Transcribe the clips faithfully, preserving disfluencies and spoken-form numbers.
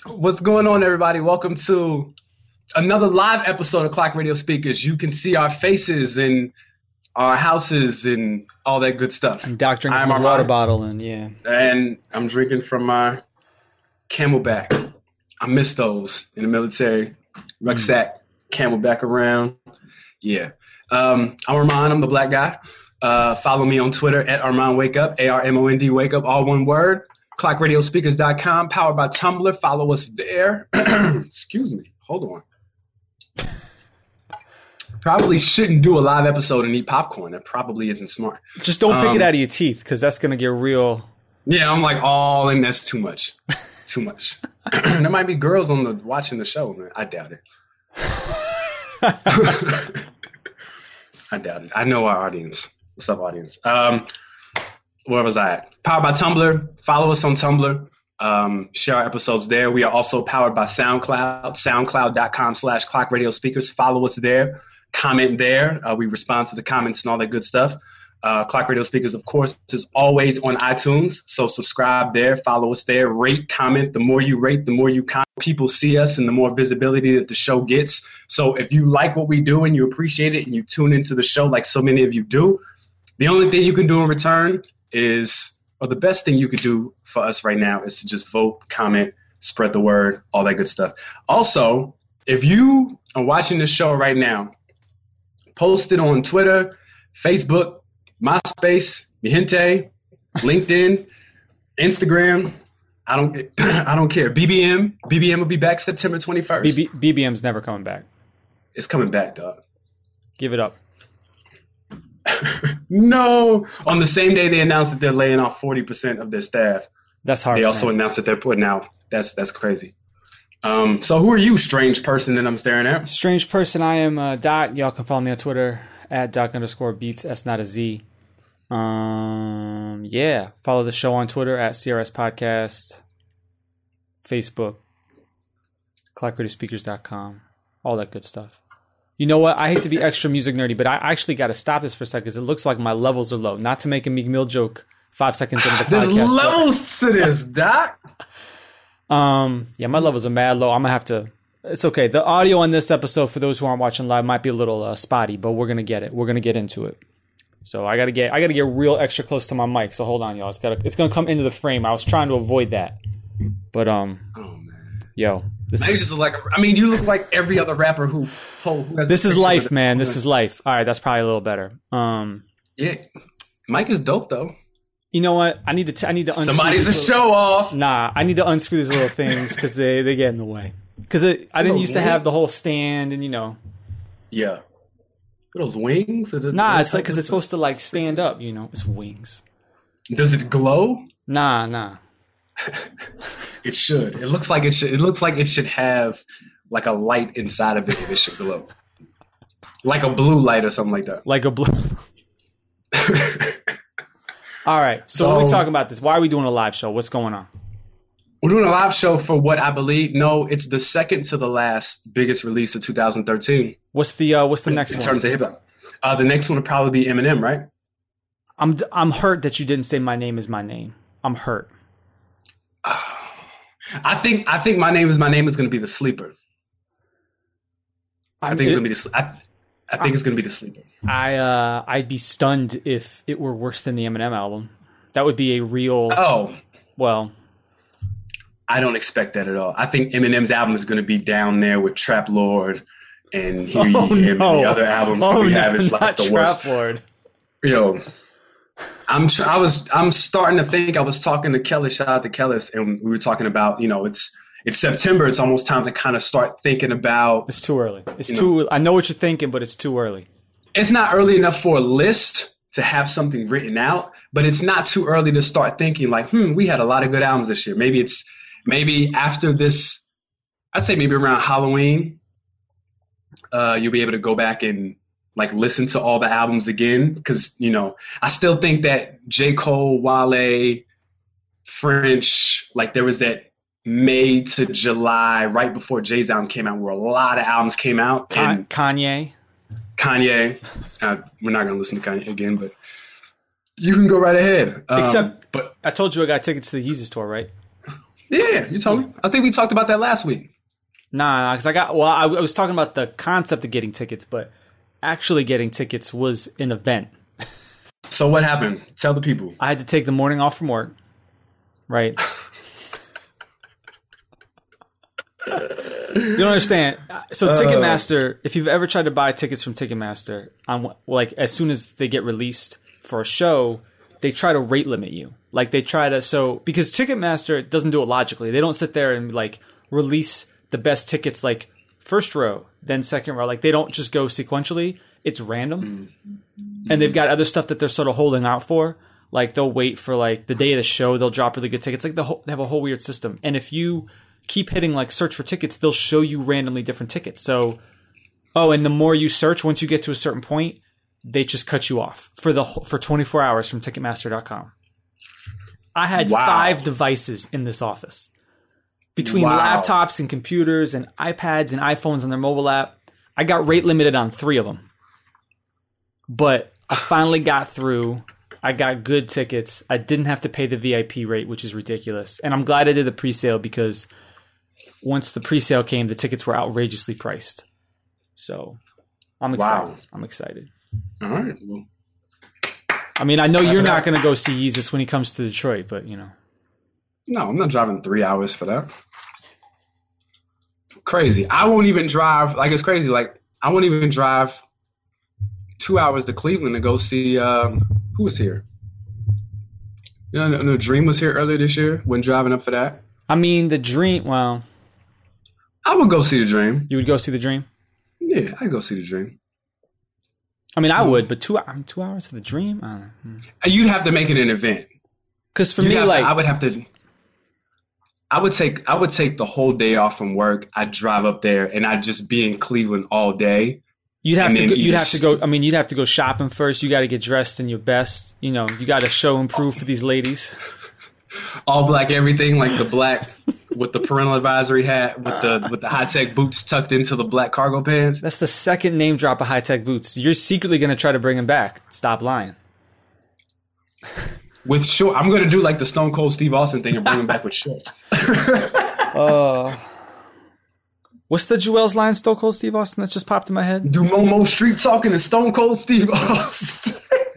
What's going on, everybody? Welcome to another live episode of Clock Radio Speakers. You can see our faces and our houses and all that good stuff. And Doc drinking from his water bottle, and yeah. And I'm drinking from my Camelback. I miss those in the military. Rucksack, mm. Camelback around. Yeah. Um, I'm Armand. I'm the black guy. Uh, follow me on Twitter at Armand Wake Up, A R M O N D Wake Up, all one word. clock radio speakers dot com, powered by Tumblr. Follow us there. Excuse me. Hold on. Probably shouldn't do a live episode and eat popcorn. That probably isn't smart. Just don't pick um, it out of your teeth, because that's going to get real. Yeah, I'm like, all in. That's too much. Too much. There might be girls on the watching the show, man. I doubt it. I doubt it. I know our audience. What's up, audience? Um, where was I at? Powered by Tumblr. Follow us on Tumblr. Um, share our episodes there. We are also powered by SoundCloud, soundcloud.com slash clock radio speakers. Follow us there. Comment there. Uh, we respond to the comments and all that good stuff. Uh, Clock Radio Speakers, of course, is always on iTunes. So subscribe there. Follow us there. Rate, comment. The more you rate, the more you comment. People see us and the more visibility that the show gets. So if you like what we do and you appreciate it and you tune into the show like so many of you do, the only thing you can do in return is, or the best thing you could do for us right now is to just vote, comment, spread the word, all that good stuff. Also, if you are watching this show right now, post it on Twitter, Facebook, MySpace, Mi Gente, LinkedIn, Instagram. I don't I don't care. B B M. B B M will be back September twenty-first. B B, BBM's never coming back. It's coming back, dog. Give it up. No. On the same day they announced that they're laying off forty percent of their staff. That's hard. They also man. announced that they're putting out. That's that's crazy. Um, so who are you, strange person that I'm staring at? Strange person. I am uh, Doc. Y'all can follow me on Twitter at Doc underscore Beats. S not a Z. Um, yeah. Follow the show on Twitter at C R S Podcast. Facebook. clock radio speakers dot com. All that good stuff. You know what? I hate to be extra music nerdy, but I actually got to stop this for a second because it looks like my levels are low. Not to make a Meek Mill joke five seconds into the There's podcast. There's levels to this, Doc. Um, yeah, my levels are mad low. I'm gonna have to. It's okay. The audio on this episode, for those who aren't watching live, might be a little uh, spotty, but we're gonna get it. We're gonna get into it. So I gotta get. I gotta get real extra close to my mic. So hold on, y'all. It's gotta. It's gonna come into the frame. I was trying to avoid that, but um. Oh man. Yo. This now you just look like. I mean, you look like every other rapper who. who has this is life, man. This is life. All right, that's probably a little better. Um. Yeah, Mike is dope though. You know what? I need to. T- I need to. Unscrew Somebody's a little, show off. Nah, I need to unscrew these little things because they, they get in the way. Because I didn't those used to wings? have the whole stand and you know. Yeah. Are those wings? Or nah, it's like because it's supposed to like stand up. You know, it's wings. Does it glow? Nah, nah. It should. It looks like it should. It looks like it should have like a light inside of it and it should glow, like a blue light or something like that. Like a blue. All right. So, so what are we talking about this? Why are we doing a live show? What's going on? We're doing a live show for what I believe. No, it's the second to the last biggest release of two thousand thirteen. What's the uh, What's the next in one? In terms of hip hop, uh, the next one will probably be Eminem, right? I'm I'm hurt that you didn't say My Name Is My Name. I'm hurt. I think I think My Name Is My Name is going to be the sleeper. I think it, it's going to be the. I, I think I, it's going to be the sleeper. I uh, I'd be stunned if it were worse than the Eminem album. That would be a real. Oh, well. I don't expect that at all. I think Eminem's album is going to be down there with Trap Lord and Here You oh, Hear no. Me. The other albums oh, that we no, have is like the Trap worst. Lord. Yo, I'm tr- I was I'm starting to think. I was talking to Kellis. Shout out to Kellis, and we were talking about you know it's it's September. It's almost time to kind of start thinking about. It's too early. It's too. Know, I know what you're thinking, but it's too early. It's not early enough for a list to have something written out, but it's not too early to start thinking like, hmm, we had a lot of good albums this year. Maybe it's maybe after this. I'd say maybe around Halloween, uh, you'll be able to go back and like listen to all the albums again. Because, you know, I still think that J. Cole, Wale, French, like there was that May to July right before Jay's album came out where a lot of albums came out. Con- Kanye. Kanye. Uh, we're not going to listen to Kanye again, but you can go right ahead. Um, Except, but I told you I got tickets to the Yeezus tour, right? Yeah, you told me. I think we talked about that last week. Nah, because I got, well, I, I was talking about the concept of getting tickets, but actually getting tickets was an event. So what happened? Tell the people. I had to take the morning off from work, right? You don't understand. So Ticketmaster, if you've ever tried to buy tickets from Ticketmaster, on like as soon as they get released for a show, they try to rate limit you. Like they try to, so because Ticketmaster doesn't do it logically. They don't sit there and like release the best tickets like first row, then second row. Like they don't just go sequentially. It's random. Mm-hmm. And they've got other stuff that they're sort of holding out for. Like they'll wait for like the day of the show, they'll drop really good tickets. Like the whole, they have a whole weird system. And if you keep hitting like search for tickets, they'll show you randomly different tickets. So, oh, and the more you search, once you get to a certain point, they just cut you off for the for twenty-four hours from Ticketmaster dot com. I had wow. five devices in this office between wow. laptops and computers and iPads and iPhones on their mobile app. I got rate limited on three of them, but I finally got through. I got good tickets. I didn't have to pay the V I P rate, which is ridiculous. And I'm glad I did the pre-sale because once the pre-sale came, the tickets were outrageously priced. So I'm excited. Wow. I'm excited. All right. Well, I mean, I know you're not going to go see Yeezus when he comes to Detroit, but you know. No, I'm not driving three hours for that. Crazy. I won't even drive. Like, it's crazy. Like, I won't even drive two hours to Cleveland to go see um, who was here. You know, no, Dream was here earlier this year. When driving up for that. I mean, the Dream. Well, I would go see the Dream. You would go see the Dream? Yeah, I'd go see the Dream. I mean, I um, would, but two two hours for the Dream. I don't know. You'd have to make it an event. Because for You'd me, like to, I would have to. I would take I would take the whole day off from work. I'd drive up there and I'd just be in Cleveland all day. You'd have to go, you'd have to go. I mean, you'd have to go shopping first. You got to get dressed in your best. You know, you got to show and prove for these ladies. All black, everything like the black with the parental advisory hat, with the with the high tech boots tucked into the black cargo pants. That's the second name drop of high tech boots. You're secretly going to try to bring him back. Stop lying. With short, I'm going to do like the Stone Cold Steve Austin thing and bring him back with shorts. uh, what's the Jewel's line, Stone Cold Steve Austin, that just popped in my head? Do Momo Street Talking and Stone Cold Steve Austin.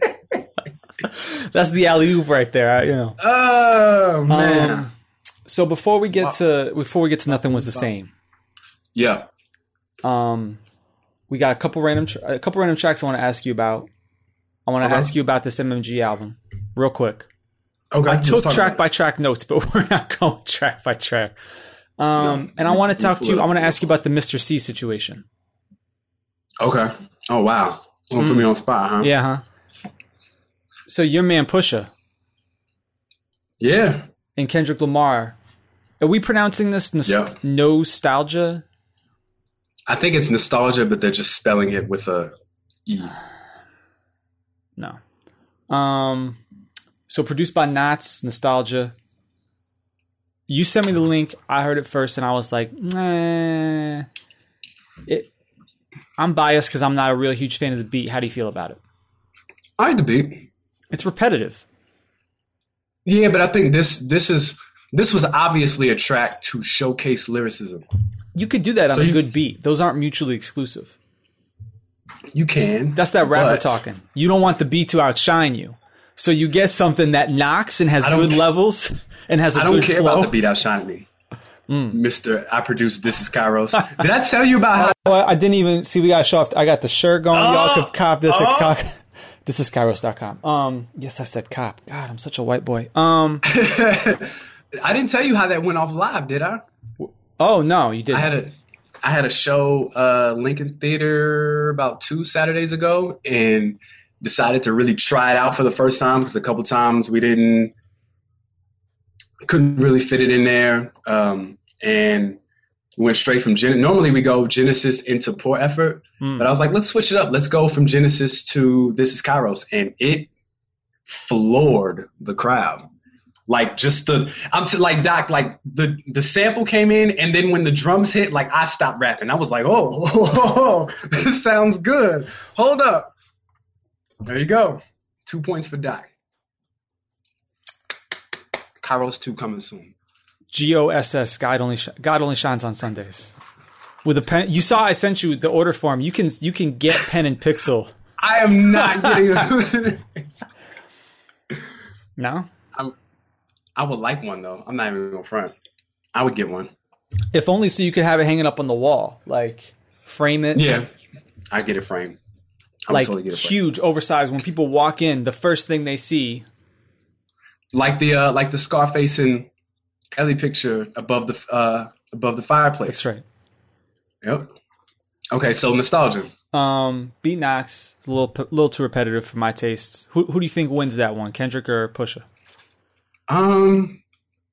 That's the alley-oop right there, you know. Oh man! Um, so before we get to before we get to Nothing Was the Same. Yeah. Um, we got a couple random tr- a couple random tracks I want to ask you about. I want to okay. ask you about this M M G album, real quick. Okay. I took track by track notes, but we're not going track by track. Um, yeah. And I want to talk to you. I want to ask you about the Mister C situation. Okay. Oh wow! Don't mm. put me on the spot, huh? Yeah, huh? So your man Pusha. Yeah. And Kendrick Lamar. Are we pronouncing this nos- yeah. nostalgia? I think it's nostalgia, but they're just spelling it with a E. No. Um. So produced by Knots, Nostalgia. You sent me the link. I heard it first, and I was like, nah. It, I'm biased because I'm not a real huge fan of the beat. How do you feel about it? I like the beat. It's repetitive. Yeah, but I think this this is this was obviously a track to showcase lyricism. You could do that on so a you, good beat. Those aren't mutually exclusive. You can. That's that rapper talking. You don't want the beat to outshine you. So you get something that knocks and has good levels and has a good flow. I don't care flow. about the beat outshining me. Mm. Mister I produced This Is Kairos. Did I tell you about how oh, I didn't even see we got to show off. I got the shirt going. Oh, Y'all could cop this oh. at cop. This is Kairos dot com. Um, yes, I said cop. God, I'm such a white boy. Um, I didn't tell you how that went off live, did I? Oh no, you didn't. I had a, I had a show, uh, Lincoln Theater about two Saturdays ago, and decided to really try it out for the first time because a couple times we didn't, couldn't really fit it in there, um, and we went straight from Gen- normally we go Genesis into Poor Effort, mm. but I was like, let's switch it up. Let's go from Genesis to This Is Kairos, and it floored the crowd. Like just the, I'm t- like Doc, like the the sample came in, and then when the drums hit, like I stopped rapping. I was like, oh, oh, oh, oh this sounds good. Hold up, there you go, two points for Doc. Kairos two coming soon. G O S S. God only sh- God only shines on Sundays. With a pen, you saw I sent you the order form. You can you can get pen and pixel. I am not getting. No, I'm. I would like one though. I'm not even going front. I would get one. If only so you could have it hanging up on the wall, like frame it. Yeah, I get it framed. I would like totally get it framed. Huge, oversized. When people walk in, the first thing they see, like the uh, like the Scarface and Ellie picture above the uh, above the fireplace. That's right. Yep. Okay, so nostalgia. Um, Beat Knox, a little little too repetitive for my tastes. Who who do you think wins that one, Kendrick or Pusha? Um,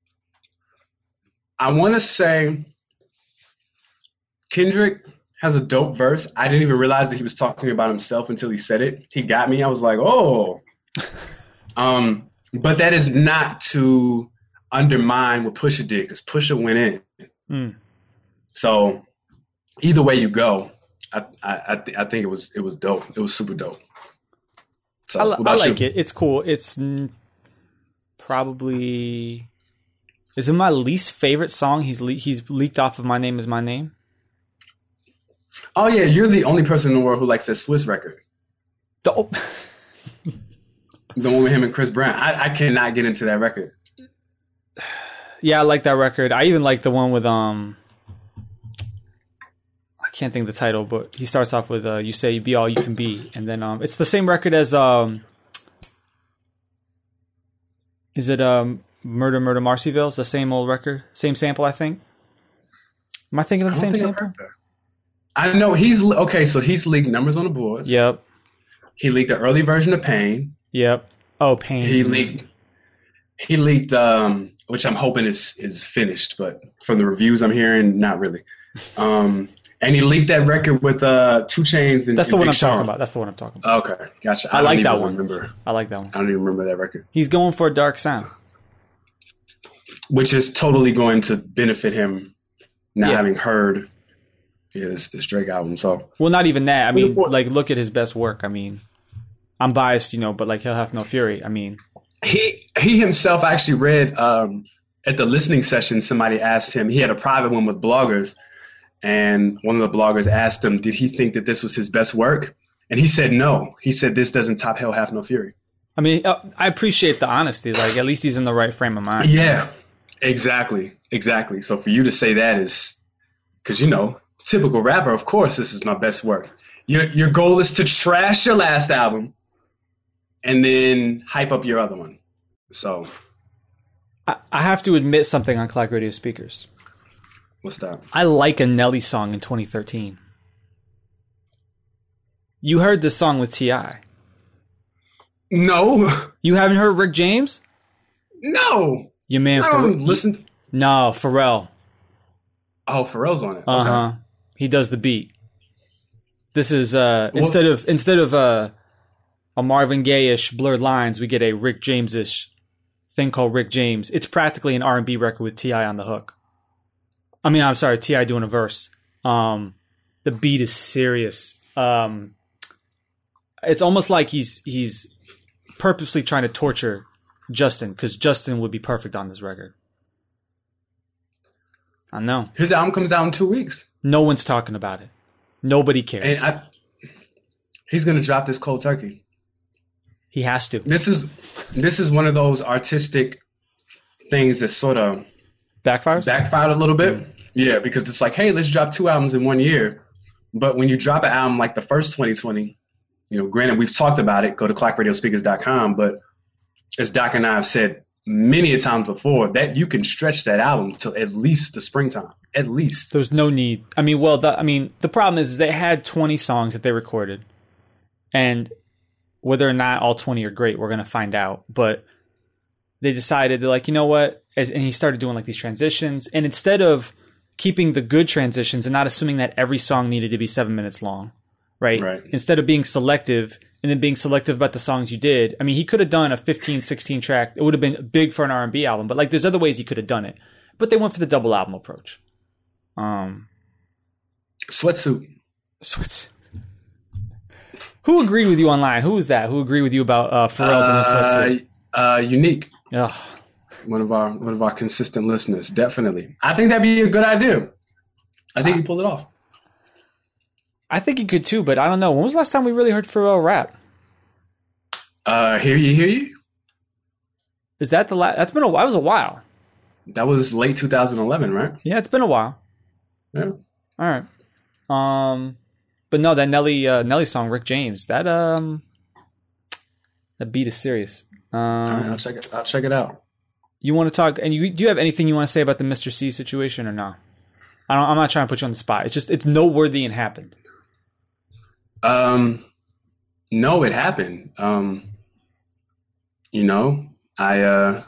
I want to say Kendrick has a dope verse. I didn't even realize that he was talking about himself until he said it. He got me. I was like, oh. um, but that is not to undermine what Pusha did, because Pusha went in. Mm. So either way you go, I I I, th- I think it was it was dope. It was super dope. So, I, I like you? it. It's cool. It's n- probably is it my least favorite song. He's le- he's leaked off of My Name Is My Name. Oh yeah, you're the only person in the world who likes that Swiss record. The, oh. The one with him and Chris Brown. I, I cannot get into that record. Yeah, I like that record. I even like the one with um. I can't think of the title, but he starts off with uh, "You Say You Be All You Can Be," and then um, it's the same record as um. Is it um Murder Murder Marcyville? It's the same old record, same sample, I think. Am I thinking of the same sample? I know he's okay. So he's leaked Numbers on the Boards. Yep. He leaked the early version of Pain. Yep. Oh, Pain. He leaked. He leaked, um, which I'm hoping is is finished, but from the reviews I'm hearing, not really. Um, and he leaked that record with uh, Two Chainz and That's the and one Big I'm Sean. talking about. That's the one I'm talking about. Okay, gotcha. I, I like don't that even one. Remember. I like that one. I don't even remember that record. He's going for a dark sound, which is totally going to benefit him not Yeah. having heard yeah, this, this Drake album. So, well, not even that. I mean, What's- like, look at his best work. I mean, I'm biased, you know, but like, He'll Have No Fury. I mean, he he himself actually read um, at the listening session. Somebody asked him. He had a private one with bloggers, and one of the bloggers asked him, "Did he think that this was his best work?" And he said, "No." He said, "This doesn't top Hell Have No Fury." I mean, uh, I appreciate the honesty. Like, at least he's in the right frame of mind. Yeah, exactly, exactly. So for you to say that is because you know, typical rapper. Of course, this is my best work. Your your goal is to trash your last album, and then hype up your other one. So I, I have to admit something on Clack Radio speakers. what's that? I like a Nelly song in twenty thirteen. You heard this song with T I No, You haven't heard Rick James? no. Your man, I don't Pharrell. listen. No, Pharrell. Oh, Pharrell's on it. Uh huh. Okay. He does the beat. This is uh instead of instead of uh, a Marvin Gaye-ish Blurred Lines, we get a Rick James-ish thing called Rick James. It's practically an R and B record with T I on the hook. I mean, I'm sorry, T I doing a verse. Um, the beat is serious. Um, it's almost like he's he's purposely trying to torture Justin, because Justin would be perfect on this record. I know. His album comes out in two weeks, No one's talking about it. Nobody cares. and I, he's gonna drop this cold turkey. He has to. This is this is one of those artistic things that sort of Backfires? backfired a little bit. Yeah, because it's like, hey, let's drop two albums in one year. But when you drop an album like the first twenty twenty, you know, granted, we've talked about it. Go to clack radio speakers dot com. But as Doc and I have said many a times before, that you can stretch that album till at least the springtime. At least. There's no need. I mean, well, the, I mean, the problem is they had twenty songs that they recorded, and whether or not all twenty are great, we're going to find out. But they decided, they're like, you know what? As, and he started doing like these transitions. And instead of keeping the good transitions and not assuming that every song needed to be seven minutes long, right? Right. Instead of being selective and then being selective about the songs you did. I mean, he could have done a fifteen, sixteen track. It would have been big for an R and B album. But like, there's other ways he could have done it. But they went for the double album approach. Um, Sweatsuit. Sweats. Who agreed with you online? Who was that? Who agreed with you about uh, Pharrell doing Uh, Sweatsuit? uh, unique. Ugh. one of our one of our consistent listeners. Definitely, I think that'd be a good idea. I think uh, you pull it off. I think he could too, but I don't know. When was the last time we really heard Pharrell rap? Uh, hear you, hear you. Is that the last? That's been a. That was a while. That was late two thousand eleven, right? Yeah, it's been a while. Yeah. All right. Um, but no, that Nelly uh, Nelly song, Rick James. That um, that beat is serious. Um, All right, I'll check it. I'll check it out. You want to talk? And you do you have anything you want to say about the Mister C situation or no? I don't. I'm not trying to put you on the spot. It's just it's noteworthy and happened. Um, no, it happened. Um, you know, I uh.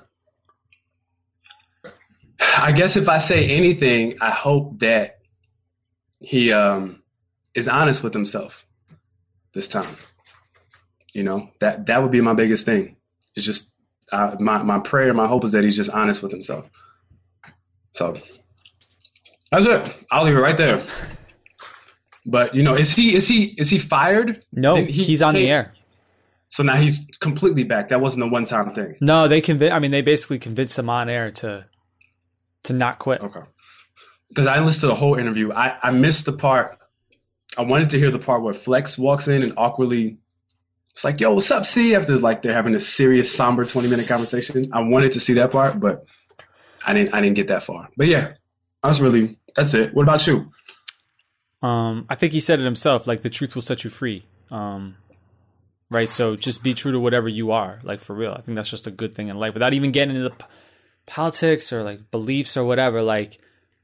I guess if I say anything, I hope that he um, is honest with himself this time. You know, that that would be my biggest thing. It's just uh, my my prayer, my hope is that he's just honest with himself. So that's it. I'll leave it right there. But you know, is he is he is he fired? No, he, he's on the air. So now he's completely back. That wasn't a one time thing. No, they convinced. I mean, they basically convinced him on air to. To not quit. Okay. Because I listened to the whole interview. I, I missed the part. I wanted to hear the part where Flex walks in and awkwardly, it's like, yo, what's up, C? After like they're having a serious, somber twenty minute conversation. I wanted to see that part, but I didn't. I didn't get that far. But yeah, I was really. That's it. What about you? Um, I think he said it himself. Like the truth will set you free. Um, right. So just be true to whatever you are. Like for real. I think that's just a good thing in life. Without even getting into the politics or like beliefs or whatever, like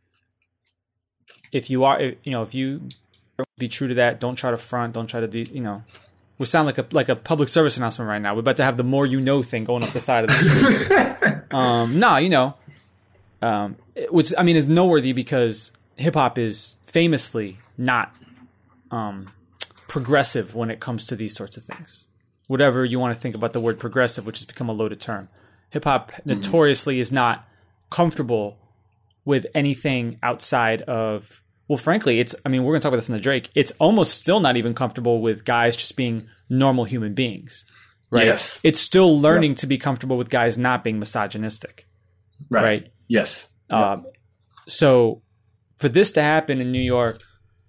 if you are, you know, if you be true to that, don't try to front, don't try to do, you know, we sound like a like a public service announcement right now. We're about to have the more you know thing going up the side of the screen. um, no, you know, um, which I mean is noteworthy because hip hop is famously not um, progressive when it comes to these sorts of things. Whatever you want to think about the word progressive, which has become a loaded term. Hip hop notoriously mm-hmm. is not comfortable with anything outside of, well, frankly, it's, I mean, we're going to talk about this in the Drake. It's almost still not even comfortable with guys just being normal human beings, right? Yes. It's still learning yep. to be comfortable with guys not being misogynistic, right? right? Yes. Um, yep. So for this to happen in New York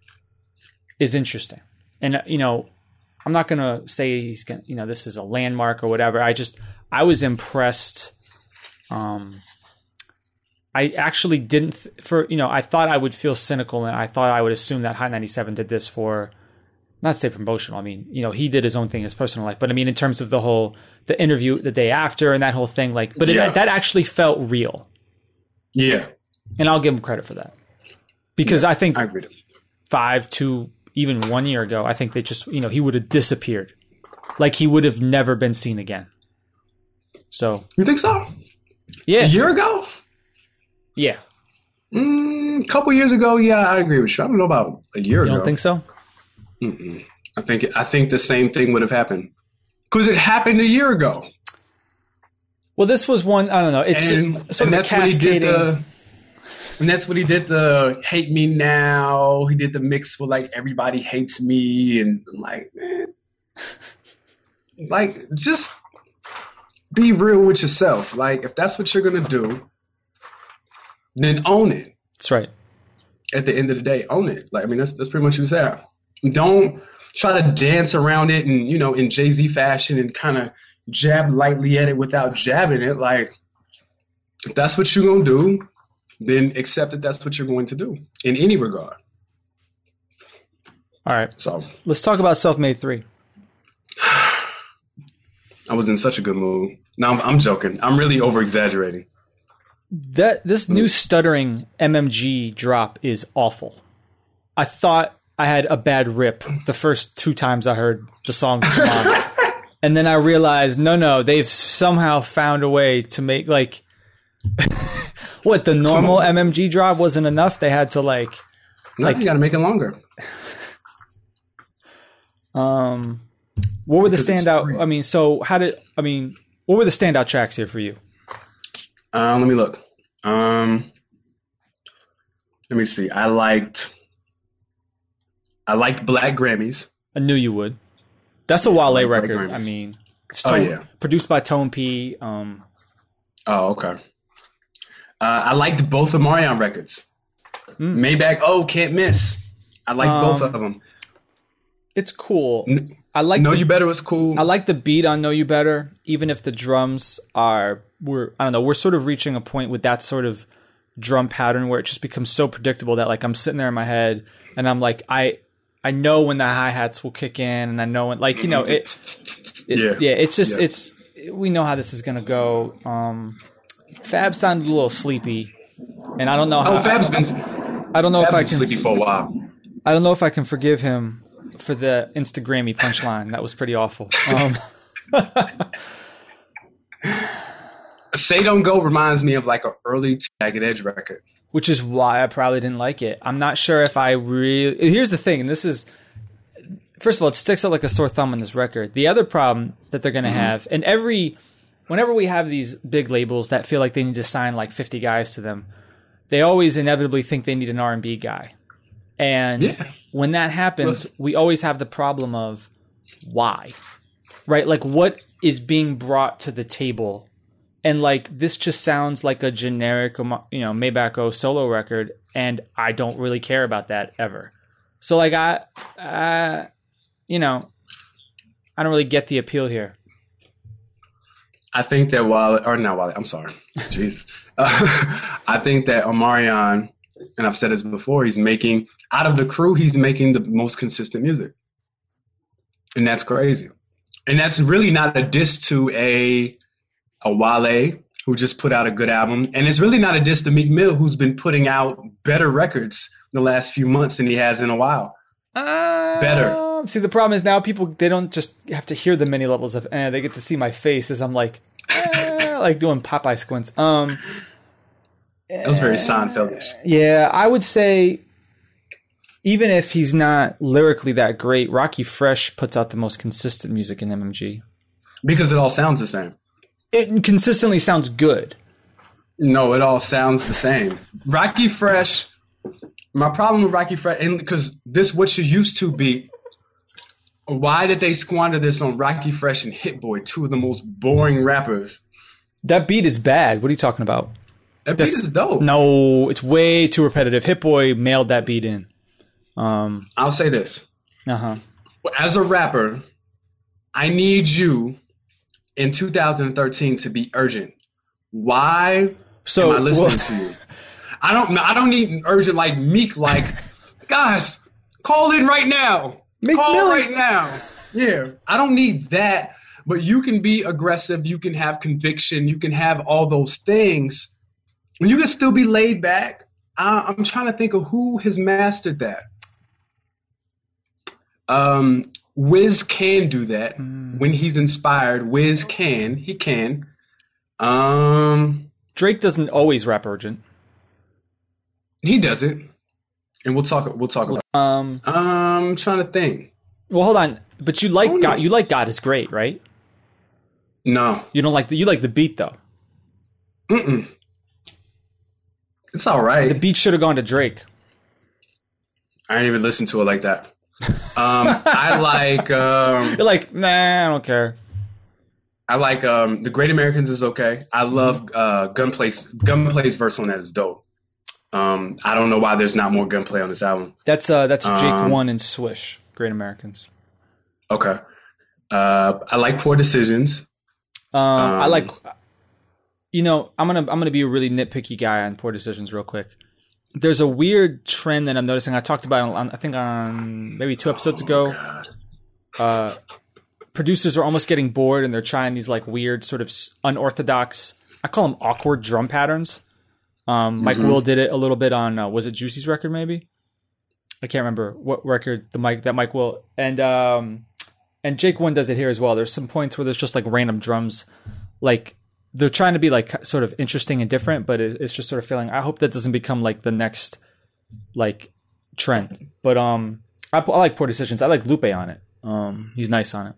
is interesting. And, you know, I'm not going to say he's going to, you know, this is a landmark or whatever. I just, I was impressed. Um, I actually didn't th- for, you know, I thought I would feel cynical and I thought I would assume that Hot ninety-seven did this for, not to say promotional. I mean, you know, he did his own thing, his personal life, but I mean, in terms of the whole, the interview the day after and that whole thing, like, but yeah. it, that actually felt real. Yeah. And I'll give him credit for that because yeah, I think I agree. five, two, even one year ago, I think they just, you know, he would have disappeared. Like he would have never been seen again. So you think so? Yeah. A year ago? Yeah. Mm, a couple years ago, yeah, I agree with you. I don't know about a year you ago. You don't think so? Mm-mm. I think I think the same thing would have happened because it happened a year ago. Well, this was one. I don't know. It's and, sort and of that's what he did. cascading. The, and that's what he did. The hate me now. He did the mix with like everybody hates me and like, man, like just be real with yourself. Like if that's what you're gonna do, then own it. That's right. At the end of the day, own it. Like I mean, that's that's pretty much what you said. Don't try to dance around it and, you know, in Jay-Z fashion and kind of jab lightly at it without jabbing it. Like, if that's what you're going to do, then accept that that's what you're going to do in any regard. All right. So let's talk about Self-Made three. I was in such a good mood. No, I'm, I'm joking. I'm really over-exaggerating. That This new stuttering M M G drop is awful. I thought I had a bad rip the first two times I heard the song come on. And then I realized, no, no, they've somehow found a way to make, like, what, the normal M M G drop wasn't enough? They had to, like... No, like you got to make it longer. Um, what were the standout... I mean, so how did... I mean, what were the standout tracks here for you? Uh, let me look. Um, let me see. I liked... I liked Black Grammys. I knew you would. That's a Wale record. I mean, it's Tone, oh, yeah. produced by Tone P. Um, oh, okay. Uh, I liked both of Marion records. Mm. Maybach, oh, can't miss. I like um, both of them. It's cool. I like Know the, You Better was cool. I like the beat on Know You Better, even if the drums are we're I don't know, we're sort of reaching a point with that sort of drum pattern where it just becomes so predictable that like I'm sitting there in my head and I'm like I I know when the hi-hats will kick in and I know when like you know it, it yeah. yeah it's just yeah. it's we know how this is gonna go. Um Fab sounded a little sleepy and I don't know how Oh Fab's been I don't know Fab's if I been can sleepy for a while. I don't know if I can forgive him for the Instagrammy punchline. That was pretty awful. Um, Say Don't Go reminds me of like an early Jagged Edge record. Which is why I probably didn't like it. I'm not sure if I really... Here's the thing, and this is... First of all, it sticks out like a sore thumb on this record. The other problem that they're going to mm-hmm. have, and every... Whenever we have these big labels that feel like they need to sign like fifty guys to them, they always inevitably think they need an R and B guy. And yeah. when that happens, well, we always have the problem of why, right? Like what is being brought to the table? And like, this just sounds like a generic, you know, Maybach O solo record. And I don't really care about that ever. So like, I, uh, you know, I don't really get the appeal here. I think that Wale, or not Wale, I'm sorry. Jeez. Uh, I think that Omarion, and I've said this before, he's making, out of the crew, he's making the most consistent music. And that's crazy. And that's really not a diss to a a Wale, who just put out a good album. And it's really not a diss to Meek Mill, who's been putting out better records the last few months than he has in a while. Uh, better. See, the problem is now people, they don't just have to hear the many levels of, eh, they get to see my face as I'm like, eh, like doing Popeye squints. Um, That was very Seinfeldish. Yeah, I would say even if he's not lyrically that great, Rocky Fresh puts out the most consistent music in M M G. Because it all sounds the same. It consistently sounds good. No, it all sounds the same. Rocky Fresh, my problem with Rocky Fresh, and because this what you used to be, why did they squander this on Rocky Fresh and Hit Boy, two of the most boring rappers? That beat is bad. What are you talking about? That beat That's, is dope. No, it's way too repetitive. Hit Boy mailed that beat in. Um, I'll say this. Uh-huh. As a rapper, I need you in two thousand thirteen to be urgent. Why so, am I listening well, to you? I don't I don't need urgent like Meek, like, guys, call in right now. Meek call Millie. right now. Yeah, I don't need that. But you can be aggressive. You can have conviction. You can have all those things. You can still be laid back. I, I'm trying to think of who has mastered that. Um, Wiz can do that mm. when he's inspired. Wiz can. He can. Um, Drake doesn't always rap urgent. He doesn't. And we'll talk. We'll talk about. Um, I'm trying to think. Well, hold on. But you like God. You like God is great, right? No, you don't like the. You like the beat though. Mm-mm. It's all right. The beat should have gone to Drake. I didn't even listen to it like that. Um, I like. Um, You're like, nah, I don't care. I like um, The Great Americans is okay. I love uh, Gunplay's Gunplay's verse on that is dope. Um, I don't know why there's not more Gunplay on this album. That's uh, that's Jake um, One and Swish, Great Americans. Okay. Uh, I like Poor Decisions. Um, um, I like. You know, I'm gonna I'm gonna be a really nitpicky guy on Poor Decisions real quick. There's a weird trend that I'm noticing. I talked about it on, I think on maybe two episodes oh, ago. God. Uh, producers are almost getting bored and they're trying these like weird sort of unorthodox. I call them awkward drum patterns. Um, mm-hmm. Mike Will did it a little bit on uh, was it Juicy's record maybe? I can't remember what record the Mike that Mike Will and um, and Jake One does it here as well. There's some points where there's just like random drums, like. They're trying to be like sort of interesting and different, but it's just sort of feeling. I hope that doesn't become like the next like trend. But um, I, I like Poor Decisions. I like Lupe on it. Um, he's nice on it.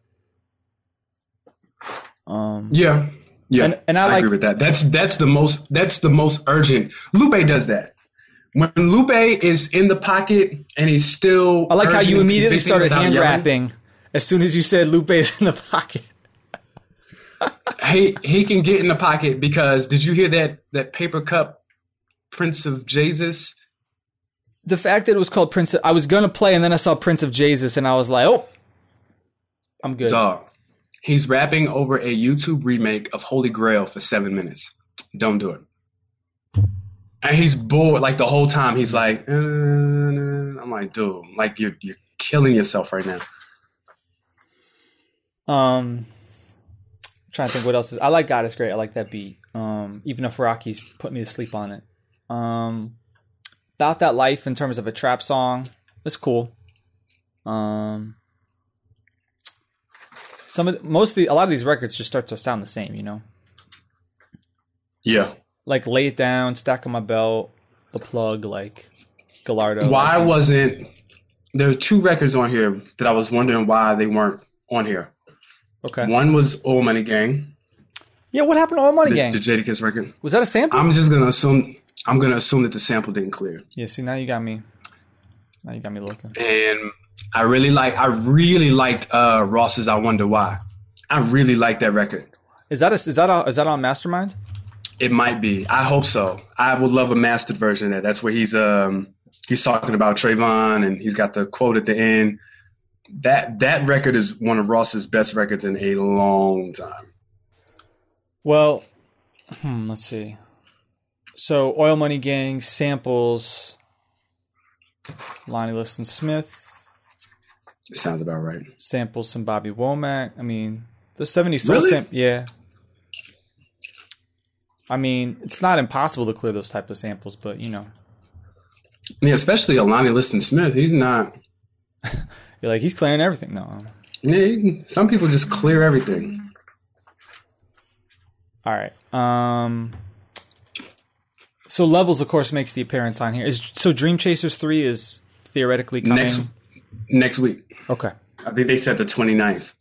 Um, yeah, yeah, and, and I, I like, agree with that. That's that's the most that's the most urgent. Lupe does that. When Lupe is in the pocket and he's still. I like how you immediately started hand rapping as soon as you said Lupe is in the pocket. he he can get in the pocket because did you hear that that paper cup Prince of Jesus. The fact that it was called Prince of, I was going to play and then I saw Prince of Jesus and I was like, oh, I'm good. Dog. He's rapping over a YouTube remake of Holy Grail for seven minutes. Don't do it. And he's bored like the whole time. He's like, uh, I'm like, dude, like you're you're killing yourself right now. Um, I'm trying to think what else is. I like God is Great. I like that beat. Um, even if Rocky's put me to sleep on it. Um, About That Life in terms of a trap song, it's cool. Um, some of the, most of the a lot of these records just start to sound the same, you know. Yeah. Like Lay It Down, Stack on My Belt, The Plug, like Gallardo. Why like, wasn't there are two records on here that I was wondering why they weren't on here. Okay. One was Old Money Gang. Yeah, what happened to Old Money the, Gang? The Jadakiss record. Was that a sample? I'm just gonna assume I'm gonna assume that the sample didn't clear. Yeah, see now you got me. Now you got me looking. And I really like I really liked uh, Ross's I Wonder Why. I really like that record. Is that a, is that a, is that on Mastermind? It might be. I hope so. I would love a mastered version of that. That's where he's um he's talking about Trayvon and he's got the quote at the end. That that record is one of Ross's best records in a long time. Well, hmm, let's see. So Oil Money Gang samples Lonnie Liston Smith. It sounds about right. Samples some Bobby Womack. I mean, the seventies soul Really? sam- yeah. I mean, it's not impossible to clear those type of samples, but you know. Yeah, especially Lonnie Liston Smith. He's not. You're like, he's clearing everything. No. Yeah, you can, some people just clear everything. All right. Um. So Levels, of course, makes the appearance on here. Is so Dream Chasers three is theoretically coming Next next week. Okay. I think they said the twenty-ninth.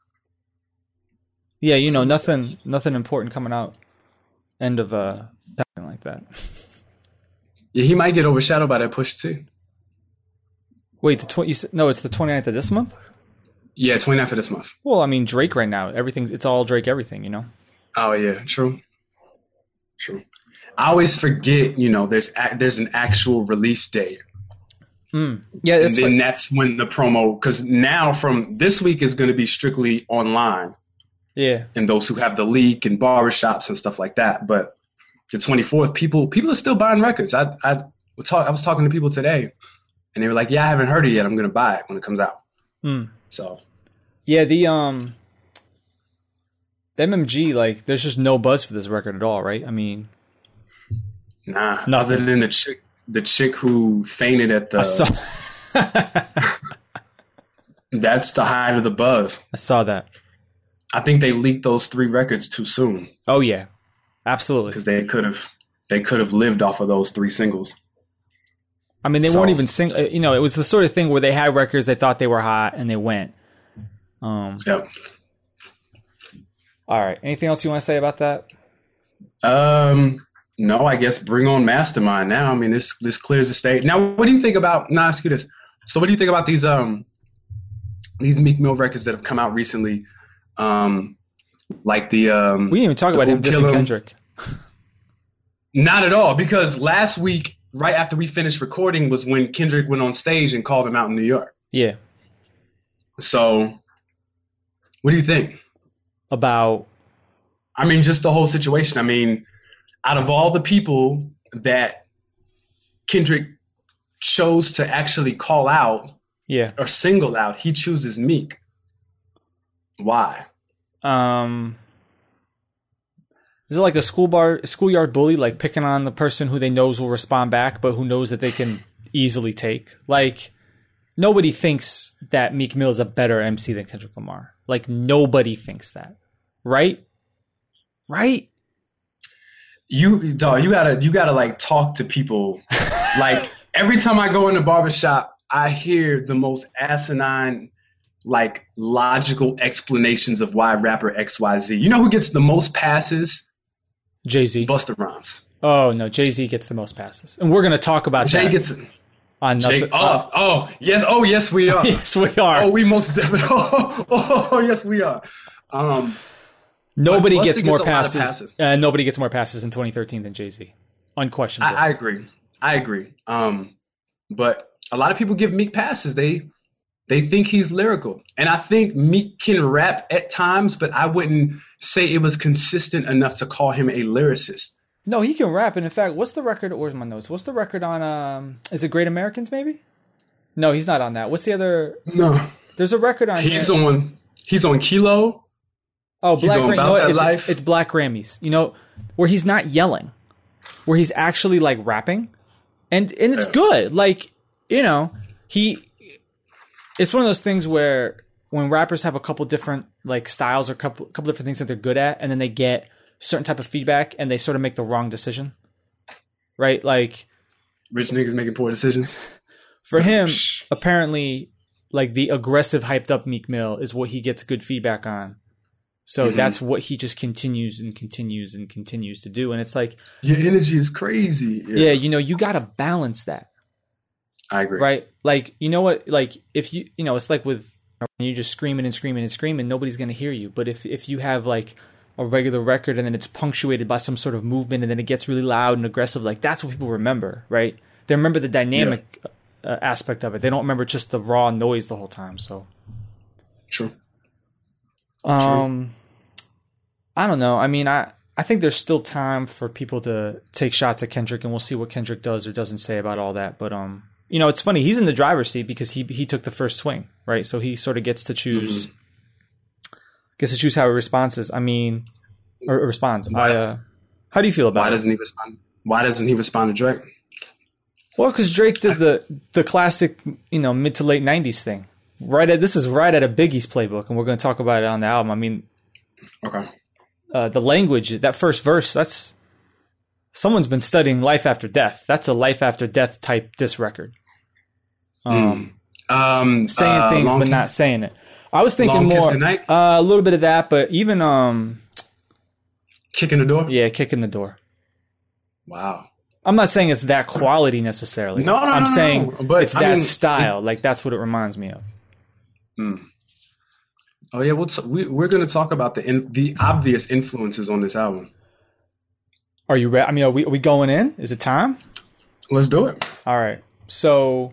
Yeah, you know, nothing nothing important coming out end of uh something like that. Yeah, he might get overshadowed by that push too. Wait, the tw- you said, no, it's the twenty-ninth of this month? Yeah, twenty-ninth of this month. Well, I mean, Drake right now, everything's it's all Drake everything, you know. Oh yeah, true. True. I always forget, you know, there's a- there's an actual release date. Mm. Yeah, and that's then like, that's when the promo, because now from this week is going to be strictly online. yeah. And those who have the leak and barbershops and stuff like that. But the twenty-fourth, people people are still buying records. I I was talk, I was talking to people today, and they were like, "Yeah, I haven't heard it yet. I'm going to buy it when it comes out." Mm. So, Yeah, the um M M G, like, there's just no buzz for this record at all, right? I mean, nah. Nothing. Other than the chick, the chick who fainted at the. I saw That's the height of the buzz. I saw that. I think they leaked those three records too soon Oh yeah, absolutely. because they could have they could have lived off of those three singles. I mean, they So- weren't even sing. uh, You know, it was the sort of thing where they had records they thought they were hot and they went. Um. Yep. All right. Anything else you want to say about that? Um. No, I guess bring on Mastermind now. I mean, this this clears the stage. Now, what do you think about? Now, ask you this. So, what do you think about these um these Meek Mill records that have come out recently? Um, like the um. We didn't even talk the about him Old dissing Killer- Kendrick. Not at all, because last week, right after we finished recording, was when Kendrick went on stage and called him out in New York. Yeah. So, what do you think? About I mean, just the whole situation. I mean, out of all the people that Kendrick chose to actually call out yeah. or single out, he chooses Meek. Why? Um. Is it like a school bar, schoolyard bully, like picking on the person who they knows will respond back, but who knows that they can easily take? Like, nobody thinks that Meek Mill is a better M C than Kendrick Lamar. Like, nobody thinks that, right? Right? You, dog, you gotta, you gotta like talk to people. Like every time I go in the barbershop, I hear the most asinine, like logical explanations of why rapper X Y Z. You know who gets the most passes? Jay-Z. Busta Rhymes. Oh no, Jay-Z gets the most passes, and we're gonna talk about Jay that gets. on Jay, nothing. oh, oh, yes, oh, yes, we are. yes, we are. Oh, we most definitely. Oh, oh, oh, yes, we are. Um, nobody Busta gets gets more a lot of passes. passes. Uh, nobody gets more passes in twenty thirteen than Jay-Z. unquestionably. I, I agree. I agree. Um, but a lot of people give Meek passes. They they think he's lyrical, and I think Meek can rap at times, but I wouldn't say it was consistent enough to call him a lyricist. No, he can rap. And in fact, what's the record? Where's my notes? What's the record on? Um, is it Great Americans? Maybe. No, he's not on that. What's the other? No, there's a record on. He's here. on. He's on Kilo. Oh, Black Grammys. No, it's, Life. it's Black Grammys. You know, where he's not yelling, where he's actually like rapping, and and it's yeah. good. Like, you know, he. It's one of those things where when rappers have a couple different like styles or a couple couple different things that they're good at, and then they get certain type of feedback, and they sort of make the wrong decision, right? Like, rich niggas making poor decisions. For him, apparently, like the aggressive, hyped up Meek Mill is what he gets good feedback on. So mm-hmm. that's what he just continues and continues and continues to do. And it's like, your energy is crazy. Yeah, yeah you know, you got to balance that. I agree. Right? Like, you know what? Like, if you, you know, it's like with, you're just screaming and screaming and screaming, nobody's going to hear you. But if, if you have like a regular record and then it's punctuated by some sort of movement and then it gets really loud and aggressive, like that's what people remember, right? They remember the dynamic yeah. uh, aspect of it. They don't remember just the raw noise the whole time. So, True. Um, I don't know. I mean, I, I think there's still time for people to take shots at Kendrick, and we'll see what Kendrick does or doesn't say about all that. But, um, you know, it's funny. He's in the driver's seat because he he took the first swing, right? So he sort of gets to choose mm-hmm. gets to choose how he responds. I mean, or, or responds. Why, I, uh, how do you feel about why it? Why doesn't he respond? Why doesn't he respond to Drake? Well, because Drake did the the classic, you know, mid to late nineties thing. Right at this is right at a Biggie's playbook, and we're going to talk about it on the album. I mean, okay, uh, the language, that first verse, that's someone's been studying life after death. That's a life after death type diss record. Um, mm. um saying uh, things but kiss, not saying it. I was thinking more uh, a little bit of that, but even um, kicking the door. Yeah, kicking the door. Wow. I'm not saying it's that quality necessarily. No, no, I'm no, saying no, but it's I that mean, style. it, like that's what it reminds me of. Mm. Oh yeah, we'll t- we, we're going to talk about the in, the obvious influences on this album. Are you ready? I mean, are we are we going in? Is it time? Let's do it. All right. So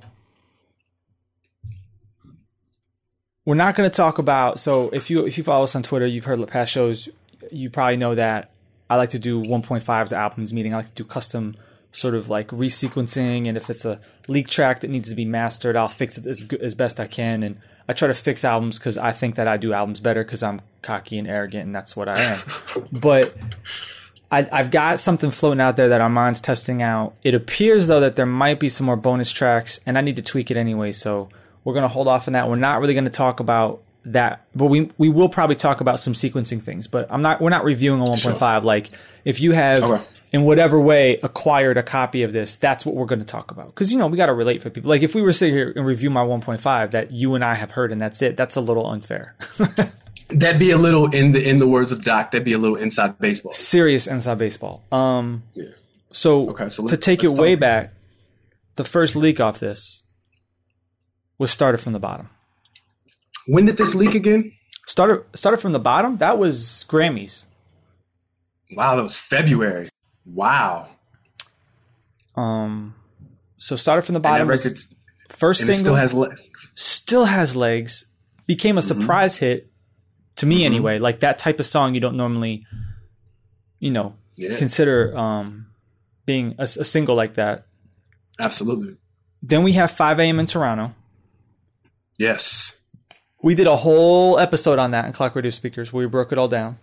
we're not going to talk about. So if you if you follow us on Twitter, you've heard past shows. You probably know that I like to do one point five as albums meeting. I like to do custom sort of like resequencing, and if it's a leak track that needs to be mastered, I'll fix it as as best I can. And I try to fix albums because I think that I do albums better because I'm cocky and arrogant, and that's what I am. But I, I've got something floating out there that Armand's testing out. It appears though that there might be some more bonus tracks, and I need to tweak it anyway. So we're gonna hold off on that. We're not really gonna talk about that, but we we will probably talk about some sequencing things. But I'm not. We're not reviewing a one point five. Sure. Like if you have. Okay. In whatever way acquired a copy of this, that's what we're going to talk about. Because, you know, we got to relate for people. Like if we were to sit here and review my one point five that you and I have heard and that's it, that's a little unfair. That'd be a little, in the in the words of Doc, that'd be a little inside baseball. Serious inside baseball. Um, yeah. So, okay, so to take it way back, the first leak off this was Started from the Bottom. When did this leak again? Started, started from the Bottom? That was Grammys. Wow, that was February. Wow. Um, so Started from the Bottom. Was first and single. It still has legs. Still has legs. Became a surprise mm-hmm. hit to me mm-hmm. anyway. Like that type of song you don't normally, you know, yeah. consider um, being a, a single like that. Absolutely. Then we have five a.m. in Toronto. Yes. We did a whole episode on that in Clock Radio Speakers where we broke it all down.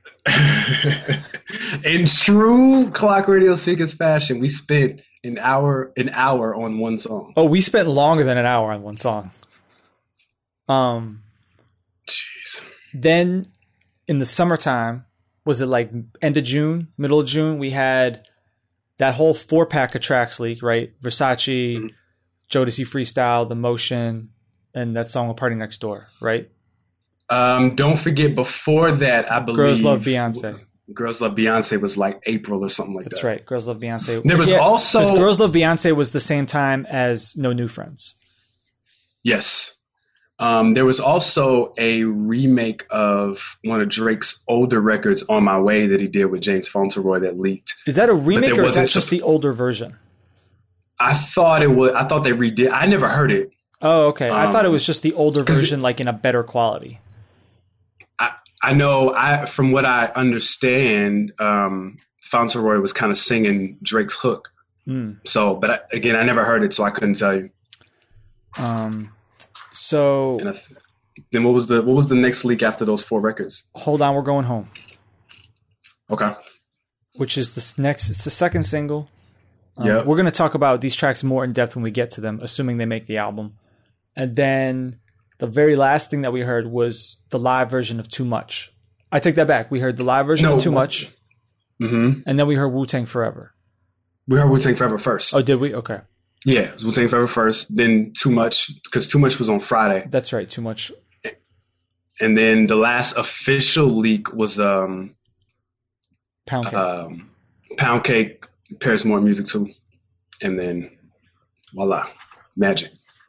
In true Clock Radio Speakers fashion, we spent an hour an hour on one song. Oh, we spent longer than an hour on one song. Um, jeez. Then in the summertime, was it like end of June, middle of June? We had that whole four pack of tracks leak, right? Versace, mm-hmm. Jodeci Freestyle, The Motion, and that song Party Next Door, right? Um, don't forget, before that, I believe Girls Love Beyonce. Girls Love Beyonce was like April or something like That's that. That's right. Girls Love Beyonce. There was yeah, also Girls Love Beyonce was the same time as No New Friends. Yes. Um, there was also a remake of one of Drake's older records, On My Way, that he did with James Fauntleroy that leaked. Is that a remake or is that wasn't just sup- the older version? I thought it was. I thought they redid. I never heard it. Oh, okay. I Um, thought it was just the older 'cause it- version, like in a better quality. I, I know. I from what I understand, um, Fauntleroy was kind of singing Drake's hook. Mm. So, but I, again, I never heard it, so I couldn't tell you. Um, so And I th- then what was the what was the next leak after those four records? hold on, we're going home, Okay. which is this next. It's the second single. Um, Yep. We're going to talk about these tracks more in depth when we get to them, assuming they make the album. And then the very last thing that we heard was the live version of Too Much. I take that back. We heard the live version No, of Too what- Much, Mm-hmm. and then we heard Wu-Tang Forever. We heard Wu-Tang Forever first. Oh, did we? Okay. Yeah, it was Wu-Tang Forever first, then Too Much, because Too Much was on Friday. That's right. Too Much. And then the last official leak was um, Pound Cake. um, Pound Cake, Paris Morton Music too. And then voila, magic.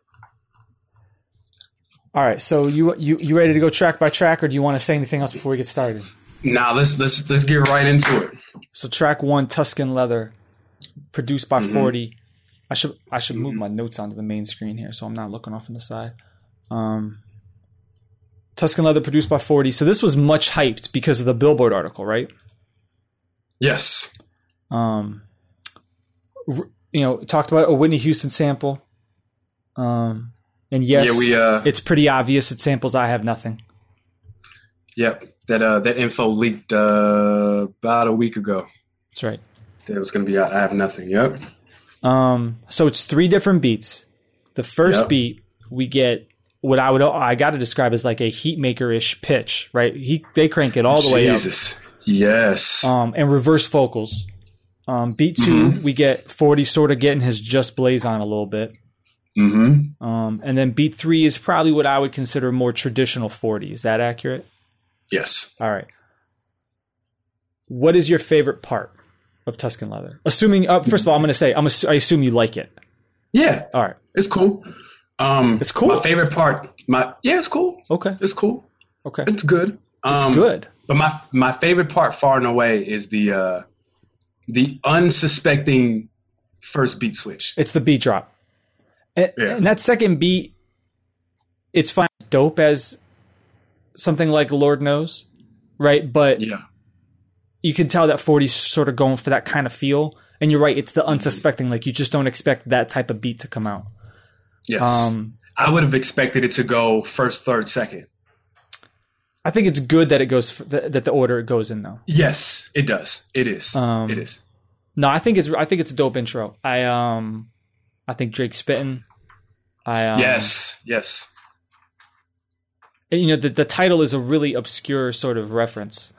All right. So you, you, you ready to go track by track, or do you want to say anything else before we get started? Now let's let's let's get right into it. So track one, Tuscan Leather, produced by Mhm. forty. I should I should move Mhm. my notes onto the main screen here, so I'm not looking off on the side. Um, Tuscan Leather, produced by forty. So this was much hyped because of the Billboard article, right? Yes. Um, r- you know, talked about a Whitney Houston sample. Um, and yes, Yeah, we uh it's pretty obvious it samples I Have Nothing. yep. That uh that info leaked uh about a week ago. That's right. That it was gonna be I Have Nothing. Yep. Um, so it's three different beats. The first Yep. beat, we get what I would I got to describe as like a heat maker ish pitch, right? He they crank it all the way up. Jesus. Yes. Um, and reverse vocals. Um, beat two, Mhm. we get forty sort of getting his Just Blaze on a little bit. Mm-hmm. Um, and then beat three is probably what I would consider more traditional forty. Is that accurate? Yes. All right. What is your favorite part of Tuscan Leather? Assuming, uh, first of all, I'm going to say I'm assu- I assume you like it. Yeah. All right. It's cool. Um, It's cool? My favorite part, my yeah, it's cool. Okay. It's cool. Okay. It's good. It's Um, good. But my my favorite part, far and away, is the uh, the unsuspecting first beat switch. It's the beat drop. And, Yeah. and that second beat, it's fine. It's dope as something like Lord Knows, right? But Yeah. you can tell that forty's sort of going for that kind of feel. And you're right, it's the unsuspecting. Like, you just don't expect that type of beat to come out. Yes. Um, I would have expected it to go first, third, second. I think it's good that it goes for, that, that the order it goes in, though. Yes, it does. It is. Um, it is. No, I think it's I think it's a dope intro. I um, I think Drake spitting. I um, Yes. Yes. and, you know, the the title is a really obscure sort of reference.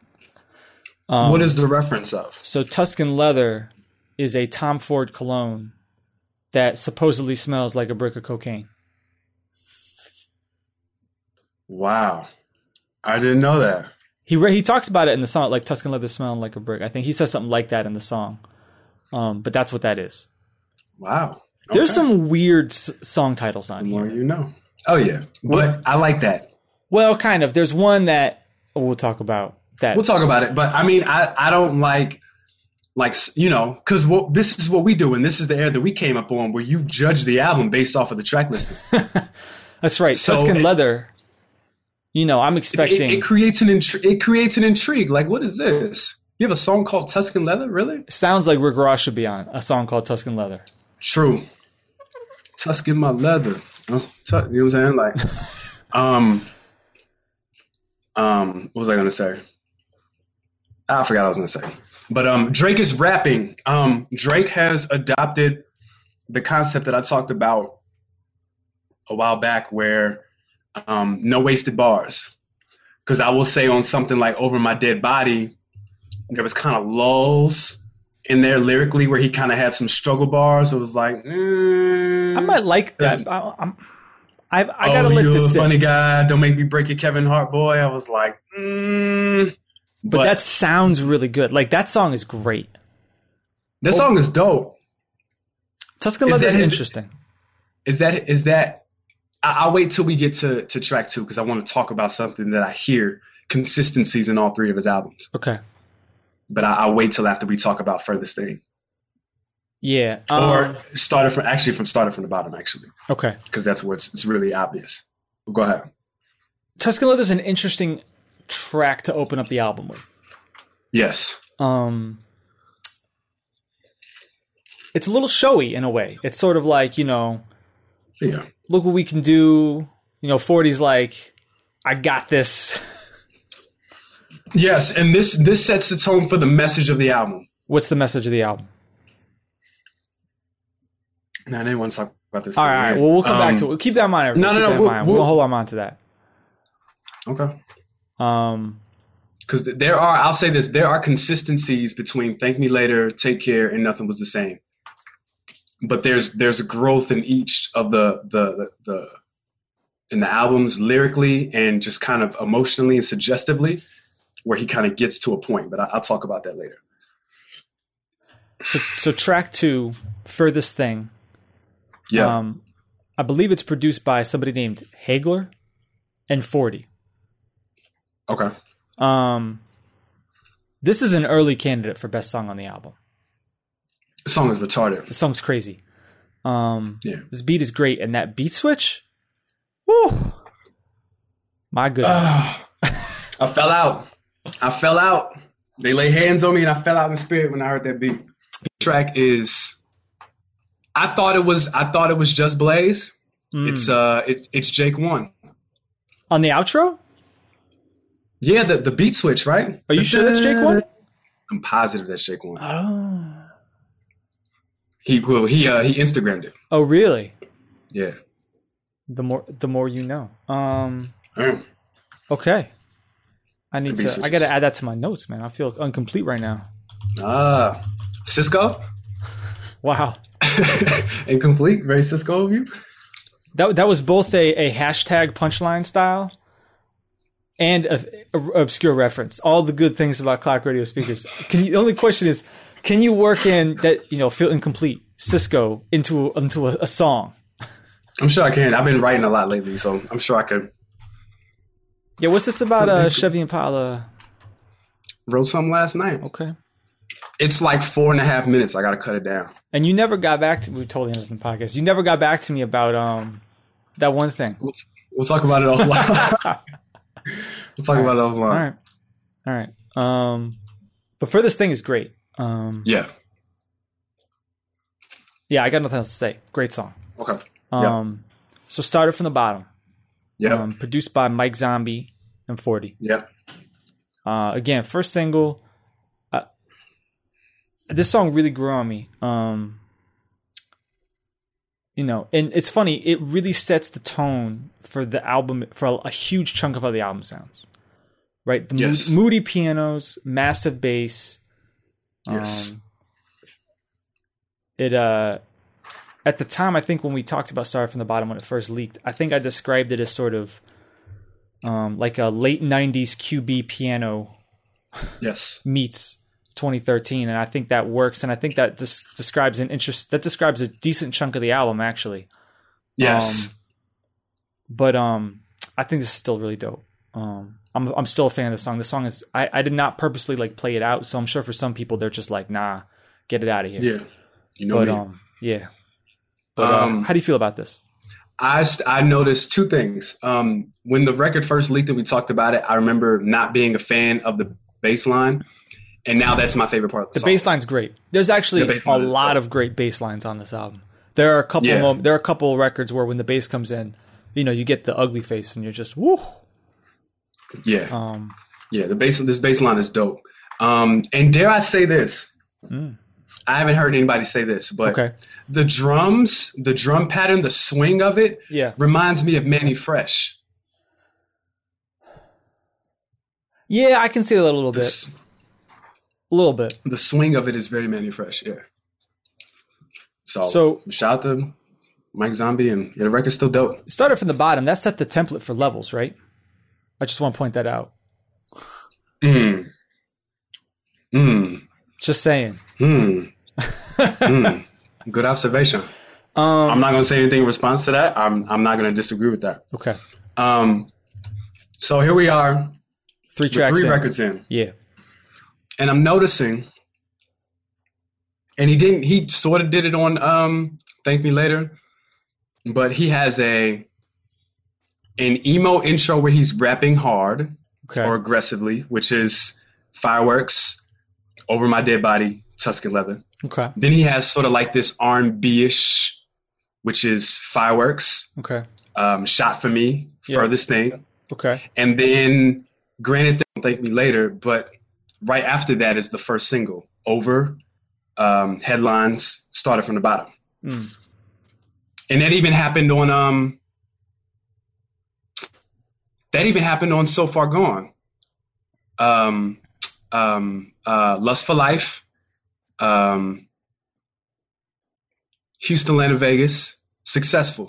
um, What is the reference of? So Tuscan Leather is a Tom Ford cologne that supposedly smells like a brick of cocaine. Wow. I didn't know that. He re- he talks about it in the song, like Tuscan Leather smelling like a brick. I think he says something like that in the song. Um, but that's what that is. Wow. There's Okay. some weird s- song titles on The more here. you know. Oh yeah, but I like that. Well, kind of. There's one that we'll talk about. That We'll talk about it, but I mean, I, I don't like, like you know, because what this is what we do, and this is the era that we came up on, where you judge the album based off of the track listing. That's right. So Tuscan it- Leather. You know, I'm It, expecting. it creates an intri- it creates an intrigue. Like, what is this? You have a song called Tuscan Leather, really? Sounds like Rick Ross should be on a song called Tuscan Leather. True. Tuscan my leather. Oh, tu- you know what I'm saying? Like, um, um, what was I gonna say? I forgot what I was gonna say. But um, Drake is rapping. Um, Drake has adopted the concept that I talked about a while back, where um, no wasted bars. Because I will say on something like Over My Dead Body, there was kind of lulls in there lyrically where he kind of had some struggle bars. It was like, mm, I might like that. I, I'm, I, I gotta oh, let you this a sit. funny guy. Don't make me break your Kevin Hart, boy. I was like, mm. But, that sounds really good. Like, that song is great. that song is dope. Tuscan Is Leather is that his- interesting. Is that is that? I, I'll wait till we get to, to track two because I want to talk about something that I hear consistencies in all three of his albums. Okay. But I, I'll wait till after we talk about Furthest Thing. Yeah. Um, or started from actually from started from the bottom actually. Okay. Because that's where it's, it's really obvious. Go ahead. Tuscan Leather's an interesting track to open up the album with. Yes. Um, it's a little showy in a way. It's sort of like, you know, yeah. Look what we can do. You know, forty's like, I got this. Yes, and this this sets the tone for the message of the album. What's the message of the album? No, I didn't want to talk about this. All right, all right. Well, we'll come um, back to it. We'll keep that in mind. No, keep no, no. We'll, we'll, we'll, we'll hold our mind to that. Okay. Um, because there are, I'll say this, there are consistencies between Thank Me Later, Take Care, and Nothing Was the Same. But there's there's growth in each of the the the, the in the albums lyrically and just kind of emotionally and suggestively, where he kind of gets to a point. But I, I'll talk about that later. So so track two, Furthest Thing. Yeah. Um, I believe it's produced by somebody named Hagler and forty. Okay. Um, this is an early candidate for best song on the album. The song is retarded. The song's crazy. Um, yeah. This beat is great, and that beat switch, woo! My goodness. Uh, I fell out. I fell out. They lay hands on me, and I fell out in spirit when I heard that beat. The track is. I thought it was. I thought it was just Blaze. Mm. It's uh. It's it's Jake One. On the outro. Yeah, the the beat switch, right? Are you sure that's Jake One? I'm positive that's Jake One. Oh. He well, he uh he Instagrammed it. Oh really? Yeah. The more the more you know. Um. Mm. Okay. I need to. I got to add that to my notes, man. I feel incomplete right now. Ah, Cisco. Wow. Incomplete. Very Cisco of you. That that was both a, a hashtag punchline style and a, a obscure reference. All the good things about Clock Radio speakers. Can you, the only question is, can you work in that, you know, feel incomplete Cisco into into a, a song? I'm sure I can. I've been writing a lot lately, so I'm sure I could. Yeah, what's this about uh, Chevy Impala? Wrote something last night. Okay. It's like four and a half minutes. I got to cut it down. And you never got back to me. We totally ended up in the podcast. You never got back to me about um that one thing. We'll, we'll talk about it offline. We'll talk All about right. it offline. All right. All right. Um, but Furthest Thing is great. Um, yeah. Yeah, I got nothing else to say. Great song. Okay. Um, yeah. So started from the bottom. Yeah. Um, produced by Mike Zombie and forty. Yeah. Uh, again, first single. Uh, this song really grew on me. Um, you know, and it's funny. It really sets the tone for the album, for a, a huge chunk of how the album sounds. Right? The yes. mo- moody pianos, massive bass. Yes. Um, it uh, at the time, I think when we talked about Started from the Bottom when it first leaked, I think I described it as sort of um, like a late nineties Q B piano. Yes. Meets twenty thirteen, and I think that works, and I think that des- describes an interest. That describes a decent chunk of the album, actually. Yes. Um, but um, I think this is still really dope. Um, I'm I'm still a fan of the song. The song is I, I did not purposely like play it out, so I'm sure for some people they're just like, nah, get it out of here. Yeah, you know but me. um, yeah. But um, uh, how do you feel about this? I I noticed two things. Um, when the record first leaked and we talked about it, I remember not being a fan of the bass line, and now that's my favorite part of the, the song. The bass line's great. There's actually the a lot great. of great bass lines on this album. There are a couple yeah. moments, there are a couple records where when the bass comes in, you know, you get the ugly face and you're just woo. Yeah. Um, yeah, the bass this bass line is dope. Um, and dare I say this? Mm. I haven't heard anybody say this, but okay. the drums, the drum pattern, the swing of it yeah. reminds me of Manny Fresh. Yeah, I can see that a little bit. The, a little bit. The swing of it is very Manny Fresh, yeah. So, so shout out to Mike Zombie, and yeah, the record's still dope. It started from the bottom. That set the template for levels, right? I just want to point that out. Mm. Mm. Just saying. Mm. mm. Good observation. Um, I'm not going to say anything in response to that. I'm I'm not going to disagree with that. Okay. Um, so here we are, three tracks, three in. records in, yeah, and I'm noticing, and he didn't. He sort of did it on um, Thank Me Later, but he has a an emo intro where he's rapping hard okay, or aggressively, which is Fireworks, Over My Dead Body, Tuscan Leather. okay, Then he has sort of like this R and B-ish, which is Fireworks, okay, um, Shot for Me, Yeah. Furthest Thing. okay. And then, granted, they'll thank me later, but right after that is the first single, Over, um, Headlines, Started from the Bottom. Mm. And that even happened on, um, that even happened on So Far Gone. Um, um, uh, Lust for Life, um, Houston, Atlanta, Vegas, Successful.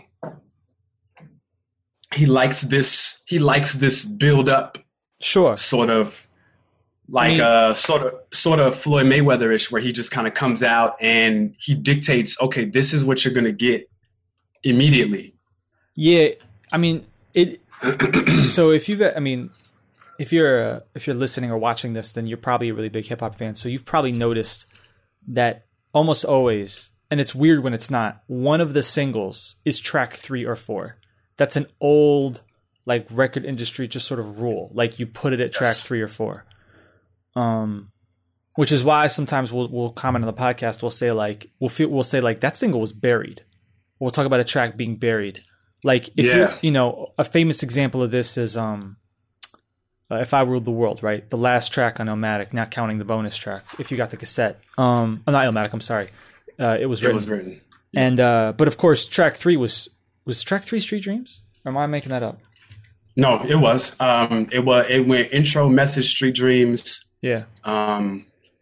He likes this. He likes this build up, Sure. sort of like I mean- uh, sort of sort of Floyd Mayweather-ish, where he just kind of comes out and he dictates, okay, this is what you're gonna get immediately. Yeah, I mean it. So if you've, I mean, if you're uh, if you're listening or watching this, then you're probably a really big hip hop fan. So you've probably noticed that almost always, and it's weird when it's not, one of the singles is track three or four. That's an old like record industry just sort of rule. Like you put it at track Yes. three or four. Um, which is why sometimes we'll we'll comment on the podcast. We'll say like we'll feel we'll say like that single was buried. We'll talk about a track being buried. Like if Yeah. you you know a famous example of this is um, uh, If I Ruled the World, right? The last track on Illmatic, not counting the bonus track. If you got the cassette, um, oh, not Illmatic. I'm sorry. Uh, it was It written. was written. And uh, but of course, track three was was track three Street Dreams. Or am I making that up? No, it was. Um, it was. It went intro, message, Street Dreams. Yeah. Um,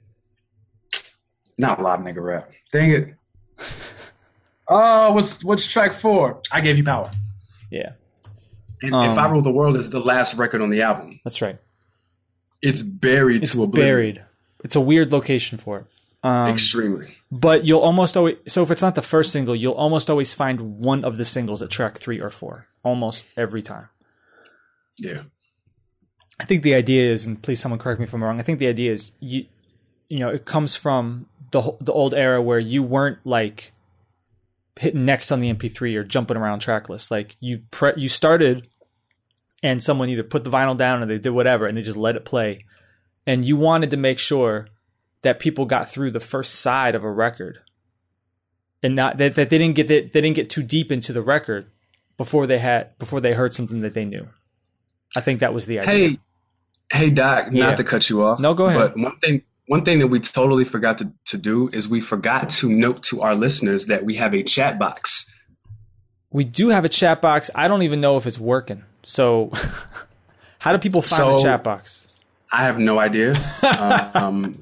not live nigga rap. Dang it. Oh, what's what's track four? I Gave You Power. Yeah. And Um, If I Rule the World is the last record on the album. That's right. It's buried It's to oblivion. buried. It's a weird location for it. Um, Extremely. But you'll almost always, so if it's not the first single, you'll almost always find one of the singles at track three or four, almost every time. Yeah. I think the idea is, and please someone correct me if I'm wrong, I think the idea is, you you know, it comes from the whole- the old era where you weren't like hitting next on the M P three or jumping around track lists. Like you pre- you started and someone either put the vinyl down or they did whatever and they just let it play. And you wanted to make sure that people got through the first side of a record and not that, that they didn't get that they didn't get too deep into the record before they had before they heard something that they knew. I think that was the idea. Hey, hey, Doc. Yeah. Not to cut you off. No, go ahead. But one thing, one thing that we totally forgot to, to do is we forgot to note to our listeners that we have a chat box. We do have a chat box. I don't even know if it's working. So how do people find the So- chat box? I have no idea. um,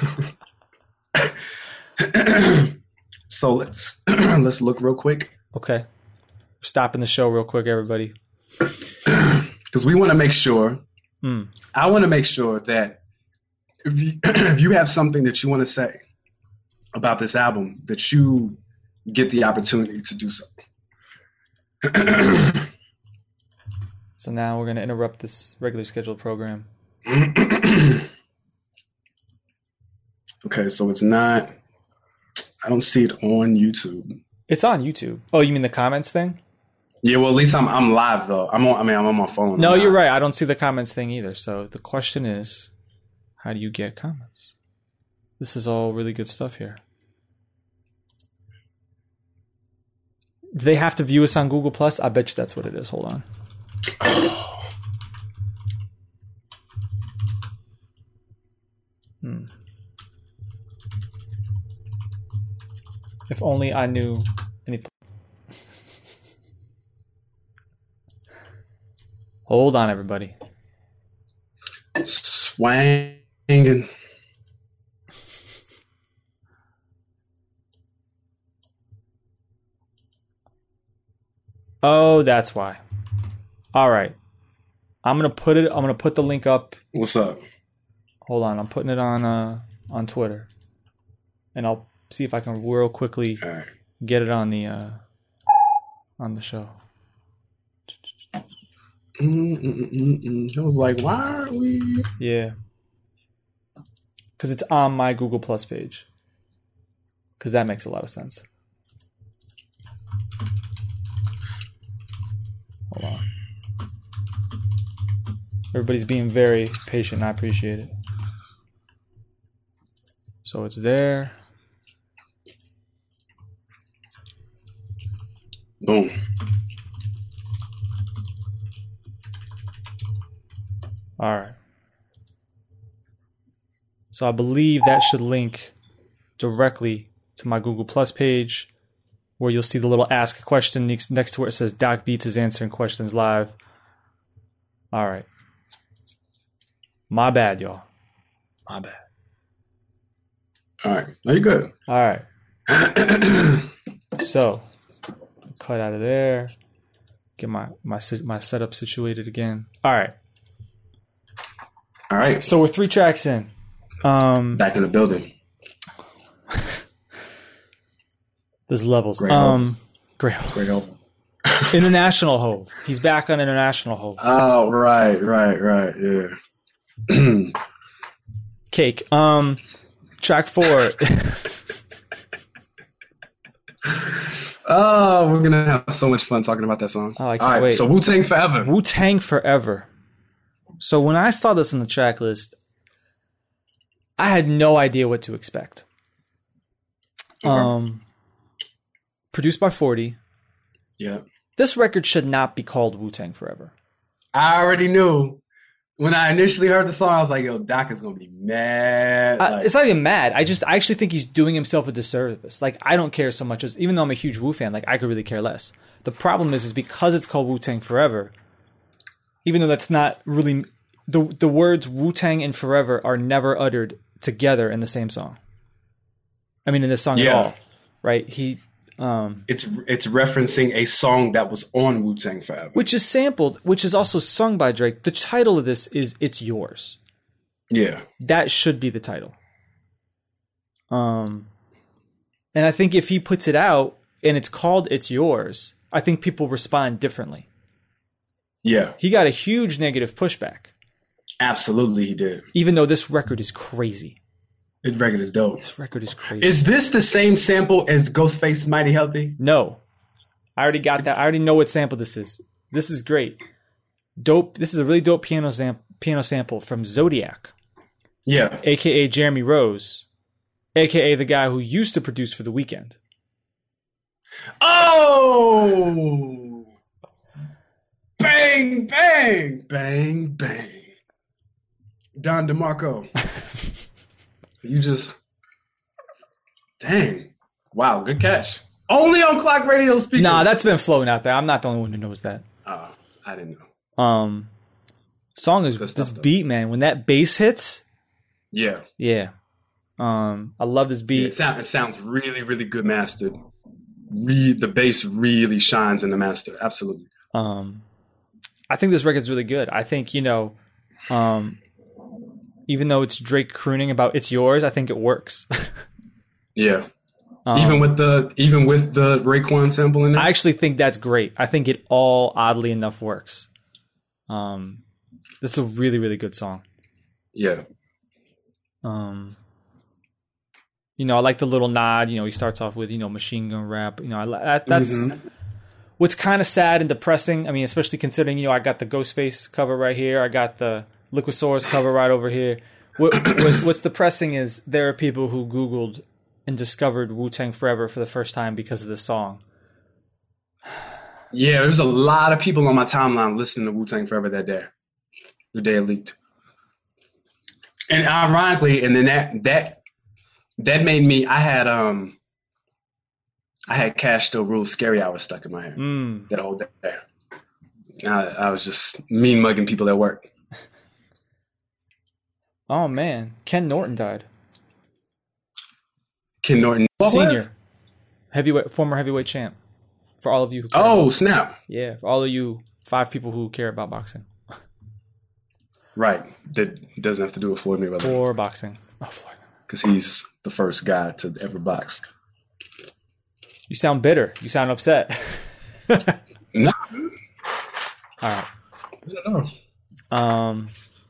so let's let's look real quick Okay. We're stopping the show real quick, everybody. because we want to make sure. Mm. I want to make sure that if you, if you have something that you want to say about this album, that you get the opportunity to do so. So now we're going to interrupt this regularly scheduled program. Okay, so it's not. I don't see it on YouTube. It's on YouTube. Oh, you mean the comments thing? Yeah, well, at least I'm I'm live though. I'm on. I mean, I'm on my phone. No, I'm you're not- right. I don't see the comments thing either. So the question is, how do you get comments? This is all really good stuff here. Do they have to view us on Google Plus? I bet you that's what it is. Hold on. Hmm. If only I knew anything. Hold on, everybody. Swanging. Oh, that's why. All right. I'm gonna put it. I'm gonna put the link up. What's up? Hold on. I'm putting it on uh on Twitter, and I'll see if I can real quickly All right. get it on the uh, on the show. Mm-mm-mm-mm. I was like, why aren't we? Yeah, because it's on my Google Plus page. Because that makes a lot of sense. Hold on. Everybody's being very patient. I appreciate it. So it's there. Boom. All right. So I believe that should link directly to my Google Plus page, where you'll see the little ask a question next, next to where it says Doc Beats is answering questions live. All right. My bad, y'all. My bad. All right. No, you're good. All right. So, cut out of there. Get my, my, my setup situated again. All right. All right. So we're three tracks in. Um, Back in the building. There's levels. Great um, hope. Great hope. Great hope. International Hove. He's back on International Hove. Oh, right, right, right. Yeah. Cake. Um, track four. Oh, we're gonna have so much fun talking about that song. Oh, I can't All right, wait. so Wu-Tang Forever. Wu-Tang Forever. So when I saw this on the track list, I had no idea what to expect. Okay. Um, produced by forty. Yeah. This record should not be called Wu-Tang Forever. I already knew. When I initially heard the song, I was like, yo, Doc is going to be mad. Uh, Like, it's not even mad. I just, I actually think he's doing himself a disservice. Like, I don't care so much as, even though I'm a huge Wu fan, like, I could really care less. The problem is, is because it's called Wu-Tang Forever, even though that's not really, the, the words Wu-Tang and Forever are never uttered together in the same song. I mean, in this song Yeah. at all, right? He, um, it's it's referencing a song that was on Wu-Tang Forever. which is sampled, which is also sung by Drake. The title of this is "It's Yours." Yeah. That should be the title. Um, and I think if he puts it out and it's called "It's Yours," I think people respond differently. Yeah. He got a huge negative pushback, Absolutely, he did. even though this record is crazy. His record is dope. This record is crazy. Is this the same sample as Ghostface Mighty Healthy? No, I already got that. I already know what sample this is. This is great. Dope. This is a really dope piano sam- piano sample from Zodiac, Yeah. aka Jeremy Rose, aka the guy who used to produce for The Weeknd. Oh! Bang, bang, bang, bang. Don DeMarco. You just, dang. Wow, good catch. Only on Clock Radio speakers. Nah, that's been floating out there. I'm not the only one who knows that. Oh, I didn't know. Um, song is Good this stuff, though. beat, man. When that bass hits, Yeah. yeah. Um, I love this Yeah, beat. it, sound, it sounds really, really good mastered. Re- the bass really shines in the master. Absolutely. Um, I think this record's really good. I think, you know, um, even though it's Drake crooning about "It's Yours," I think it works. Yeah. Um, even with the even with the Raekwon sample in it. I actually think that's great. I think it all, oddly enough, works. Um, this is a really, really good song. yeah. Um, you know, I like the little nod. You know, he starts off with, you know, Machine Gun Rap. You know, I, li- that, that's Mhm. what's kind of sad and depressing. I mean, especially considering, you know, I got the Ghostface cover right here. I got the Liquisaurus cover right over here. What, what's, what's depressing is there are people who Googled and discovered Wu-Tang Forever for the first time because of this song. Yeah, there's a lot of people on my timeline listening to Wu-Tang Forever that day. The day it leaked. And ironically, and then that that that made me I had um I had Cash Still Rules Scary Hour stuck in my head Mm. that whole day. I, I was just mean mugging people at work. Oh, man. Ken Norton died. Ken Norton. Senior. Heavyweight, former heavyweight champ. For all of you who care. Oh, about- snap. Yeah, for all of you five people who care about boxing. Right. That doesn't have to do with Floyd Mayweather Or boxing. Oh, Floyd. because he's the first guy to ever box. You sound bitter. You sound upset. No. All right. I don't know. Um.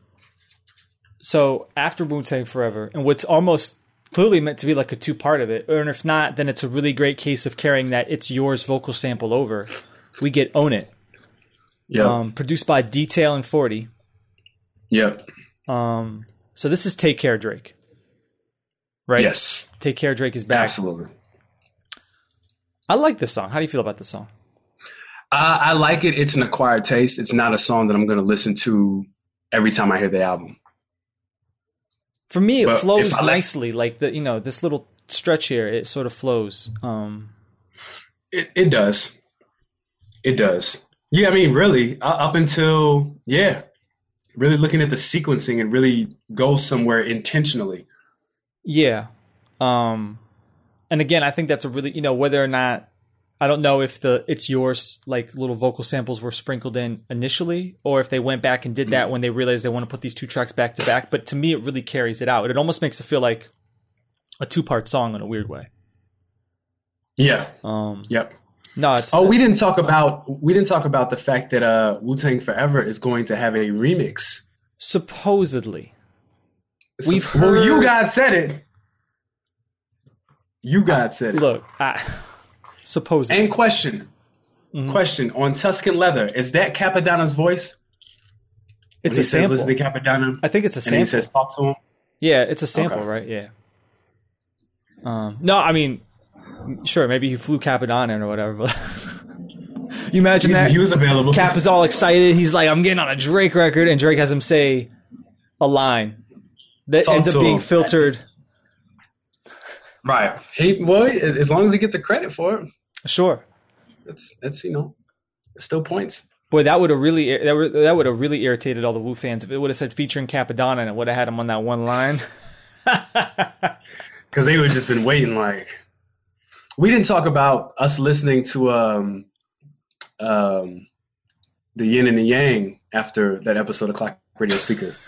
So after Wu-Tang Forever, and what's almost clearly meant to be like a two part of it, or if not, then it's a really great case of carrying that It's Yours vocal sample over. We get Own It. Yeah. Um, produced by Detail and forty. Yep. Um. So this is Take Care Drake. Right? Yes. Take Care Drake is back. Absolutely. I like this song. How do you feel about this song? Uh, I like it. It's an acquired taste. It's not a song that I'm going to listen to every time I hear the album. For me, it But flows if I like- nicely. Like the, you know, this little stretch here, it sort of flows. Um, It it does. It does. Yeah, I mean, really, uh, up until, yeah, really looking at the sequencing, it really goes somewhere intentionally. yeah. Um, and again, I think that's a really, you know, whether or not, I don't know if the It's Yours, like little vocal samples were sprinkled in initially, or if they went back and did that when they realized they want to put these two tracks back to back. But to me, it really carries it out. It almost makes it feel like a two part song in a weird way. Yeah. Um, Yep. no, it's, Oh, we didn't talk about we didn't talk about the fact that uh, Wu-Tang Forever is going to have a remix. supposedly. So- We've well, you heard- God said it. You God said it. Look, I, supposedly. And question, Mhm. question on Tuscan Leather, is that Capadonna's voice? When It's he a says, sample. listen to Capadonna, I think it's a and sample. he says, talk to him. Yeah, it's a sample, Okay. right? Yeah. Um, no, I mean, sure, maybe he flew Capadonna in or whatever. But you imagine He, that? he was available. Cap is all excited. He's like, "I'm getting on a Drake record," and Drake has him say a line that Talk ends up to being him. filtered. Right. He well, as as long as he gets a credit for it, Sure, it's it's you know, it's still points. boy, that would have really that would that would have really irritated all the Wu fans if it would have said featuring Capadonna and it would have had him on that one line. Because they would have just been waiting. Like, we didn't talk about us listening to um, um, the Yin and the Yang after that episode of Clock Radio Speakers.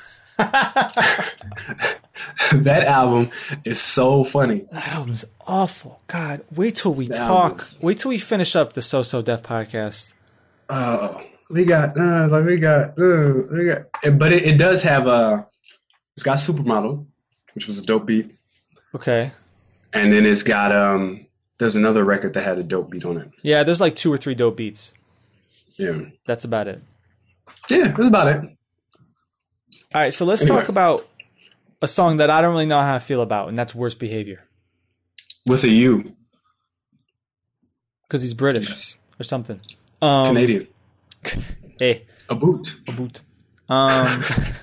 That album is so funny. That album's awful. God, wait till we That talk. album's- Wait till we finish up the So So Def podcast. Oh, we got, uh, it's like we got, uh, we got, and- but it, it does have a, it's got Supermodel, which was a dope beat, Okay. and then it's got um, there's another record that had a dope beat on it. Yeah, there's like two or three dope beats. Yeah, That's about it. yeah, that's about it. All right, so let's Anyway. talk about a song that I don't really know how I feel about, and that's Worst Behavior. With a U, Because he's British yes. or something. Um, Canadian, Hey, a boot. a boot. Um,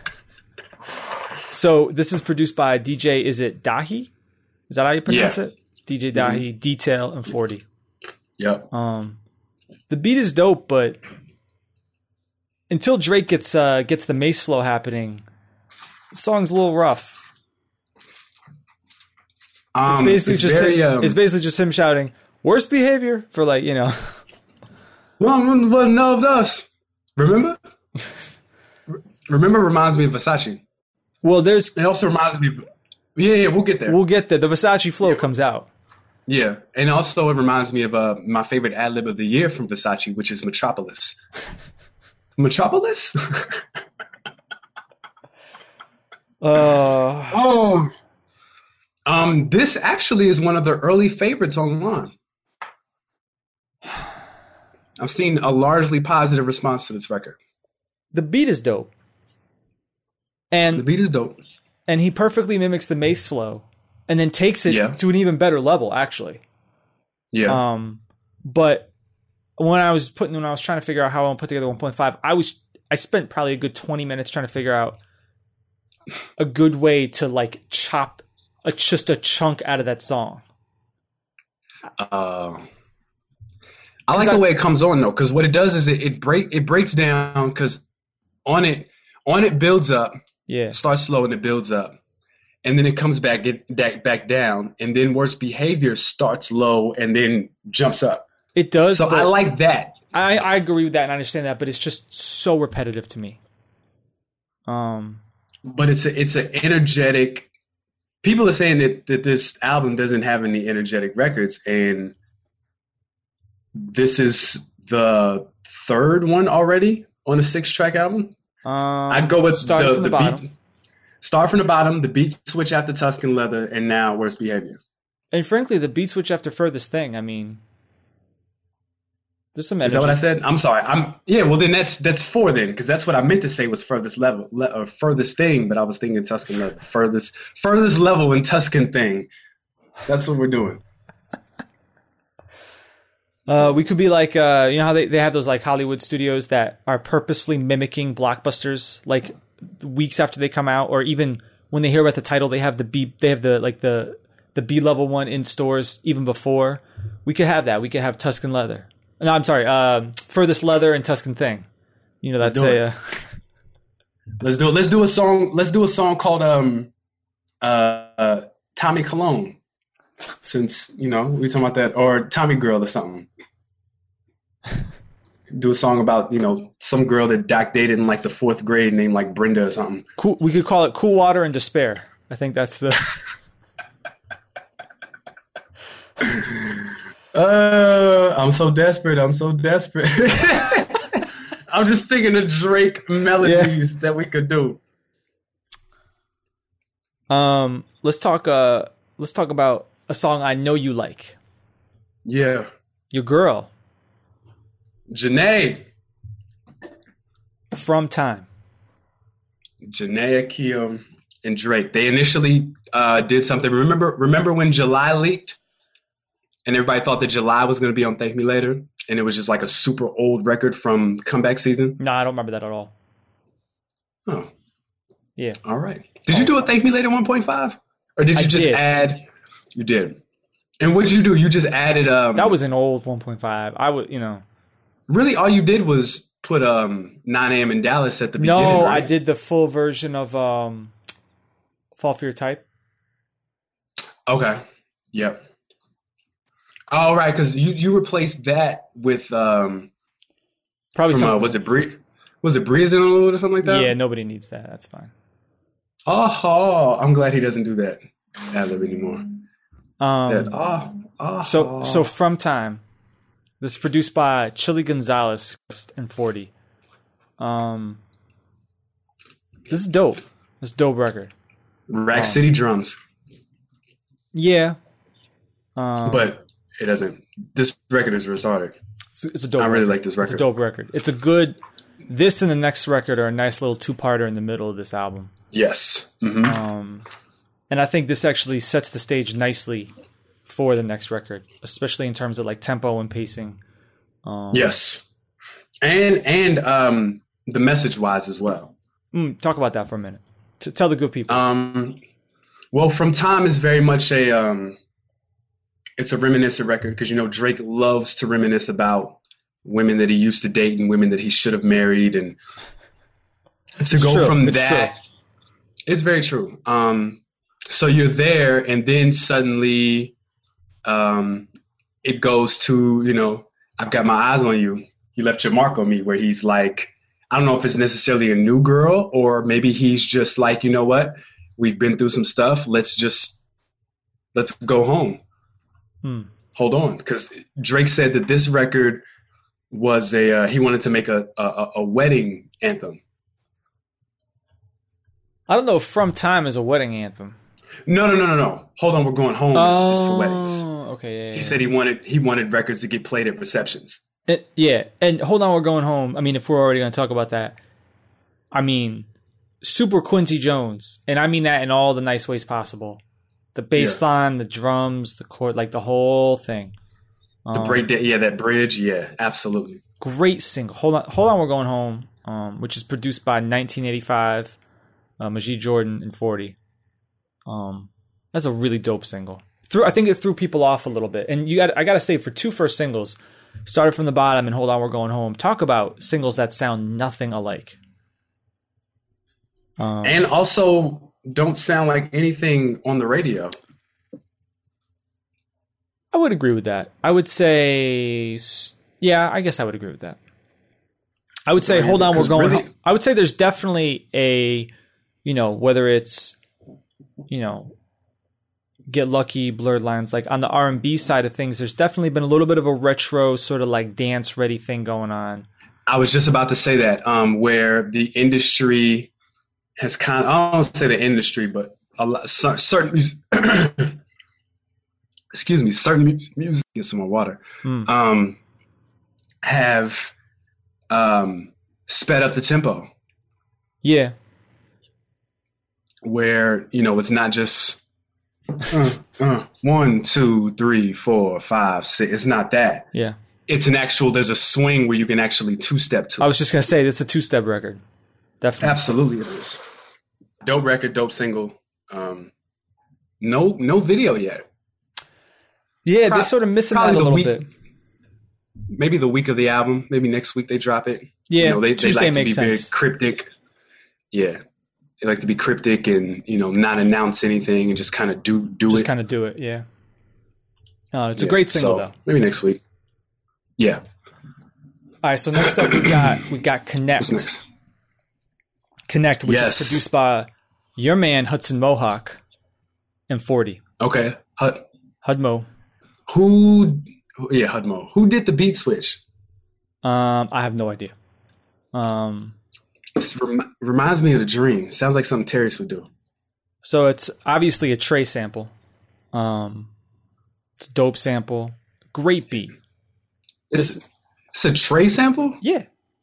so this is produced by D J, is it Dahi? Is that how you pronounce Yeah. it? D J Dahi, Detail, and forty. Yep. Um, the beat is dope, but until Drake gets uh, gets the mace flow happening, the song's a little rough. Um, It's basically it's just very, him, um, it's basically just him shouting "worst behavior" for like you know. one one of us. Remember? Remember reminds me of Versace. Well, there's It also reminds me. Of, yeah, yeah, we'll get there. we'll get there. The Versace flow comes out. Yeah, and also it reminds me of uh, my favorite ad lib of the year from Versace, which is Metropolis. Metropolis? Uh, Oh. Um, this actually is one of the early favorites online. I've seen a largely positive response to this record. the beat is dope, The and beat is dope. and he perfectly mimics the mace flow, and then takes it Yeah. to an even better level. Actually, Yeah. um, but when I was putting when I was trying to figure out how I want to put together one point five, I was I spent probably a good twenty minutes trying to figure out a good way to like chop a, just a chunk out of that song. Uh, I like I- the way it comes on though, because what it does is it, it break it breaks down because on it on it builds up, Yeah, it starts slow and it builds up, and then it comes back get back back down, and then worst behavior starts low and then jumps up. it does. So but I like that. I, I agree with that and I understand that, but it's just so repetitive to me. Um, But it's a it's an energetic. People are saying that, that this album doesn't have any energetic records, and this is the third one already on a six-track album. Um, I'd go with starting the, from the, the bottom. beat. Start from the bottom, the beat switch after Tuscan Leather, and now Worst Behavior. And frankly, the beat switch after Furthest Thing. I mean, there's some energy. Is that what I said? I'm sorry. I'm yeah. Well, then that's that's four then, because that's what I meant to say was furthest level le, or furthest thing, but I was thinking Tuscan Leather. Furthest furthest level and Tuscan Thing. That's what we're doing. Uh, we could be like, uh, you know how they, they have those like Hollywood studios that are purposefully mimicking blockbusters, like weeks after they come out, or even when they hear about the title, they have the B, they have the like the the B level one in stores even before. We could have that. We could have Tuscan Leather. No, I'm sorry, uh, Furthest Leather and Tuscan Thing. You know, that's a. Uh, let's do it. Let's do a song. Let's do a song called um, uh, uh Tommy Cologne. Since, you know, we talking about that, or Tommy Girl or something. Do a song about, you know, some girl that Doc dated in like the fourth grade named like Brenda or something. Cool. We could call it Cool Water and Despair. I think that's the. uh, I'm so desperate. I'm so desperate. I'm just thinking of Drake melodies yeah. that we could do. Um, let's talk. Uh, let's talk about a song I know you like. Yeah. Your girl. Janae. From Time. Janae Akeem and Drake. They initially uh, did something. Remember remember when July leaked? And everybody thought that July was going to be on Thank Me Later? And it was just like a super old record from comeback season? No, I don't remember that at all. Oh. Yeah. All right. Did you do a Thank Me Later one point five? Or did you I just did. add... You did. And what did you do? You just added... Um, that was an old one point five. I would, you know... Really, all you did was put um, nine a.m. in Dallas at the beginning, No, right? I did the full version of um, Fall for Your Type. Okay. Yep. All right, because you, you replaced that with... Um, Probably from, uh, was it Bree? Was it Breeze Interlude or something like that? Yeah, nobody needs that. That's fine. Oh, I'm glad he doesn't do that ad-lib anymore. Um, that, oh, oh. So, so From Time, this is produced by Chili Gonzalez and forty. Um, this is dope. This is a dope record. Rack um, City drums. Yeah. Um, but it doesn't. This record is retarded. It's, it's a dope I really record. like this record. It's a dope record. It's a good... This and the next record are a nice little two-parter in the middle of this album. Yes. Mm-hmm. Um, and I think this actually sets the stage nicely for the next record, especially in terms of like tempo and pacing. Um, yes. And and um, the message-wise as well. Mm, talk about that for a minute. To tell the good people. Um, well, From Time is very much a... Um, it's a reminiscent record because, you know, Drake loves to reminisce about women that he used to date and women that he should have married. And to it's go true. from it's that... True. It's very true. Um, so you're there, and then suddenly um, it goes to, you know, I've got my eyes on you. You left your mark on me, where he's like, I don't know if it's necessarily a new girl, or maybe he's just like, you know what? We've been through some stuff. Let's just, let's go home. Hmm. Hold on. Because Drake said that this record was a, uh, he wanted to make a, a, a wedding anthem. I don't know if From Time is a wedding anthem. No, no, no, no, no. Hold on, we're going home. Oh, it's, it's for weddings. Okay, yeah, yeah, he said he wanted he wanted records to get played at receptions. It, yeah, and hold on, we're going home. I mean, if we're already going to talk about that, I mean, super Quincy Jones, and I mean that in all the nice ways possible. The bass yeah. line, the drums, the chord, like the whole thing. The um, break, yeah, that bridge, yeah, absolutely. Great single. Hold on, hold on, we're going home, um, which is produced by nineteen eighty-five. Uh, Majid Jordan and forty. Um, that's a really dope single. Threw, I think it threw people off a little bit. And you got, I got to say, for two first singles, Started From the Bottom and Hold On, We're Going Home, talk about singles that sound nothing alike. Um, and also don't sound like anything on the radio. I would agree with that. I would say, yeah, I guess I would agree with that. I would say, Hold On, We're Going really, Home. I would say there's definitely a... You know, whether it's, you know, Get Lucky, Blurred Lines. Like on the R and B side of things, there's definitely been a little bit of a retro sort of like dance ready thing going on. I was just about to say that, um, where the industry has kind of, I don't want to say the industry, but a lot, certain music, excuse me, certain music, get some more water, Mm. um, have um, sped up the tempo. Yeah. Where, you know, it's not just uh, uh, one, two, three, four, five, six. It's not that. Yeah. It's an actual, there's a swing where you can actually two-step to. I was just going to say, it's a two-step record. Definitely. Absolutely it is. Dope record, dope single. Um, no no video yet. Yeah, Pro- they're sort of missing that a little week, bit. Maybe the week of the album. Maybe next week they drop it. Yeah, you know, they, they Tuesday like to makes be very sense. cryptic. Yeah. They like to be cryptic and, you know, not announce anything and just kind of do do Just it. kind of do it, yeah. Uh, it's a Yeah, great single, so, though. Maybe next week. Yeah. All right, so next up we got we got Connect. What's next? Connect, which Yes. is produced by your man Hudson Mohawk and forty. Okay. Hud, Hudmo. who, who? Yeah, Hudmo. Who did the beat switch? Um, I have no idea. Um, This rem- reminds me of The Dream. Sounds like something Terrace would do. so it's obviously a Trey sample. Um, it's a dope sample. Great beat. It's, it's a Trey sample? Yeah.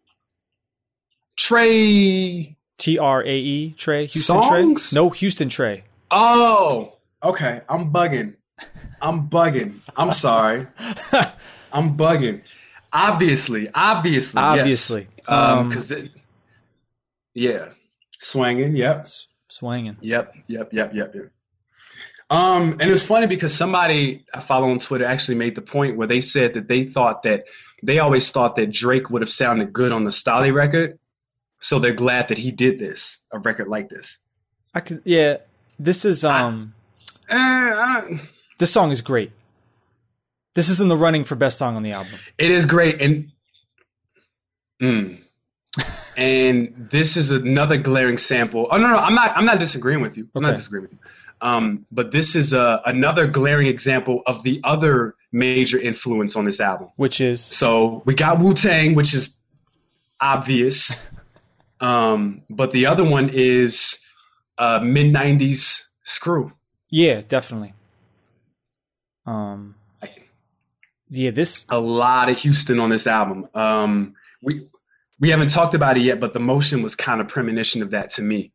Trey. T R A E, Trey. Houston Songs? Trey? No, Houston Trey. Oh, okay. I'm bugging. I'm bugging. I'm sorry. I'm bugging. Obviously, obviously, Obviously. yes. Um, Um, because it, yeah, swinging. Yep, Swanging. yep, yep, yep, yep, yep. Um, and it's funny because somebody I follow on Twitter actually made the point where they said that they thought that they always thought that Drake would have sounded good on the Stolly record, so they're glad that he did this, a record like this. I could, yeah. This is um. Eh, I, This song is great. This is in the running for best song on the album. It is great, and mm, and this is another glaring sample. Oh no, no, I'm not. I'm not disagreeing with you. I'm Okay. not disagreeing with you. Um, but this is a, another glaring example of the other major influence on this album. Which is So we got Wu-Tang, which is obvious, um, but the other one is uh, mid nineties Screw. yeah, definitely. Um, yeah, this A lot of Houston on this album. Um, we we haven't talked about it yet, but the motion was kind of premonition of that to me.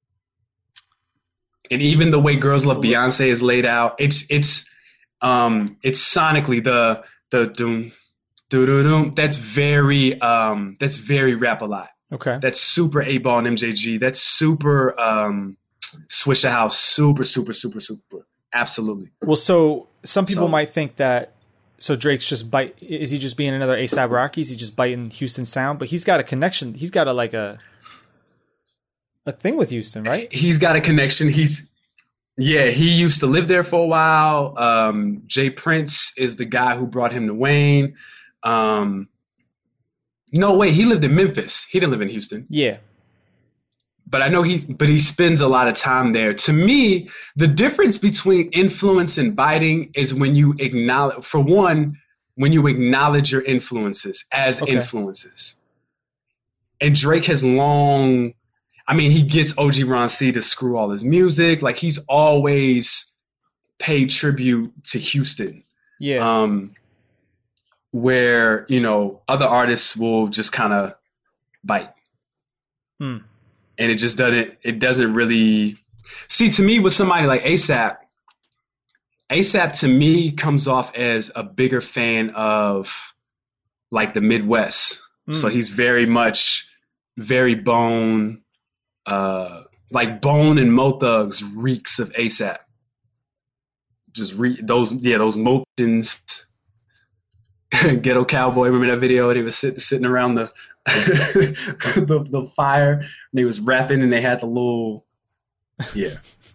And even the way Girls Love Beyonce is laid out, it's it's um, it's sonically the the doom doo doo doom. That's very um, that's very Rap A Lot. okay. That's super eight Ball and M J G. That's super um, Swisher House. Super super super super. Absolutely. Well, so some people So- might think that so Drake's just bite. Is he just being another A$AP Rocky? Is he just biting Houston sound? But he's got a connection. He's got a like a a thing with Houston, right? He's got a connection. He's yeah, he used to live there for a while. Um, Jay Prince is the guy who brought him to Wayne. Um, no, wait, he lived in Memphis. He didn't live in Houston. Yeah. But I know he but he spends a lot of time there. To me, the difference between influence and biting is when you acknowledge, for one, when you acknowledge your influences as Okay. influences. And Drake has long, I mean, he gets O G Ron C to screw all his music. Like, he's always paid tribute to Houston. Yeah. Um, where, you know, other artists will just kind of bite. Hmm. And it just doesn't, it doesn't really, see, to me, with somebody like A$AP, A$AP to me comes off as a bigger fan of like the Midwest. Mm. So he's very much, very Bone, uh, like Bone and Mo Thugs reeks of A$AP. Just re- those, yeah, those motions. Ghetto Cowboy, remember that video? They was sitting sitting around the, the the fire, and they was rapping, and they had the little, yeah.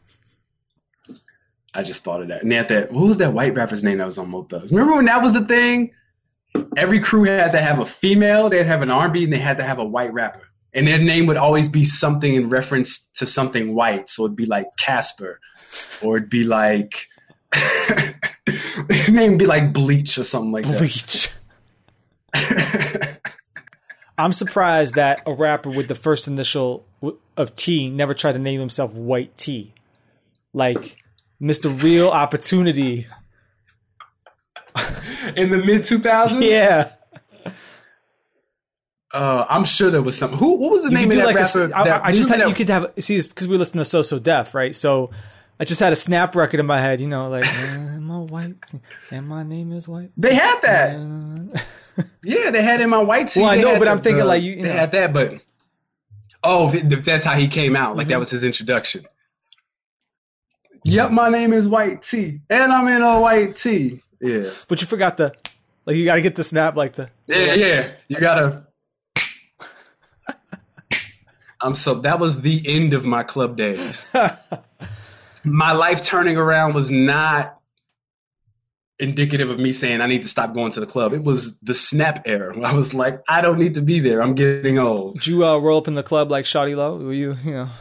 I just thought of that. And they had that. What was that white rapper's name that was on Mo Thugs? Remember when that was the thing? Every crew had to have a female, they'd have an R and B, and they had to have a white rapper. And their name would always be something in reference to something white. So it'd be like Casper, or it'd be like His name would be like Bleach or something like Bleach. I'm surprised that a rapper with the first initial of T never tried to name himself White T. Like Mister Real Opportunity. In the mid two thousands? Yeah. Uh, I'm sure there was something. Who? What was the You name could of do that like a, rapper? I, that, I just had, that, you could have, see, because we listen to So So Def, right? So I just had a Snap record in my head, you know, like, am I white? And my name is White. They had that. Uh, Yeah, they had in my White Tee. Well, I They know, had but the- I'm thinking the- like, you- you they know. had that, but oh, th- th- that's how he came out. Like Mhm. that was his introduction. Yep, my name is White Tee, and I'm in a white tee. Yeah, but you forgot the, like, you got to get the snap, like the. yeah, yeah. You gotta. I'm so that was the end of my club days. My life turning around was not indicative of me saying I need to stop going to the club. It was the Snap era. I was like, I don't need to be there. I'm getting old. Did you uh, roll up in the club like Shawty Low? Were you, you know?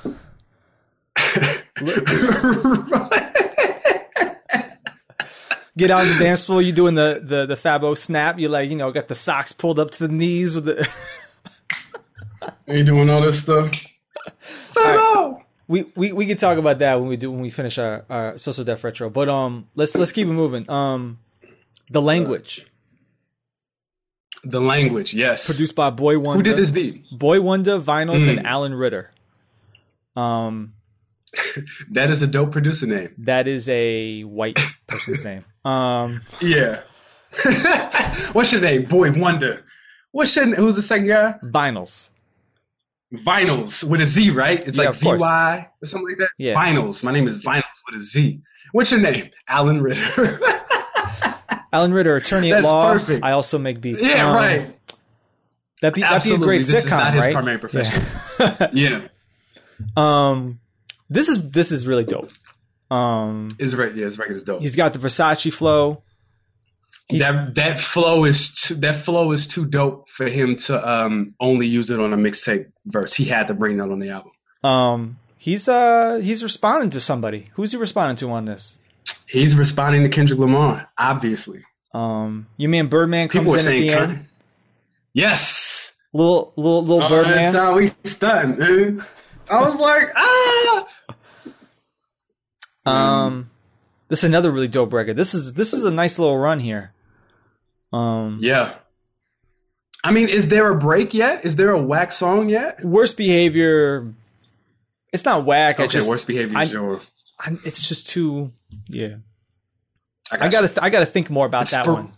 Get on the dance floor, you doing the, the, the Fabo snap. You like, you know, got the socks pulled up to the knees with the. Ain't doing all this stuff. Fabo! We, we we can talk about that when we do when we finish our, our Social Def retro. But um, let's let's keep it moving. Um, the language The language, yes. produced by Boy Wonder. Who did this beat? Boy Wonder, Vinyls, Mm. and Alan Ritter. Um, That is a dope producer name. that is a white person's name. Um, Yeah. What's your name? Boy Wonder. What's your Who's the second guy? Vinyls. Vinyls with a Z, right? It's Yeah, like of course. V Y or something like that. Yeah. Vinyls. My name is Vinyls with a Z. What's your name? Alan Ritter. Alan Ritter, attorney at That's law. perfect. I also make beats. Yeah, Um, right. That'd be that'd be a Absolutely. great This sitcom, is not his right? primary profession. Yeah. Yeah. um, this is this is really dope. Um, His record, yeah, his record is dope. he's got the Versace flow. He's, That that flow is too, that flow is too dope for him to um only use it on a mixtape verse. He had to bring that on the album. um, he's uh he's responding to somebody. Who's he responding to on this? He's responding to Kendrick Lamar, obviously. Um, your man Birdman comes People are in at saying, the end. Kanye. Yes. Little little little Oh, Birdman. that's how we stunned, dude. I was like, ah. Um, this is another really dope record. This is this is a nice little run here. Um, Yeah. I mean, is there a break yet? Is there a whack song yet? Worst Behavior. It's not whack. I Okay, just worst behavior I- is your. I, it's just too. Yeah, got I you. gotta th- I gotta think more about It's that for- one.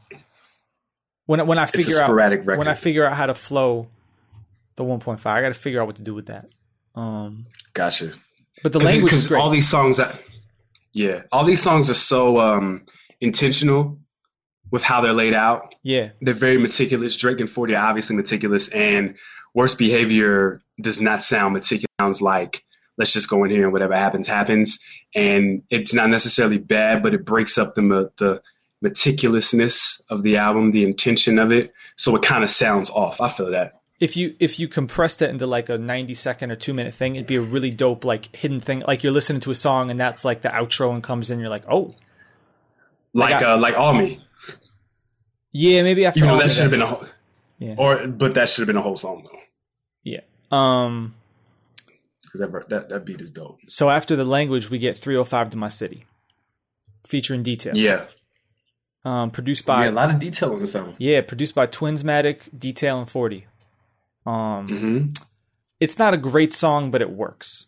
When I- when I It's a figure out sporadic record. when I figure out how to flow the one point five, I gotta figure out what to do with that. Um, Gotcha. but the language is Because great. all these songs that, yeah, all these songs are so um, intentional with how they're laid out. yeah, They're very meticulous. Drake and forty are obviously meticulous, and Worst Behavior does not sound meticulous. It sounds like let's just go in here and whatever happens happens, and it's not necessarily bad, but it breaks up the me- the meticulousness of the album, the intention of it, so it kind of sounds off. I feel that. if you if you compressed it into like a ninety second or two minute thing, it'd be a really dope like hidden thing. Like you're listening to a song and that's like the outro and comes in, you're like, oh, Like Like I- uh, like All Me, yeah, maybe after even though all that of should have been a whole, yeah, or but that should have been a whole song though, yeah. Um, because that, ver- that that beat is dope. so after the language, we get three oh five to My City, featuring Detail. Yeah, Um, produced yeah, by a lot of detail on this album. yeah, produced by Twinsmatic, Detail, and forty. Um, hmm it's not a great song, but it works.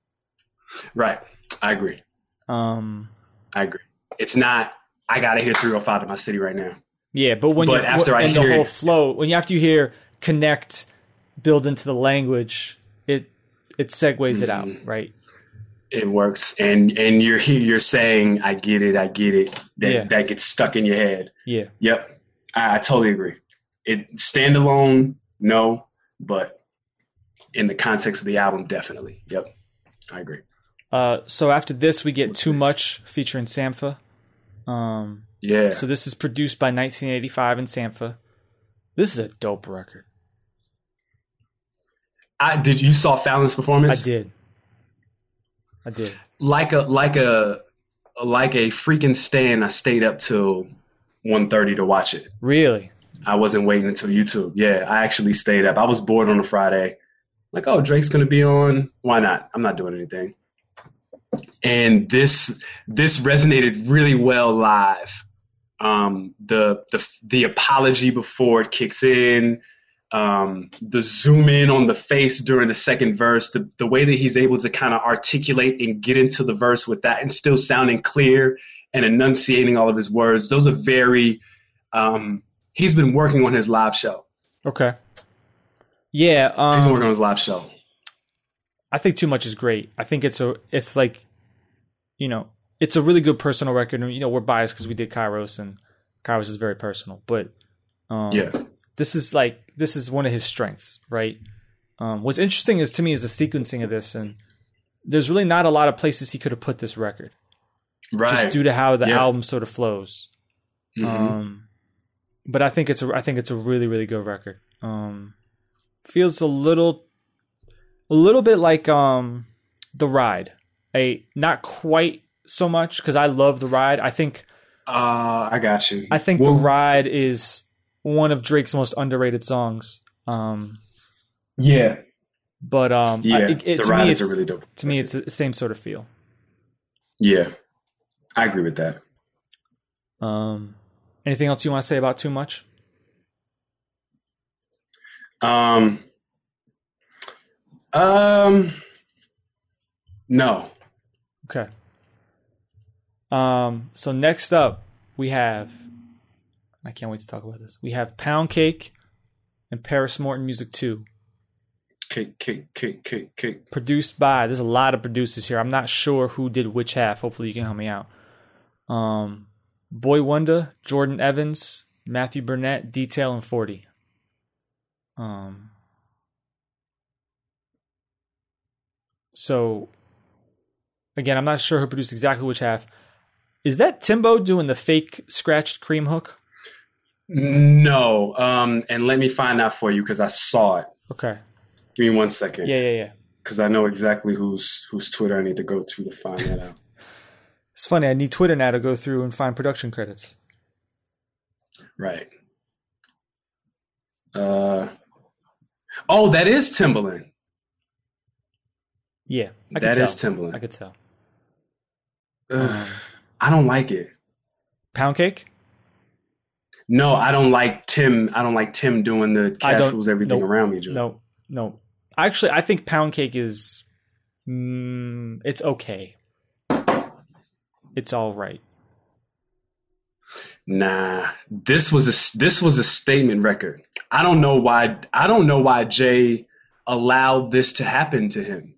Right, I agree. Um, I agree. It's not. I gotta hear three oh five to My City right now. yeah, but when But you after I and the hear whole it- flow, when you after you hear connect, build into the language, it it segues it out, Mhm. right? It works, and and you're here. You're saying, "I get it, I get it." That Yeah. that gets stuck in your head. Yeah. Yep, I, I totally agree. It standalone, no, but in the context of the album, definitely. Yep, I agree. Uh, so after this, we get What's Too next? Much featuring Sampha. Um, Yeah. so this is produced by nineteen eighty-five and Sampha. This is a dope record. I did. You saw Fallon's I performance? did. I did. Like a like a like a freaking stan, I stayed up till one thirty to watch it. Really? I wasn't waiting until YouTube. Yeah, I actually stayed up. I was bored on a Friday. Like, oh, Drake's gonna be on. Why not? I'm not doing anything. And this this resonated really well live. Um, the the the apology before it kicks in, um, the zoom in on the face during the second verse, the the way that he's able to kind of articulate and get into the verse with that and still sounding clear and enunciating all of his words. Those are very. Um, he's been working on his live show. Okay. Yeah, um, he's working on his live show. I think Too Much is great. I think it's a, it's like, you know, it's a really good personal record. And, you know, we're biased because we did Kairos, and Kairos is very personal. But um, yeah, this is like, this is one of his strengths, right? Um, what's interesting is to me is the sequencing of this, and there's really not a lot of places he could have put this record, right? Just due to how the yeah. album sort of flows. Mm-hmm. Um, but I think it's a, I think it's a really, really good record. Um, feels a little, a little bit like um, The Ride. A not quite so much because I love The Ride. I think. Uh, I got you. I think well, The Ride is one of Drake's most underrated songs. Um, yeah. But um, yeah, I, it, it, The to Ride me, is it's, a really dope. To me, it's the same sort of feel. Yeah, I agree with that. Um, anything else you want to say about Too Much? Um, um, no. Okay. Um, so next up we have, I can't wait to talk about this. We have Pound Cake and Paris Morton Music two. Cake, cake, cake, cake, cake. Produced by, there's a lot of producers here. I'm not sure who did which half. Hopefully you can help me out. Um, Boy Wonder, Jordan Evans, Matthew Burnett, Detail, and forty. Um, so again, I'm not sure who produced exactly which half. Is that Timbo doing the fake scratched cream hook? No. Um, and let me find out for you because I saw it. Okay. Give me one second. Yeah, yeah, yeah. Because I know exactly whose whose Twitter I need to go to to find that out. It's funny. I need Twitter now to go through and find production credits. Right. Uh. Oh, that is Timbaland. Yeah, I that could is tell. Timbaland. I could tell. Um, I don't like it. Pound Cake? No, I don't like Tim. I don't like Tim doing the cash rules everything nope, around me, Joe. No, no. Actually, I think Pound Cake is. Mm, it's okay. It's all right. Nah, this was a this was a statement record. I don't know why. I don't know why Jay allowed this to happen to him.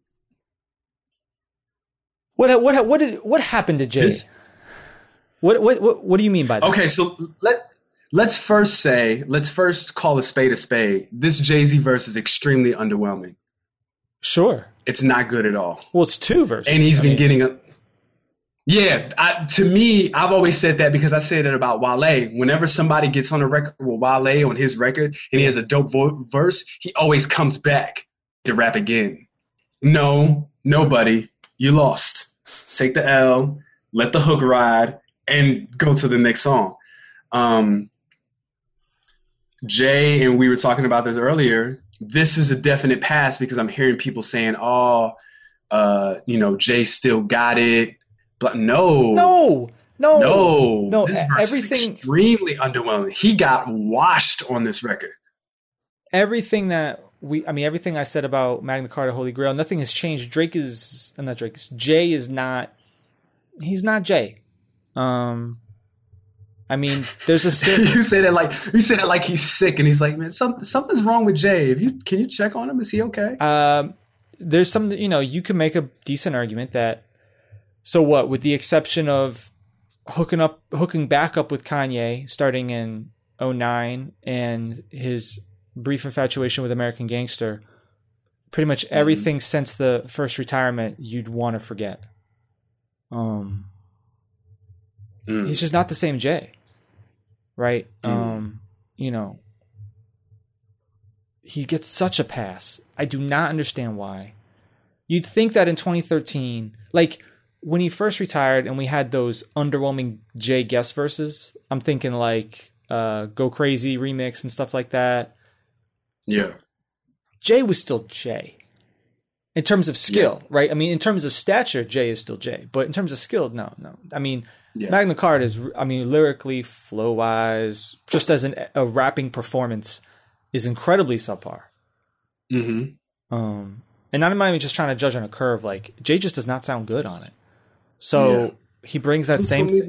What what what did what happened to Jay? This, what, what what what do you mean by that? Okay, so let let's first say let's first call a spade a spade. This Jay-Z verse is extremely underwhelming. Sure, it's not good at all. Well, it's two verses, and he's I been mean. getting a. Yeah, I, to me, I've always said that because I said it about Wale. Whenever somebody gets on a record with Wale on his record and he has a dope vo- verse, he always comes back to rap again. No, nobody, you lost. Take the L, let the hook ride, and go to the next song. Um, Jay, and we were talking about this earlier, this is a definite pass because I'm hearing people saying, oh, uh, you know, Jay still got it. But no, no, no, no, no. This verse everything is extremely underwhelming. He got washed on this record. Everything that we, I mean, everything I said about Magna Carta, Holy Grail, nothing has changed. Drake is, I'm not Drake. Jay is not. He's not Jay. Um, I mean, there's a certain, you say that like you say that like he's sick, and he's like, man, something something's wrong with Jay. If you can you check on him? Is he okay? Um, there's some, you know, you can make a decent argument that. So what, with the exception of hooking up, hooking back up with Kanye starting in oh nine and his brief infatuation with American Gangster, pretty much everything mm. since the first retirement you'd want to forget. Um, mm. He's just not the same Jay, right? Mm. Um, you know, he gets such a pass. I do not understand why. You'd think that in twenty thirteen, like. when he first retired and we had those underwhelming Jay guest verses, I'm thinking like uh, Go Crazy remix and stuff like that. Yeah. Jay was still Jay in terms of skill, yeah. right? I mean, in terms of stature, Jay is still Jay, but in terms of skill, no, no. I mean, yeah. Magna Carta is, I mean, lyrically, flow wise, just as an, a rapping performance is incredibly subpar. Mm-hmm. Um, and I'm not even just trying to judge on a curve. Like Jay just does not sound good on it. So yeah. he brings that same. Th-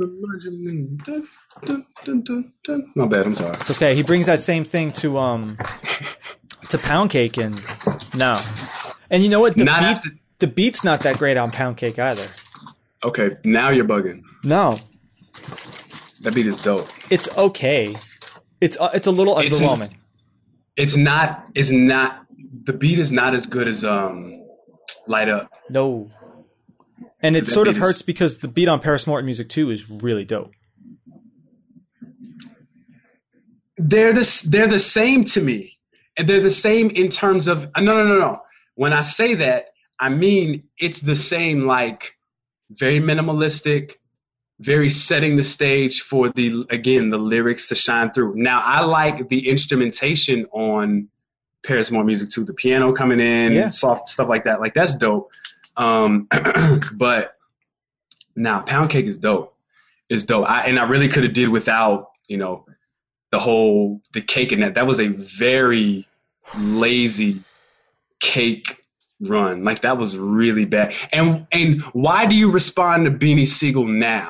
My bad. I'm sorry. It's okay. He brings that same thing to um to Pound Cake, and no. And you know what? The not beat, after- the beat's not that great on Pound Cake either. Okay, now you're bugging. No, that beat is dope. It's okay. It's uh, it's a little it's underwhelming. An, it's not. It's not. The beat is not as good as um, Light Up. No. And it sort of hurts is, because the beat on Paris Morton Music two is really dope. They're the, they're the same to me. And they're the same in terms of – no, no, no, no. When I say that, I mean it's the same, like very minimalistic, very setting the stage for the, again, the lyrics to shine through. Now, I like the instrumentation on Paris Morton Music two, the piano coming in, yeah. soft stuff like that. Like, that's dope. Um, but now Pound Cake is dope. It's dope. I, and I really could have did without, you know, the whole, the cake and that. That was a very lazy cake run. Like that was really bad. And, and why do you respond to Beanie Siegel now?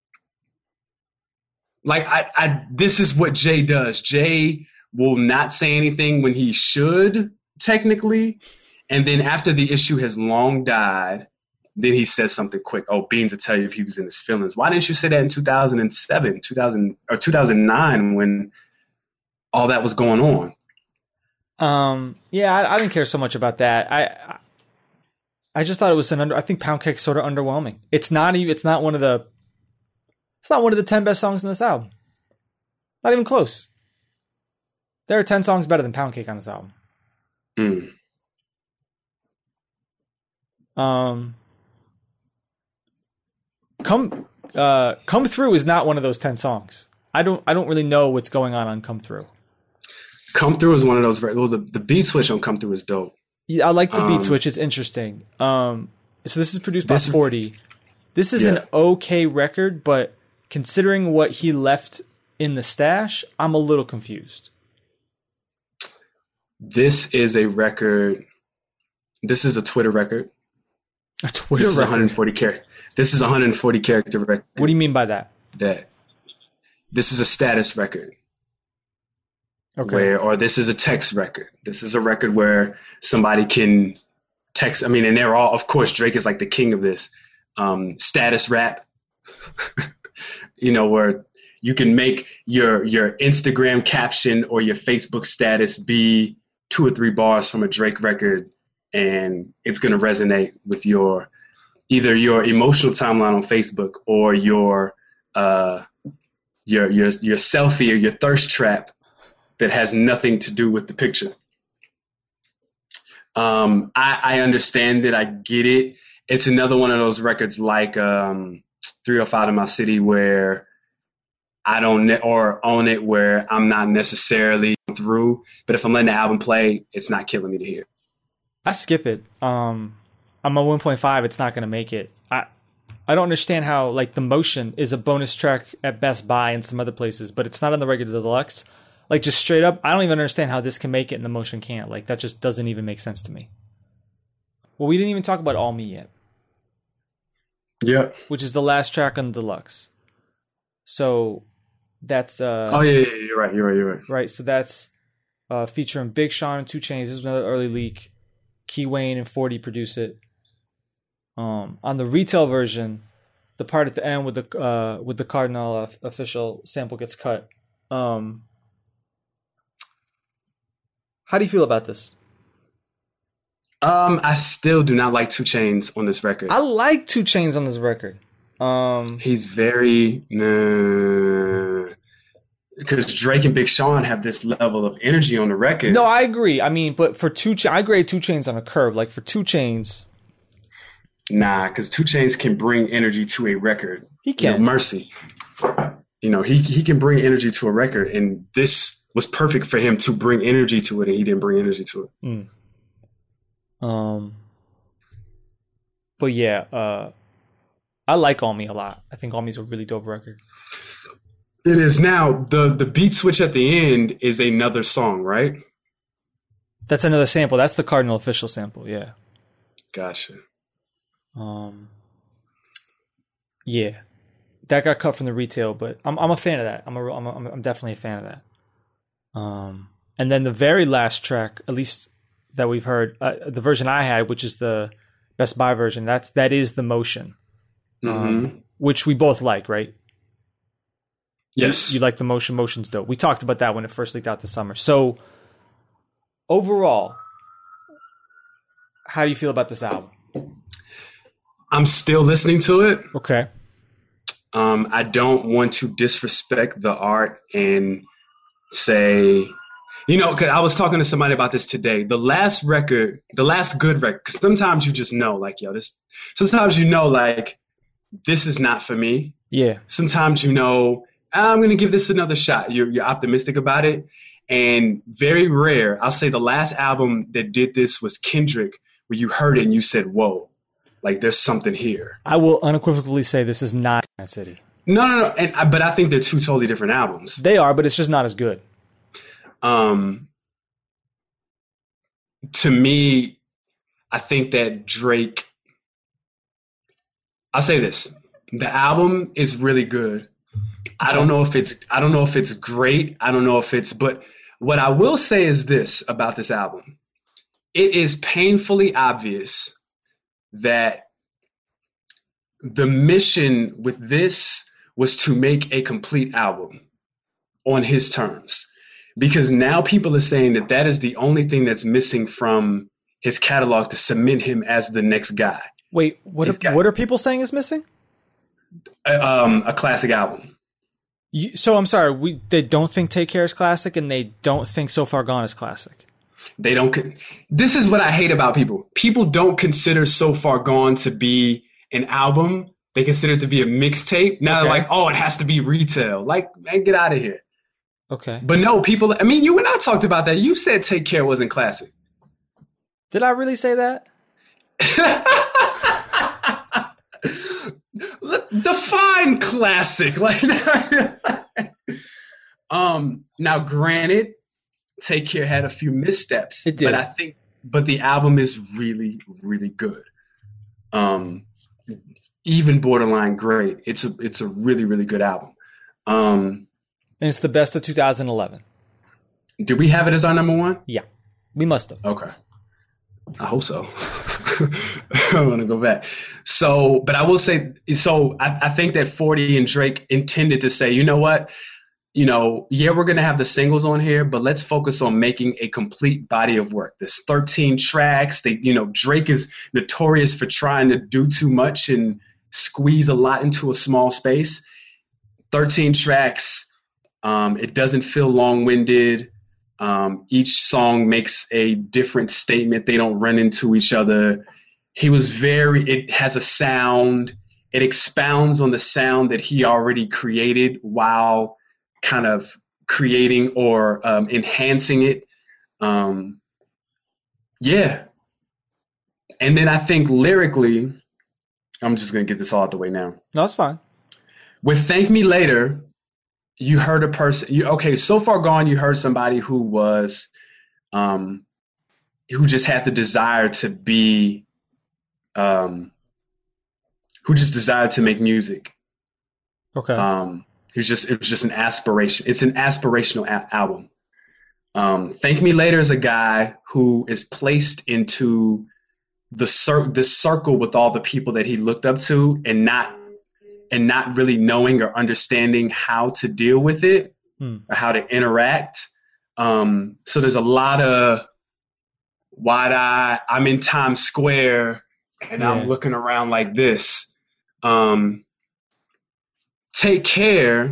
Like I, I, this is what Jay does. Jay will not say anything when he should technically. And then after the issue has long died, then he says something quick. Oh, Beans will tell you if he was in his feelings. Why didn't you say that in two thousand seven, two thousand or two thousand nine when all that was going on? Um, yeah, I, I didn't care so much about that. I, I, I just thought it was an under. I think Pound Cake's sort of underwhelming. It's not even. It's not one of the. It's not one of the ten best songs in this album. Not even close. There are ten songs better than Pound Cake on this album. Mm. Um, come, uh, Come Through is not one of those ten songs. I don't, I don't really know what's going on on Come Through. Come Through is one of those. Well, the the beat switch on Come Through is dope. Yeah, I like the um, beat switch. It's interesting. Um, so this is produced by this, forty. This is yeah. an okay record, but considering what he left in the stash, I'm a little confused. This is a record. This is a Twitter record. A Twitter this record. Is one hundred forty char- This is a one hundred forty character record. What do you mean by that? That this is a status record. Okay. Where, or this is a text record. This is a record where somebody can text. I mean, and they're all, of course, Drake is like the king of this um, status rap. You know, where you can make your your Instagram caption or your Facebook status be two or three bars from a Drake record, and it's going to resonate with your either your emotional timeline on Facebook or your uh, your your your selfie or your thirst trap that has nothing to do with the picture. Um, I, I understand it. I get it. It's another one of those records like um, three oh five in My City where I don't ne- or own it where I'm not necessarily through, but if I'm letting the album play, it's not killing me to hear. I skip it. Um, I'm a one point five. It's not going to make it. I I don't understand how like The Motion is a bonus track at Best Buy and some other places, but it's not on the regular deluxe. Like just straight up, I don't even understand how this can make it and The Motion can't. Like that just doesn't even make sense to me. Well, we didn't even talk about All Me yet. Yeah. Which is the last track on the deluxe. So that's uh oh yeah, yeah, you're right, you're right, you're right. Right, so that's uh featuring Big Sean and two Chainz. This is another early leak. Key Wayne and forty produce it. Um, on the retail version, the part at the end with the uh with the Cardinal uh, official sample gets cut. Um, how do you feel about this? Um, I still do not like two Chainz on this record. I like two Chainz on this record. Um, he's very nah, because Drake and Big Sean have this level of energy on the record. No, I agree. I mean, but for two, Ch- I grade two Chainz on a curve. Like for two Chainz, Nah, because two Chainz can bring energy to a record. He can. You know, Mercy. You know, he he can bring energy to a record, and this was perfect for him to bring energy to it, and he didn't bring energy to it. Mm. Um. But yeah, uh, I like All Me a lot. I think All Me's a really dope record. It is. Now the the beat switch at the end is another song, right? That's another sample. That's the Cardinal Official sample. Yeah. Gotcha. Um. Yeah, that got cut from the retail, but I'm I'm a fan of that. I'm a I'm a, I'm definitely a fan of that. Um. And then the very last track, at least that we've heard, uh, the version I had, which is the Best Buy version, that's that is the Motion, Mm-hmm. um, which we both like, right? Yes. You, you like the Motion. Motion's dope. We talked about that when it first leaked out this summer. So overall, how do you feel about this album? I'm still listening to it. Okay. Um, I don't want to disrespect the art and say, you know, because I was talking to somebody about this today. The last record, the last good record, because sometimes you just know, like, yo, this, sometimes you know, like, this is not for me. Yeah. Sometimes you know, I'm going to give this another shot. You're, you're optimistic about it. And very rare, I'll say the last album that did this was Kendrick, where you heard it and you said, whoa, like there's something here. I will unequivocally say this is not Kansas City. No, no, no. And, I- but I think they're two totally different albums. They are, but it's just not as good. Um, to me, I think that Drake, I'll say this, the album is really good. I don't know if it's, I don't know if it's great. I don't know if it's, but what I will say is this about this album. It is painfully obvious that the mission with this was to make a complete album on his terms. Because now people are saying that that is the only thing that's missing from his catalog to cement him as the next guy. Wait, what He's are, got- what are people saying is missing? Uh, Um, a classic album. You, so I'm sorry, we they don't think Take Care is classic, and they don't think So Far Gone is classic. They don't. Con- this is what I hate about people. People don't consider So Far Gone to be an album. They consider it to be a mixtape. Now they're Okay. like, oh, it has to be retail. Like, man, get out of here. Okay. But no, people. I mean, you and I talked about that. You said Take Care wasn't classic. Did I really say that? Define classic. Like, um. Now, granted, Take Care had a few missteps. It did. But I think, but the album is really, really good. Um, even borderline great. It's a, it's a really, really good album. Um, And it's the best of two thousand eleven. do we have it as our number one? Yeah, we must have. Okay. I hope so. I want to go back. So, but I will say, so I, I think that forty and Drake intended to say, you know what? You know, yeah, we're going to have the singles on here, but let's focus on making a complete body of work. There's thirteen tracks. They, you know, Drake is notorious for trying to do too much and squeeze a lot into a small space. thirteen tracks. Um, it doesn't feel long-winded. Um, each song makes a different statement. They don't run into each other. He was very, it has a sound. It expounds on the sound that he already created while kind of creating or um, enhancing it. Um, yeah. And then I think lyrically, I'm just going to get this all out the way now. No, it's fine. With Thank Me Later, you heard a person, you, okay, So Far Gone, you heard somebody who was, um, who just had the desire to be, um, who just desired to make music. Okay. Um, it was just, it was just an aspiration. It's an aspirational a- album. Um, Thank Me Later is a guy who is placed into the cir- this circle with all the people that he looked up to and not and not really knowing or understanding how to deal with it Hmm. or how to interact. Um, so there's a lot of wide eye. I'm in Times Square and Yeah. I'm looking around like this. Um, Take Care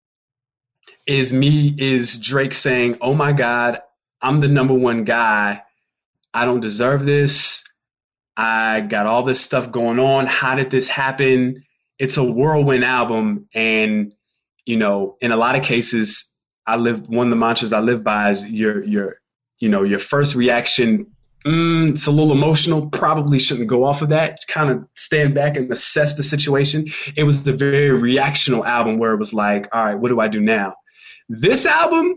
is me, is Drake saying, oh my God, I'm the number one guy. I don't deserve this. I got all this stuff going on. How did this happen? It's a whirlwind album. And, you know, in a lot of cases, I live, one of the mantras I live by is your, your, you know, your first reaction. Mm, it's a little emotional. Probably shouldn't go off of that. Kind of stand back and assess the situation. It was a very reactional album where it was like, all right, what do I do now? This album,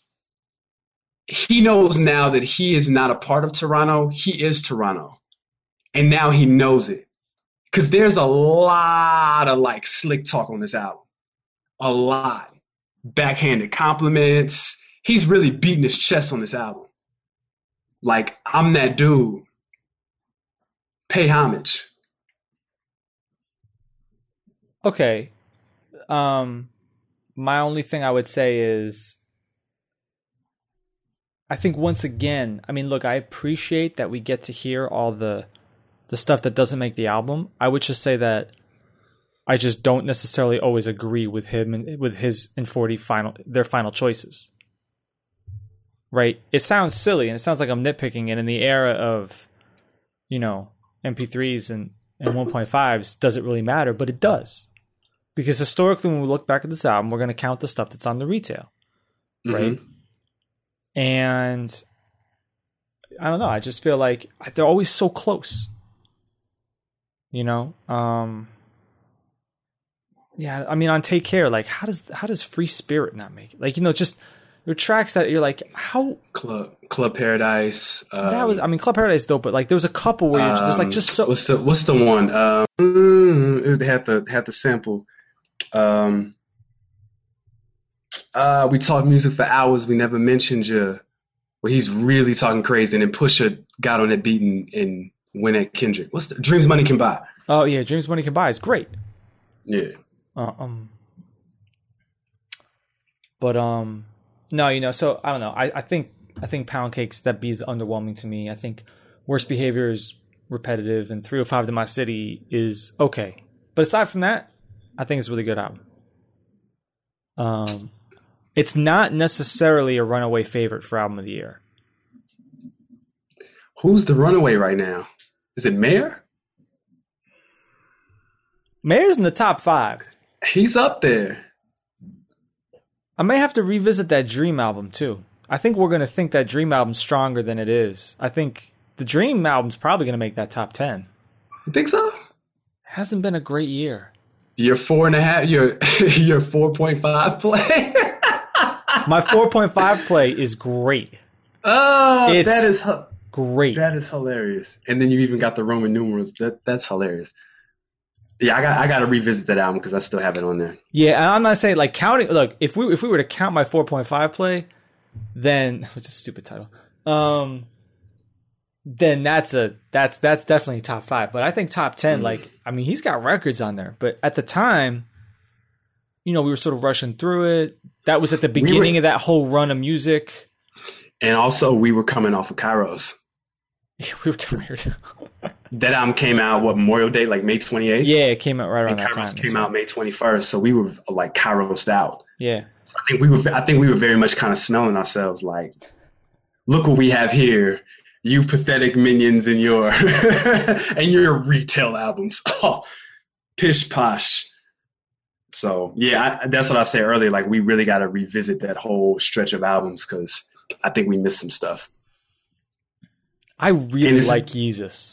he knows now that he is not a part of Toronto. He is Toronto. And now he knows it. Because there's a lot of like slick talk on this album. A lot. Backhanded compliments. He's really beating his chest on this album. Like, I'm that dude. Pay homage. Okay. Um, my only thing I would say is, I think once again, I mean, look, I appreciate that we get to hear all the the stuff that doesn't make the album. I would just say that I just don't necessarily always agree with him and with his and forty final their final choices. Right? It sounds silly and it sounds like I'm nitpicking, and in the era of, you know, M P threes and, and one point fives, does it really matter? But it does. Because historically, when we look back at this album, we're going to count the stuff that's on the retail. Right? Mm-hmm. And I don't know. I just feel like they're always so close. You know? Um, yeah, I mean, on Take Care, like, how does how does Free Spirit not make it? Like, you know, just there are tracks that you're like, how Club Club Paradise. Um, that was, I mean, Club Paradise is dope, but like, there was a couple where you're um, just like, just so. What's the What's the one? Um, they had to had to sample. Um, uh, we talk music for hours. We never mentioned you. Where he's really talking crazy, and then Pusha got on that beat and, and went at Kendrick. What's the Dreams Money Can Buy? Oh yeah, Dreams Money Can Buy is great. Yeah. Uh, um. But um, no, you know, so I don't know. I, I think I think Pound Cake's that beat is underwhelming to me. I think Worst Behavior is repetitive, and three oh five to My City is okay. But aside from that, I think it's a really good album. Um, it's not necessarily a runaway favorite for album of the year. Who's the runaway right now? Is it Mayor? Mayor's in the top five. He's up there. I may have to revisit that Dream album too. I think we're going to think that Dream album's stronger than it is. I think the Dream album's probably going to make that top ten. You think so? Hasn't been a great year. Your four and a half, your your four point five play. My four point five play is great. Oh, it's that is hu- great. That is hilarious. And then you even got the Roman numerals. That that's hilarious. Yeah, I got I got to revisit that album because I still have it on there. Yeah, and I'm not saying like counting. Look, if we if we were to count my four point five play, then which is a stupid title. Um, then that's a that's that's definitely top five. But I think top ten. Mm. Like, I mean, he's got records on there. But at the time, you know, we were sort of rushing through it. That was at the beginning we were, of that whole run of music. And also, we were coming off of Kairos. Yeah, we were tired. That album came out, what, Memorial Day, like May twenty-eighth? Yeah, it came out right around and that Kairos time. came out right. May twenty-first, so we were like Kairos'd out. Yeah. So I think we were I think we were very much kind of smelling ourselves like, look what we have here, you pathetic minions in your and your retail albums. Oh, pish posh. So, yeah, I, that's what I said earlier. Like, we really got to revisit that whole stretch of albums because I think we missed some stuff. I really like Yeezus.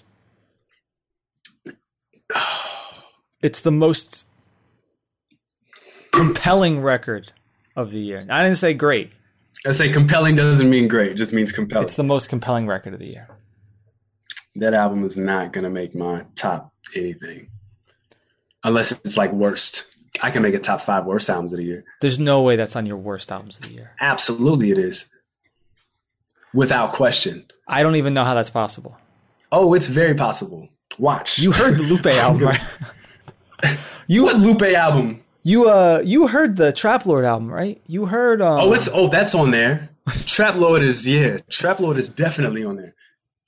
It's the most compelling record of the year. I didn't say great. I say compelling doesn't mean great. It just means compelling. It's the most compelling record of the year. That album is not going to make my top anything. Unless it's like worst. I can make a top five worst albums of the year. There's no way that's on your worst albums of the year. Absolutely it is. Without question. I don't even know how that's possible. Oh, it's very possible. Watch. You heard the Lupe album, right? You what Lupe album? You uh, you heard the Trap Lord album, right? You heard. Um, oh, it's oh, that's on there. Trap Lord is yeah. Trap Lord is definitely on there.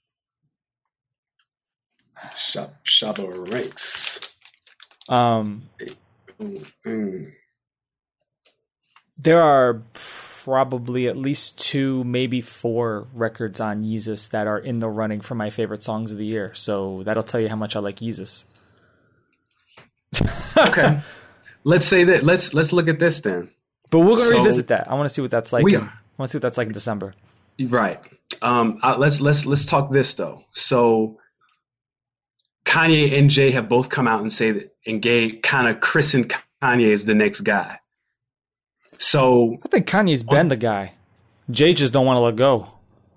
Shop Shabba Ranks. Um. Mm. there are probably at least two, maybe four records on Yeezus that are in the running for my favorite songs of the year. So that'll tell you how much I like Yeezus. Okay. Let's say that. Let's let's look at this then. But we're going to So- revisit that. I want to see what that's like. We in, are. I want to see what that's like in December. Right. Um. uh, let's let's let's talk this though. So Kanye and Jay have both come out and say that and gay kind of christened Kanye as the next guy. So I think Kanye's been the guy. Jay just don't want to let go.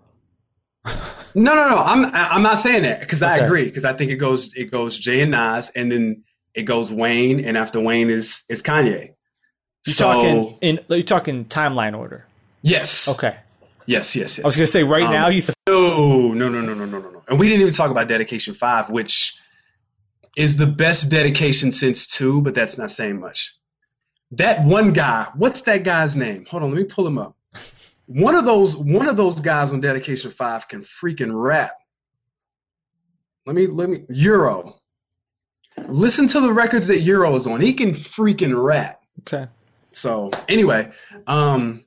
no, no, no. I'm I'm not saying that because I Okay. agree because I think it goes it goes Jay and Nas and then it goes Wayne and after Wayne is is Kanye. You so talking in? You talking timeline order? yes. Okay. Yes. Yes. Yes. I was gonna say right Um, now you. Th- No, no, no, no, no, no, no, no. And we didn't even talk about Dedication five, which is the best dedication since two, but that's not saying much. That one guy, what's that guy's name? Hold on, let me pull him up. One of those, one of those guys on Dedication five can freaking rap. Let me, let me, Euro. Listen to the records that Euro is on. He can freaking rap. okay. So anyway, um,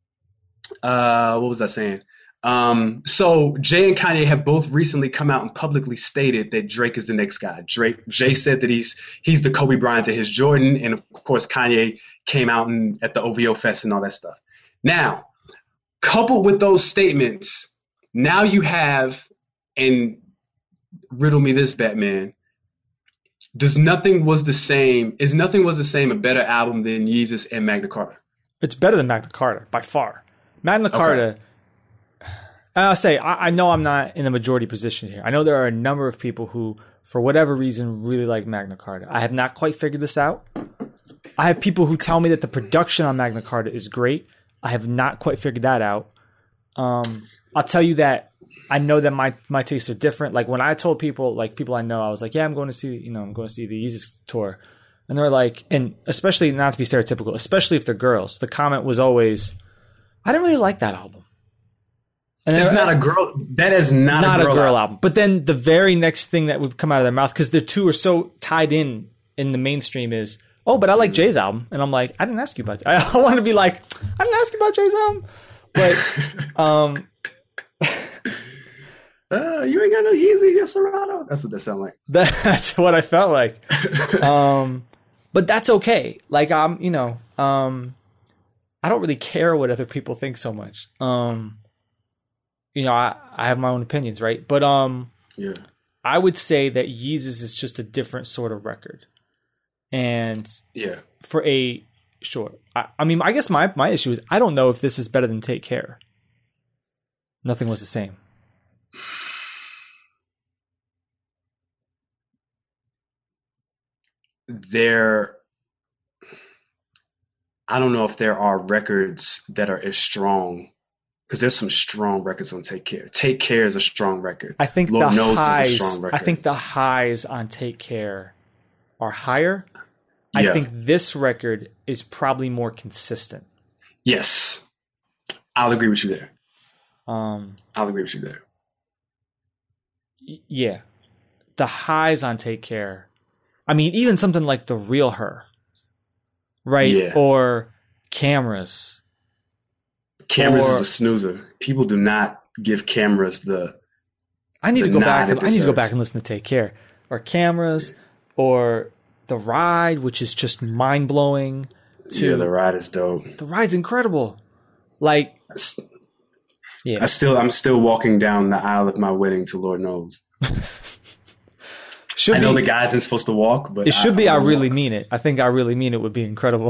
uh, what was I saying? Um, so Jay and Kanye have both recently come out and publicly stated that Drake is the next guy. Drake, Jay said that he's he's the Kobe Bryant to his Jordan, and of course Kanye came out and at the O V O Fest and all that stuff. Now, coupled with those statements, now you have, and riddle me this, Batman. Does Nothing Was the Same? Is Nothing Was the Same a better album than Yeezus and Magna Carta? It's better than Magna Carta by far. Magna Carta. I'll say I, I know I'm not in the majority position here. I know there are a number of people who, for whatever reason, really like Magna Carta. I have not quite figured this out. I have people who tell me that the production on Magna Carta is great. I have not quite figured that out. Um, I'll tell you that I know that my my tastes are different. Like when I told people, like people I know, I was like, yeah, I'm going to see, you know, I'm going to see the Yeezus tour. And they're like, and especially not to be stereotypical, especially if they're girls, the comment was always, I didn't really like that album. And It's they're- not a girl. That is not, not a girl, a girl album. album. But then the very next thing that would come out of their mouth, because the two are so tied in in the mainstream, is, oh, but I like Jay's album. And I'm like, I didn't ask you about I, I want to be like, I didn't ask you about Jay's album. But um, Uh, you ain't got no Yeezy, you got Serato. That's what that sound like. that's what I felt like. Um, but that's okay. Like, I'm, you know, um, I don't really care what other people think so much. Um, you know, I, I have my own opinions, right? But um, Yeah. I would say that Yeezus is just a different sort of record. And Yeah. for a, sure. I, I mean, I guess my, my issue is I don't know if this is better than Take Care. Nothing Was the Same. There, I don't know if there are records that are as strong because there's some strong records on Take Care. Take Care is a strong record. I think Lord the knows there's a highs. strong record. I think the highs on Take Care are higher. I Yeah. think this record is probably more consistent. Yes, I'll agree with you there. Um, I'll agree with you there. y- yeah, the highs on Take Care. I mean, even something like The Real Her, right? Yeah. Or Cameras. Cameras Or- is a snoozer. People do not give Cameras the. I need The to go back. nod And, it I need to go deserves. back and listen to Take Care, or Cameras, or The Ride, which is just mind blowing. To Yeah, the ride is dope. The Ride's incredible. Like, I s- yeah, I still, I'm still walking down the aisle of my wedding to Lord knows. should I know be, the guys ain't supposed to walk, but it should be. I wanna really walk. mean it. I think I really mean it would be incredible.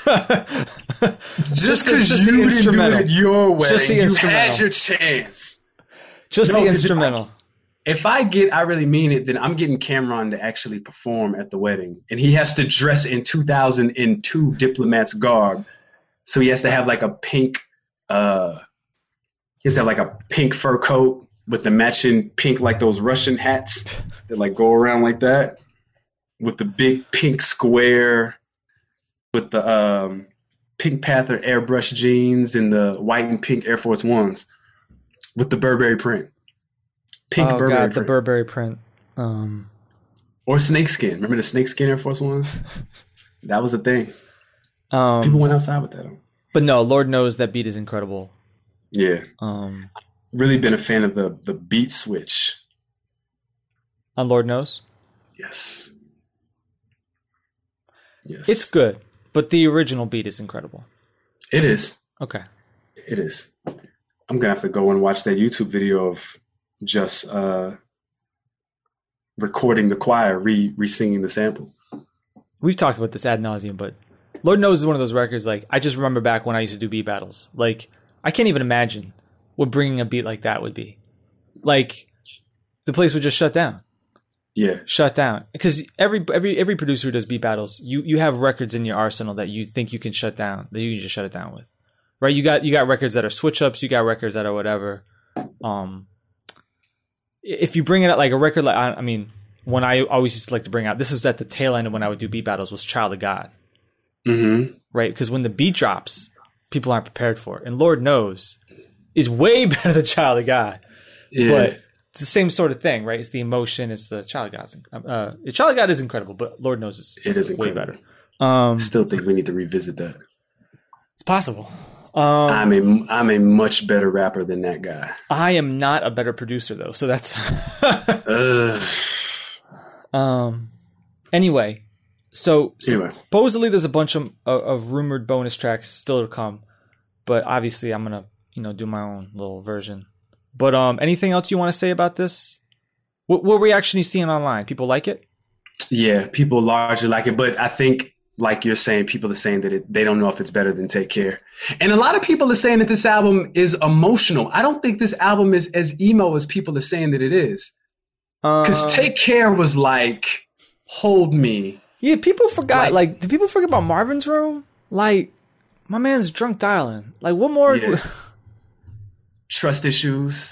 Just the- because just the you didn't do instrumental. it at your wedding, Just the you had instrumental. your chance. Just No, the 'cause if I- instrumental. If I get I really mean it, then I'm getting Cameron to actually perform at the wedding. And he has to dress in two thousand two Diplomat's garb. So he has to have like a pink uh he has to have like a pink fur coat with the matching pink like those Russian hats that like go around like that. With the big pink square with the um Pink Panther airbrush jeans and the white and pink Air Force Ones with the Burberry print. Pink Oh Burberry god, the print. Burberry print. Um, Or snakeskin. Remember the snakeskin Air Force Ones? That was a thing. um, People went outside with that on. But no, Lord knows that beat is incredible. Yeah. Um, really been a fan of the the beat switch. On Lord knows. Yes. Yes. It's good, but the original beat is incredible. It is. Okay. It is. I'm gonna have to go and watch that YouTube video of just uh, recording the choir re re singing the sample. We've talked about this ad nauseum, but Lord knows is one of those records. Like I just remember back when I used to do beat battles. Like I can't even imagine what bringing a beat like that would be. Like the place would just shut down. Yeah. Shut down. Because every every every producer who does beat battles, you you have records in your arsenal that you think you can shut down, that you can just shut it down with. Right? You got you got records that are switch ups, you got records that are whatever. Um if you bring it out like a record like I, I mean, when I always used to like to bring out, this is at the tail end of when I would do beat battles, was Child of God. Mm-hmm. Right? Because when the beat drops, people aren't prepared for it. And Lord knows is way better than Child of God. Yeah. But it's the same sort of thing, right? It's the emotion. It's the Child of God's. Uh, the Child of God is incredible, but Lord knows it's it is way incredible. better. Um, Still think we need to revisit that. It's possible. Um, I'm a I'm a much better rapper than that guy. I am not a better producer though, so that's. uh, um. Anyway, so anyway. supposedly there's a bunch of of rumored bonus tracks still to come, but obviously I'm gonna you know do my own little version. But um, anything else you want to say about this? What, what reaction are you seeing online? People like it? Yeah, people largely like it, but I think, like you're saying, people are saying that it, they don't know if it's better than Take Care. And a lot of people are saying that this album is emotional. I don't think this album is as emo as people are saying that it is. Because uh, Take Care was like, hold me. Yeah, people forgot. Like, Like- did people forget about Marvin's Room? Like, my man's drunk dialing. Like, what more? Yeah. Trust Issues.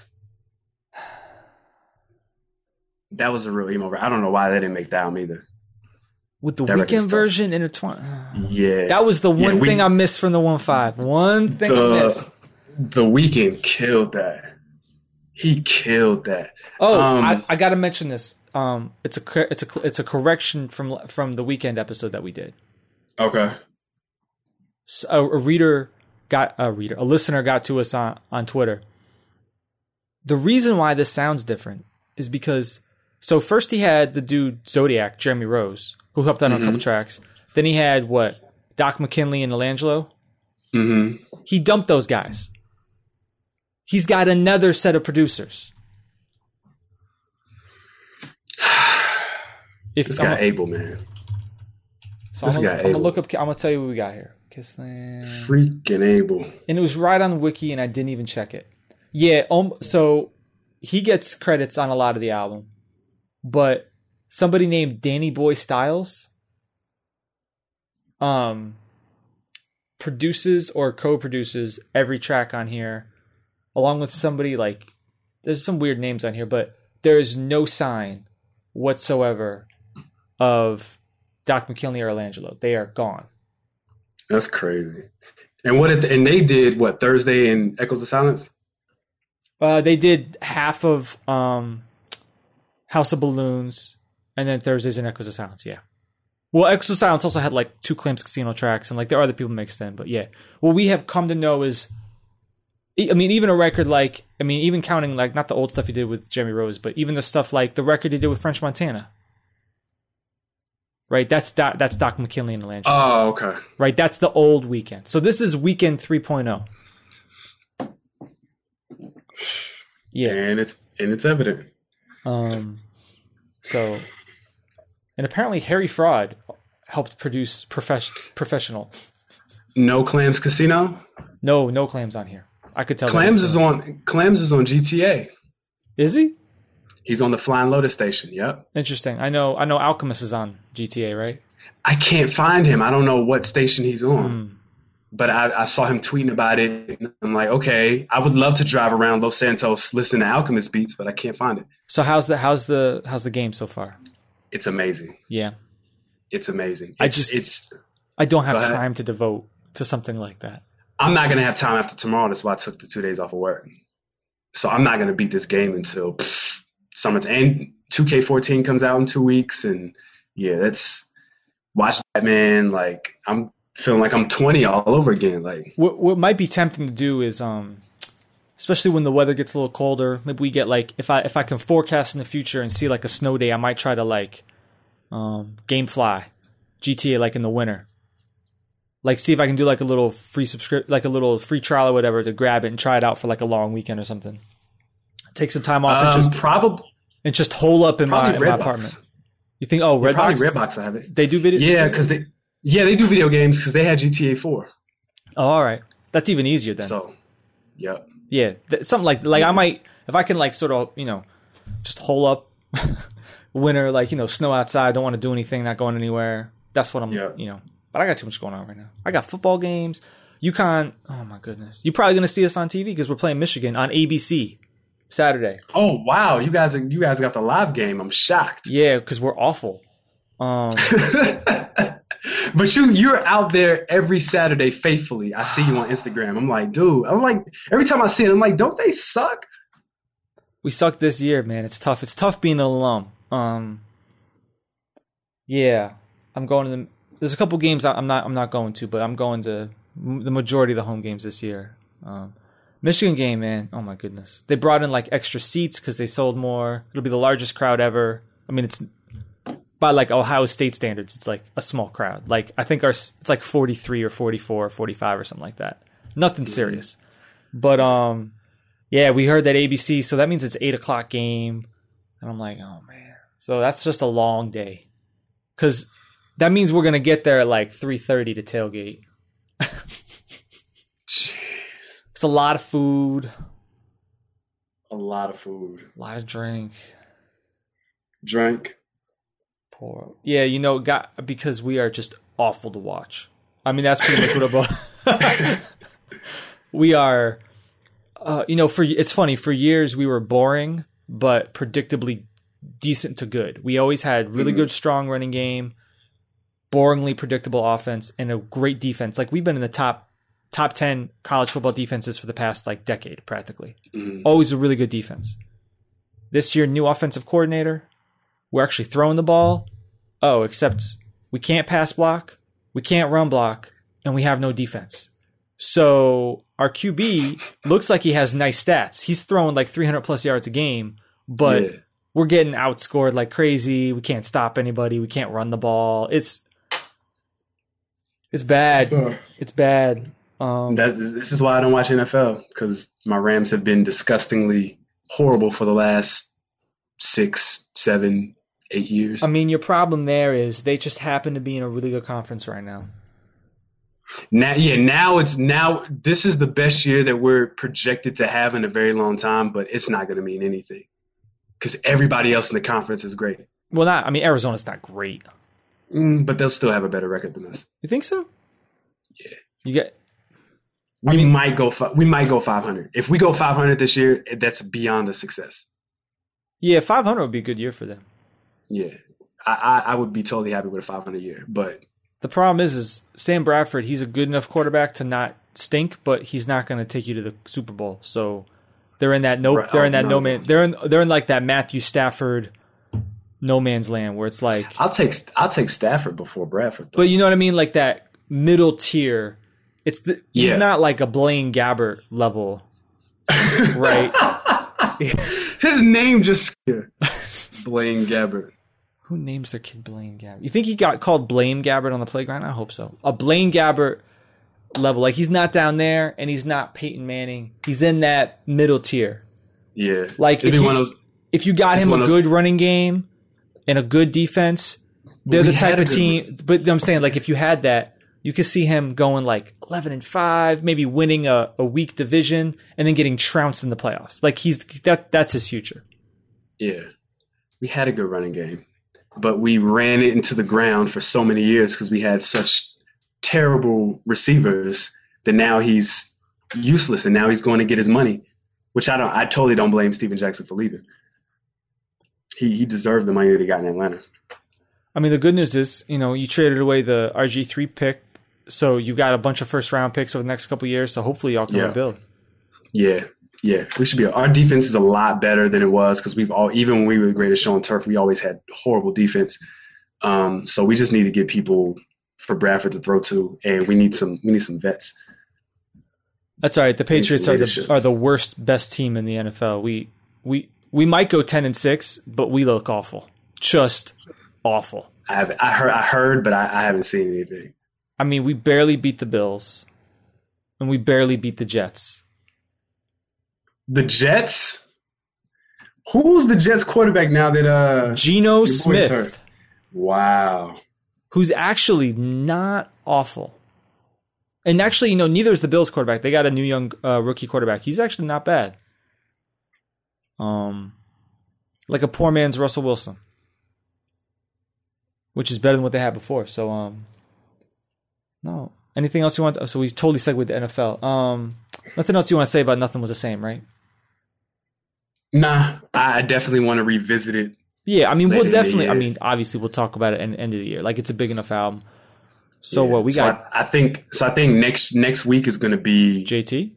That was a real emo. I don't know why they didn't make that album either. With the That record's weekend tough. version intertwined. Yeah. That was the Yeah, one we- thing I missed from the one five. One thing I missed. The, the Weeknd killed that. He killed that. Oh, um, I, I got to mention this. Um, it's a cor- it's a it's a correction from from the weekend episode that we did. Okay. So a, a reader got a reader, a listener got to us on on Twitter. The reason why this sounds different is because so first he had the dude Zodiac, Jeremy Rose, who helped out on Mhm. a couple tracks. Then he had what Doc McKinley and Elangelo. Mm-hmm. He dumped those guys. He's got another set of producers. If This I'm, guy Abel, man. so this I'm, gonna, guy I'm gonna Abel. look up. I'm gonna tell you what we got here. Kissland. Freaking Abel. And it was right on the wiki, and I didn't even check it. Yeah, um, so he gets credits on a lot of the album, but somebody named Danny Boy Styles um, produces or co-produces every track on here, along with somebody like, there's some weird names on here, but there is no sign whatsoever of Doc McKinley or Elangelo. They are gone. That's crazy. And what? Did the, and they did what? Thursday and Echoes of Silence. Uh, they did half of um, House of Balloons, and then Thursdays and Echoes of Silence. Yeah. Well, Echoes of Silence also had like two Clams Casino tracks, and like there are other people mixed in. But yeah, what we have come to know is, I mean, even a record like, I mean, even counting like not the old stuff he did with Jeremy Rose, but even the stuff like the record he did with French Montana. Right, that's Doc, that's Doc McKinley and Elangelo. Oh, okay. Right, that's the old Weekend. So this is Weekend three point oh. Yeah. And it's and it's evident. Um, so, and apparently Harry Fraud helped produce profes- Professional. No Clams Casino. No, no claims on here. I could tell. Clams that is on. Clams is on G T A. Is he? He's on the Flying Lotus station. Yep. Interesting. I know. I know. Alchemist is on G T A, right? I can't find him. I don't know what station he's on. Mm. But I, I saw him tweeting about it. And I'm like, okay, I would love to drive around Los Santos listening to Alchemist beats, but I can't find it. So how's the how's the how's the game so far? It's amazing. Yeah, It's amazing. It's, I just- it's. I don't have Go ahead. time to devote to something like that. I'm not gonna have time after tomorrow. That's why I took the two days off of work. So I'm not gonna beat this game until pff, summer. And two K fourteen comes out in two weeks, and yeah, that's watch that, man. Like I'm feeling like I'm twenty all over again. Like what what might be tempting to do is um especially when the weather gets a little colder, maybe we get like if I if I can forecast in the future and see like a snow day, I might try to like um GameFly G T A like in the winter. Like see if I can do like a little free subscript like a little free trial or whatever to grab it and try it out for like a long weekend or something. Take some time off um, and just probably and just hole up in my, in my Redbox. apartment. You think oh Redbox? Yeah, probably Redbox I have it. They do video Yeah, because they yeah, they do video games because they had G T A four. Oh, all right. That's even easier then. So, yep. Yeah, th- something like like yes. I might if I can like sort of you know just hole up winter like you know snow outside, don't want to do anything, not going anywhere. That's what I'm yep. you know. But I got too much going on right now. I got football games. UConn. Oh my goodness. You're probably gonna see us on T V because we're playing Michigan on A B C Saturday. Oh wow, you guys are, you guys got the live game. I'm shocked. Yeah, because we're awful. Um, but you you're out there every Saturday faithfully. I see you on Instagram. I'm like, dude. I'm like every time I see it, I'm like, don't they suck? We suck this year, man. It's tough. It's tough being an alum. Um, yeah, I'm going to the. There's a couple games I'm not. I'm not going to, but I'm going to the majority of the home games this year. Um, Michigan game, man. Oh my goodness. They brought in like extra seats because they sold more. It'll be the largest crowd ever. I mean, it's by like Ohio State standards. It's like a small crowd. Like I think our it's like forty-three or forty-four or forty-five or something like that. Nothing serious. But um, yeah, we heard that A B C. So that means it's eight o'clock game, and I'm like, oh man. So that's just a long day, because that means we're gonna get there at like three thirty to tailgate. It's a lot of food. A lot of food. A lot of drink. Drink. Poor. Yeah, you know, got because we are just awful to watch. I mean, that's pretty much what about. We are, uh, you know, for it's funny. For years we were boring, but predictably decent to good. We always had really mm-hmm. good, strong running game, boringly predictable offense, and a great defense. Like we've been in the top. Top ten college football defenses for the past like decade, practically. Mm-hmm. Always a really good defense. This year, new offensive coordinator. We're actually throwing the ball. Oh, except we can't pass block, we can't run block, and we have no defense. So our Q B looks like he has nice stats. He's throwing like three hundred plus yards a game, but yeah. we're getting outscored like crazy. We can't stop anybody. We can't run the ball. It's it's bad. So, it's bad. Um, That's, this is why I don't watch N F L, because my Rams have been disgustingly horrible for the last six, seven, eight years. I mean, your problem there is they just happen to be in a really good conference right now. Now, yeah, now it's now. This is the best year that we're projected to have in a very long time, but it's not going to mean anything because everybody else in the conference is great. Well, not. I mean, Arizona's not great, mm, but they'll still have a better record than us. You think so? Yeah. You get. We I mean, might go. We might go five hundred. If we go five hundred this year, that's beyond a success. Yeah, five hundred would be a good year for them. Yeah, I, I, I would be totally happy with a five hundred year. But the problem is, is Sam Bradford. He's a good enough quarterback to not stink, but he's not going to take you to the Super Bowl. So they're in that no. Right. They're in that oh, no, no man. They're in. They're in like that Matthew Stafford no man's land where it's like I'll take I'll take Stafford before Bradford. Though. But you know what I mean, like that middle tier. It's the, he's yeah. not like a Blaine Gabbert level, right? His name just Blaine Gabbert. Who names their kid Blaine Gabbert? You think he got called Blaine Gabbert on the playground? I hope so. A Blaine Gabbert level, like he's not down there and he's not Peyton Manning. He's in that middle tier. Yeah, like if you, those, if you got him a good those, running game and a good defense, they're the type of team. One. But I'm saying, like, if you had that. You could see him going like eleven and five, maybe winning a, a weak division and then getting trounced in the playoffs. Like he's that that's his future. Yeah. We had a good running game, but we ran it into the ground for so many years because we had such terrible receivers that now he's useless and now he's going to get his money, which I don't I totally don't blame Steven Jackson for leaving. He he deserved the money that he got in Atlanta. I mean, the good news is, you know, you traded away the R G three pick. So you got a bunch of first round picks over the next couple of years. So hopefully y'all can yeah. rebuild. Yeah, yeah, we should be. Our defense is a lot better than it was because we've all even when we were the greatest show on turf, we always had horrible defense. Um, so we just need to get people for Bradford to throw to, and we need some we need some vets. That's all right. The Patriots are the leadership. are the worst best team in the N F L. We we we might go ten and six, but we look awful. Just awful. I haven't. I heard. I heard, but I, I haven't seen anything. I mean, we barely beat the Bills, and we barely beat the Jets. The Jets. Who's the Jets quarterback now? That uh, Geno Smith. Wow. Who's actually not awful. And actually, you know, neither is the Bills quarterback. They got a new young uh, rookie quarterback. He's actually not bad. Um, like a poor man's Russell Wilson, which is better than what they had before. So, um, no. Anything else you want? To, so we totally segued the N F L. Um, nothing else you want to say about Nothing Was the Same, right? Nah, I definitely want to revisit it. Yeah, I mean, we'll definitely. I year. mean, obviously, we'll talk about it at the end of the year. Like, it's a big enough album. So Yeah. what we So got? I, I think. So I think next next week is going to be. J T.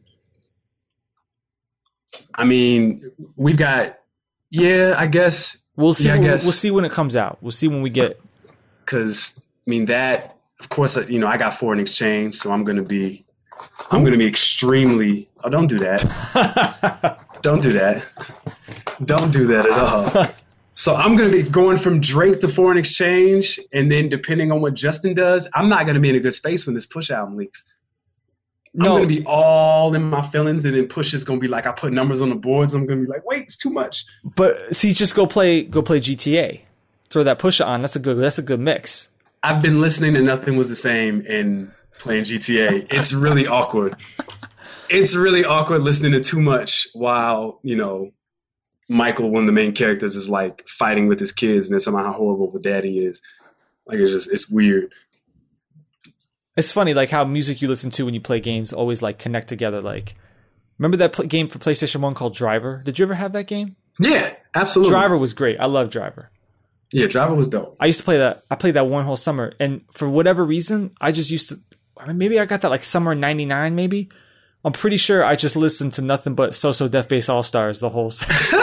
I mean, we've got. Yeah, I guess. We'll see. Yeah, I we'll, guess. we'll see when it comes out. We'll see when we get. Because I mean that. Of course, you know I got foreign exchange, so I'm going to be. I'm going to be extremely. Oh, don't do that. Don't do that. Don't do that at all. So I'm going to be going from Drake to foreign exchange, and then depending on what Justin does, I'm not going to be in a good space when this Push album leaks. I'm No. going to be all in my feelings, and then Push is going to be like, I put numbers on the boards. I'm going to be like, wait, it's too much. But see, just go play. Go play G T A. Throw that Pusha on. That's a good. That's a good mix. I've been listening to Nothing Was the Same and playing G T A. It's really awkward. It's really awkward listening to too much while, you know, Michael, one of the main characters, is like fighting with his kids, and then somehow how horrible of a dad he is. Like, it's just, it's weird. It's funny, like how music you listen to when you play games always like connect together. Like, remember that pl- game for PlayStation One called Driver? Did you ever have that game? Yeah, absolutely. Driver was great. I love Driver. Yeah, Driver was dope. I used to play that. I played that one whole summer, and for whatever reason, I just used to. I mean, maybe I got that like summer in ninety-nine. Maybe I'm pretty sure I just listened to nothing but So So Death Bass All Stars the whole.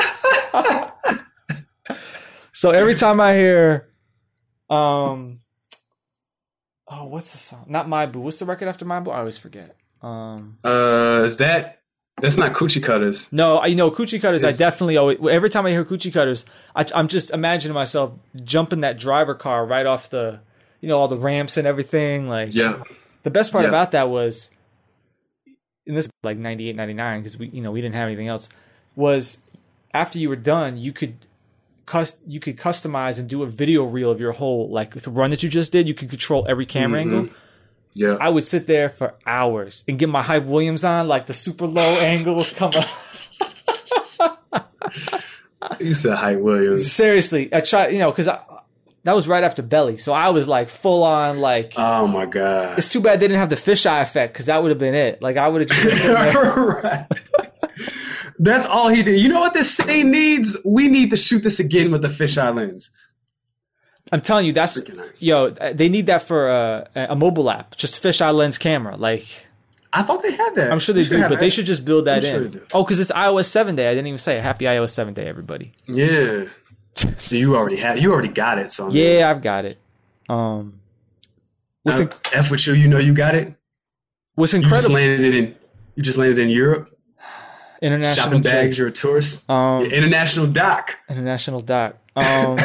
So every time I hear, um, oh, what's the song? Not My Boo. What's the record after My Boo? I always forget. Um, Uh, is that, that's not Coochie Cutters. no, I know Coochie Cutters. I Is- definitely always. Every time I hear Coochie Cutters, I, I'm just imagining myself jumping that driver car right off the, you know, all the ramps and everything. Like, Yeah. the best part Yeah. about that was, in this like ninety-eight, ninety-nine, because we, you know, we didn't have anything else. Was after you were done, you could. Cust- you could customize and do a video reel of your whole like the run that you just did. You could control every camera Mhm. angle. Yeah. I would sit there for hours and get my Hype Williams on, like the super low angles come up. You said Hype Williams. Seriously, I tried, you know, because that was right after Belly, so I was like full on like. Oh my God. It's too bad they didn't have the fisheye effect because that would have been it. Like I would have just. Been sitting there. Right. That's all he did. You know what this scene needs? We need to shoot this again with the fisheye lens. I'm telling you, that's Freaking nice. yo. They need that for a, a mobile app, just fisheye lens camera. Like I thought they had that. I'm sure they should do, have but they that. should just build that I'm sure in. they do. Oh, because it's iOS seven day. I didn't even say happy iOS seven day, everybody. Yeah. So you already had. You already got it. So I mean, Yeah, I've got it. Um, what's I- inc- F with you. You know you got it. what's You just incredible? landed it in. You just landed in Europe. International Shopping trip. bags. You're a tourist. Um, You're international doc. International doc. Um,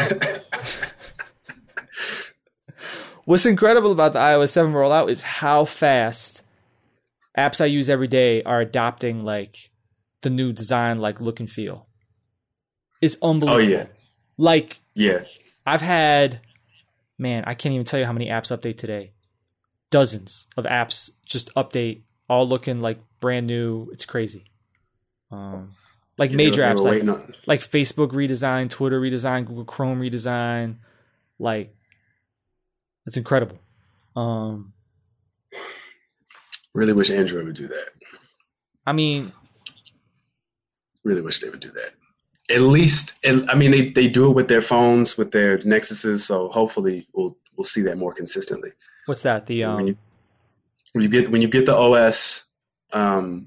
what's incredible about the iOS seven rollout is how fast apps I use every day are adopting like the new design, like look and feel. It's unbelievable. Oh yeah. Like Yeah. I've had, man, I can't even tell you how many apps update today. Dozens of apps just update, all looking like brand new. It's crazy. Um, like Yeah, major they were- they apps were like waiting on- like Facebook redesign, Twitter redesign, Google Chrome redesign. Like, it's incredible. Um, Really wish Android would do that. I mean, Really wish they would do that. At least, and- I mean, they, they do it with their phones, with their Nexuses. So hopefully, we'll we'll see that more consistently. what's that? The when um, you when you get when you get the O S, um,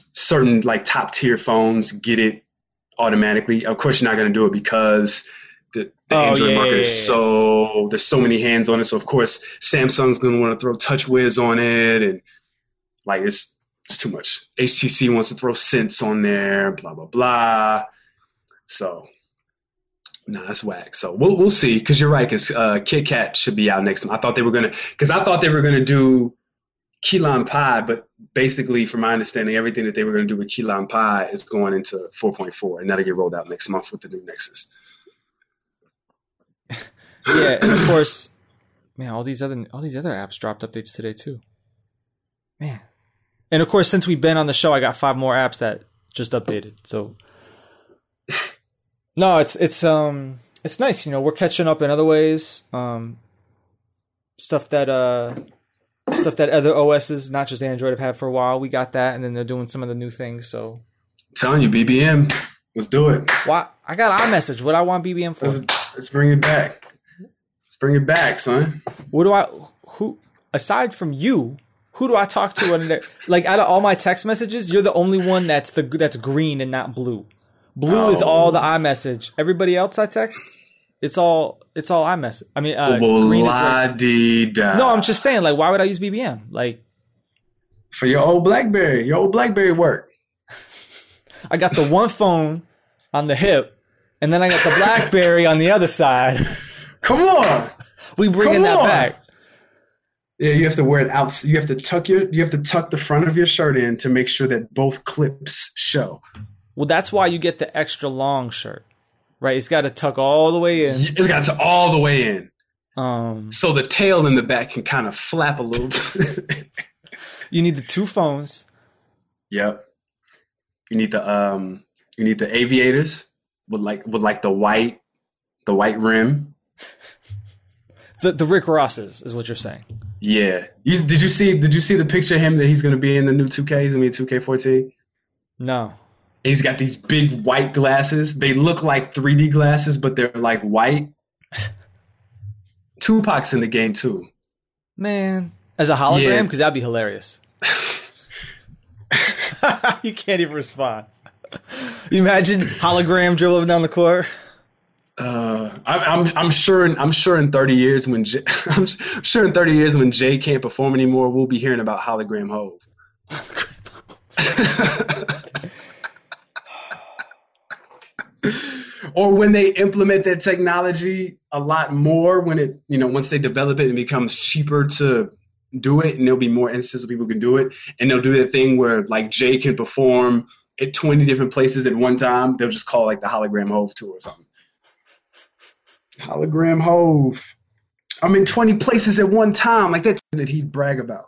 certain like top tier phones get it automatically. Of course, you're not going to do it because the, the Oh, Android yeah, market yeah, is yeah. so there's so many hands on it. So of course Samsung's gonna want to throw TouchWiz on it, and like it's it's too much. H T C wants to throw Sense on there, blah blah blah. So nah, that's whack. So we'll we'll see. Because you're right. Because uh, Kit Kat should be out next month. I thought they were gonna. Because I thought they were gonna do Key Lime Pie, but basically, from my understanding, everything that they were gonna do with Key Lime Pie is going into four point four, and that'll get rolled out next month with the new Nexus. Yeah, and of course, man, all these other all these other apps dropped updates today too. Man, and of course, since we've been on the show, I got five more apps that just updated. So. No, it's it's um it's nice, you know, we're catching up in other ways. Um stuff that uh stuff that other O Ss, not just Android, have had for a while. We got that, and then they're doing some of the new things, so I'm telling you, B B M. Let's do it. why I got iMessage. What I want B B M for? Let's, let's bring it back. Let's bring it back, son. What do I who aside from you, who do I talk to on there? Like out of all my text messages, you're the only one that's the that's green and not blue. Blue oh. is all the iMessage. Everybody else I text, it's all it's all iMessage. I mean, uh, green is like, no, I'm just saying, like, why would I use B B M? Like, for your old BlackBerry, your old BlackBerry work. I got the one phone on the hip, and then I got the BlackBerry on the other side. Come on, we bringing Come that on. back. Yeah, you have to wear it out. You have to tuck your you have to tuck the front of your shirt in to make sure that both clips show. Well, that's why you get the extra long shirt, right? It's got to tuck all the way in. It's got to all the way in. Um, so the tail in the back can kind of flap a little bit. You need the two phones. Yep. You need the um. You need the aviators with like with like the white, the white rim. The the Rick Rosses is what you're saying. Yeah. You, did you see? Did you see the picture of him that he's going to be in the new two K? He's going to be in two K fourteen. No. He's got these big white glasses. They look like three D glasses, but they're like white. Tupac's in the game too. Man, as a hologram, because Yeah. that'd be hilarious. You can't even respond. You imagine hologram dribbling down the court. Uh, I, I'm I'm sure in, I'm sure in thirty years when Jay, I'm sure in thirty years when Jay can't perform anymore, we'll be hearing about hologram Hove. Or when they implement that technology a lot more, when it, you know, once they develop it and it becomes cheaper to do it, and there'll be more instances people can do it, and they'll do that thing where like Jay can perform at twenty different places at one time. They'll just call it, like the hologram Hove tour or something. Hologram Hove. I'm in twenty places at one time, like that that he'd brag about.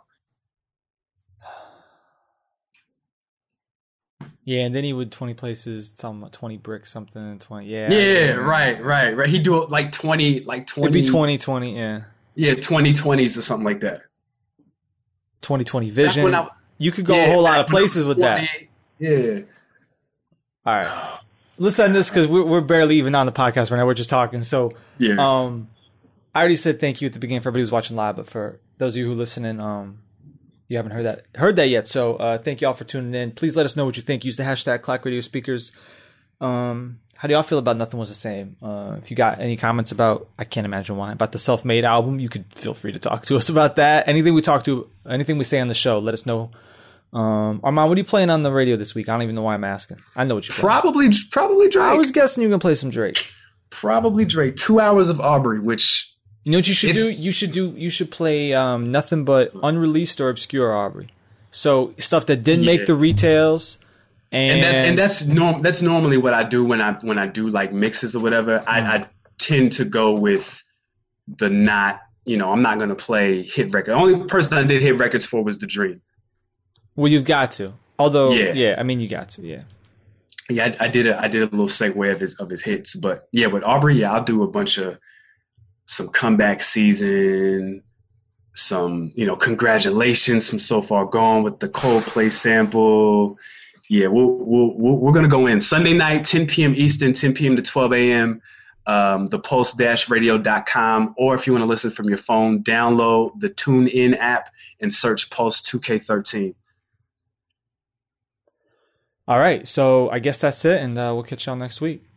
Yeah, and then he would twenty places, talking about twenty bricks, something, twenty. Yeah, Yeah, right, right, right. He'd do it like twenty, like twenty. It'd be twenty twenty, yeah. Yeah, twenty twenties or something like that. twenty twenty That's vision. when I- You could go Yeah, a whole lot back of when I places was with that. twenty. Yeah. All right. Let's end this because we're, we're barely even on the podcast right now. We're just talking. So, Yeah. um, I already said thank you at the beginning for everybody who's watching live, but for those of you who are listening, um, you haven't heard that heard that yet. So, uh, thank y'all for tuning in. Please let us know what you think. Use the hashtag Clack Radio Speakers. Um, how do y'all feel about Nothing Was the Same? Uh, if you got any comments about, I can't imagine why, about the Self-Made album, you could feel free to talk to us about that. Anything we talk to, anything we say on the show, let us know. Um, Armand, what are you playing on the radio this week? I don't even know why I'm asking. I know what you're playing. Probably, probably Drake. I was guessing you were going to play some Drake. Probably Drake. Two hours of Aubrey, which You know what you should It's- do? You should do. You should play um, nothing but unreleased or obscure Aubrey. So stuff that didn't make Yeah. the retails, and, and that's and that's norm. That's normally what I do when I when I do like mixes or whatever. I, I tend to go with the not. You know, I'm not going to play hit record. The only person I did hit records for was The Dream. well, you've got to. Although, yeah, Yeah. I mean, you got to. Yeah. Yeah, I, I did a I did a little segue of his of his hits, but yeah, with Aubrey, yeah, I'll do a bunch of some comeback season, some you know congratulations from So Far Gone with the Coldplay sample. Yeah, we'll, we'll, we'll we're gonna go in Sunday night, ten p.m. Eastern, ten p.m. to twelve a.m. Um, the pulse radio dot com, or if you want to listen from your phone, download the TuneIn app and search Pulse two K thirteen. All right. So I guess that's it, and uh, we'll catch y'all next week.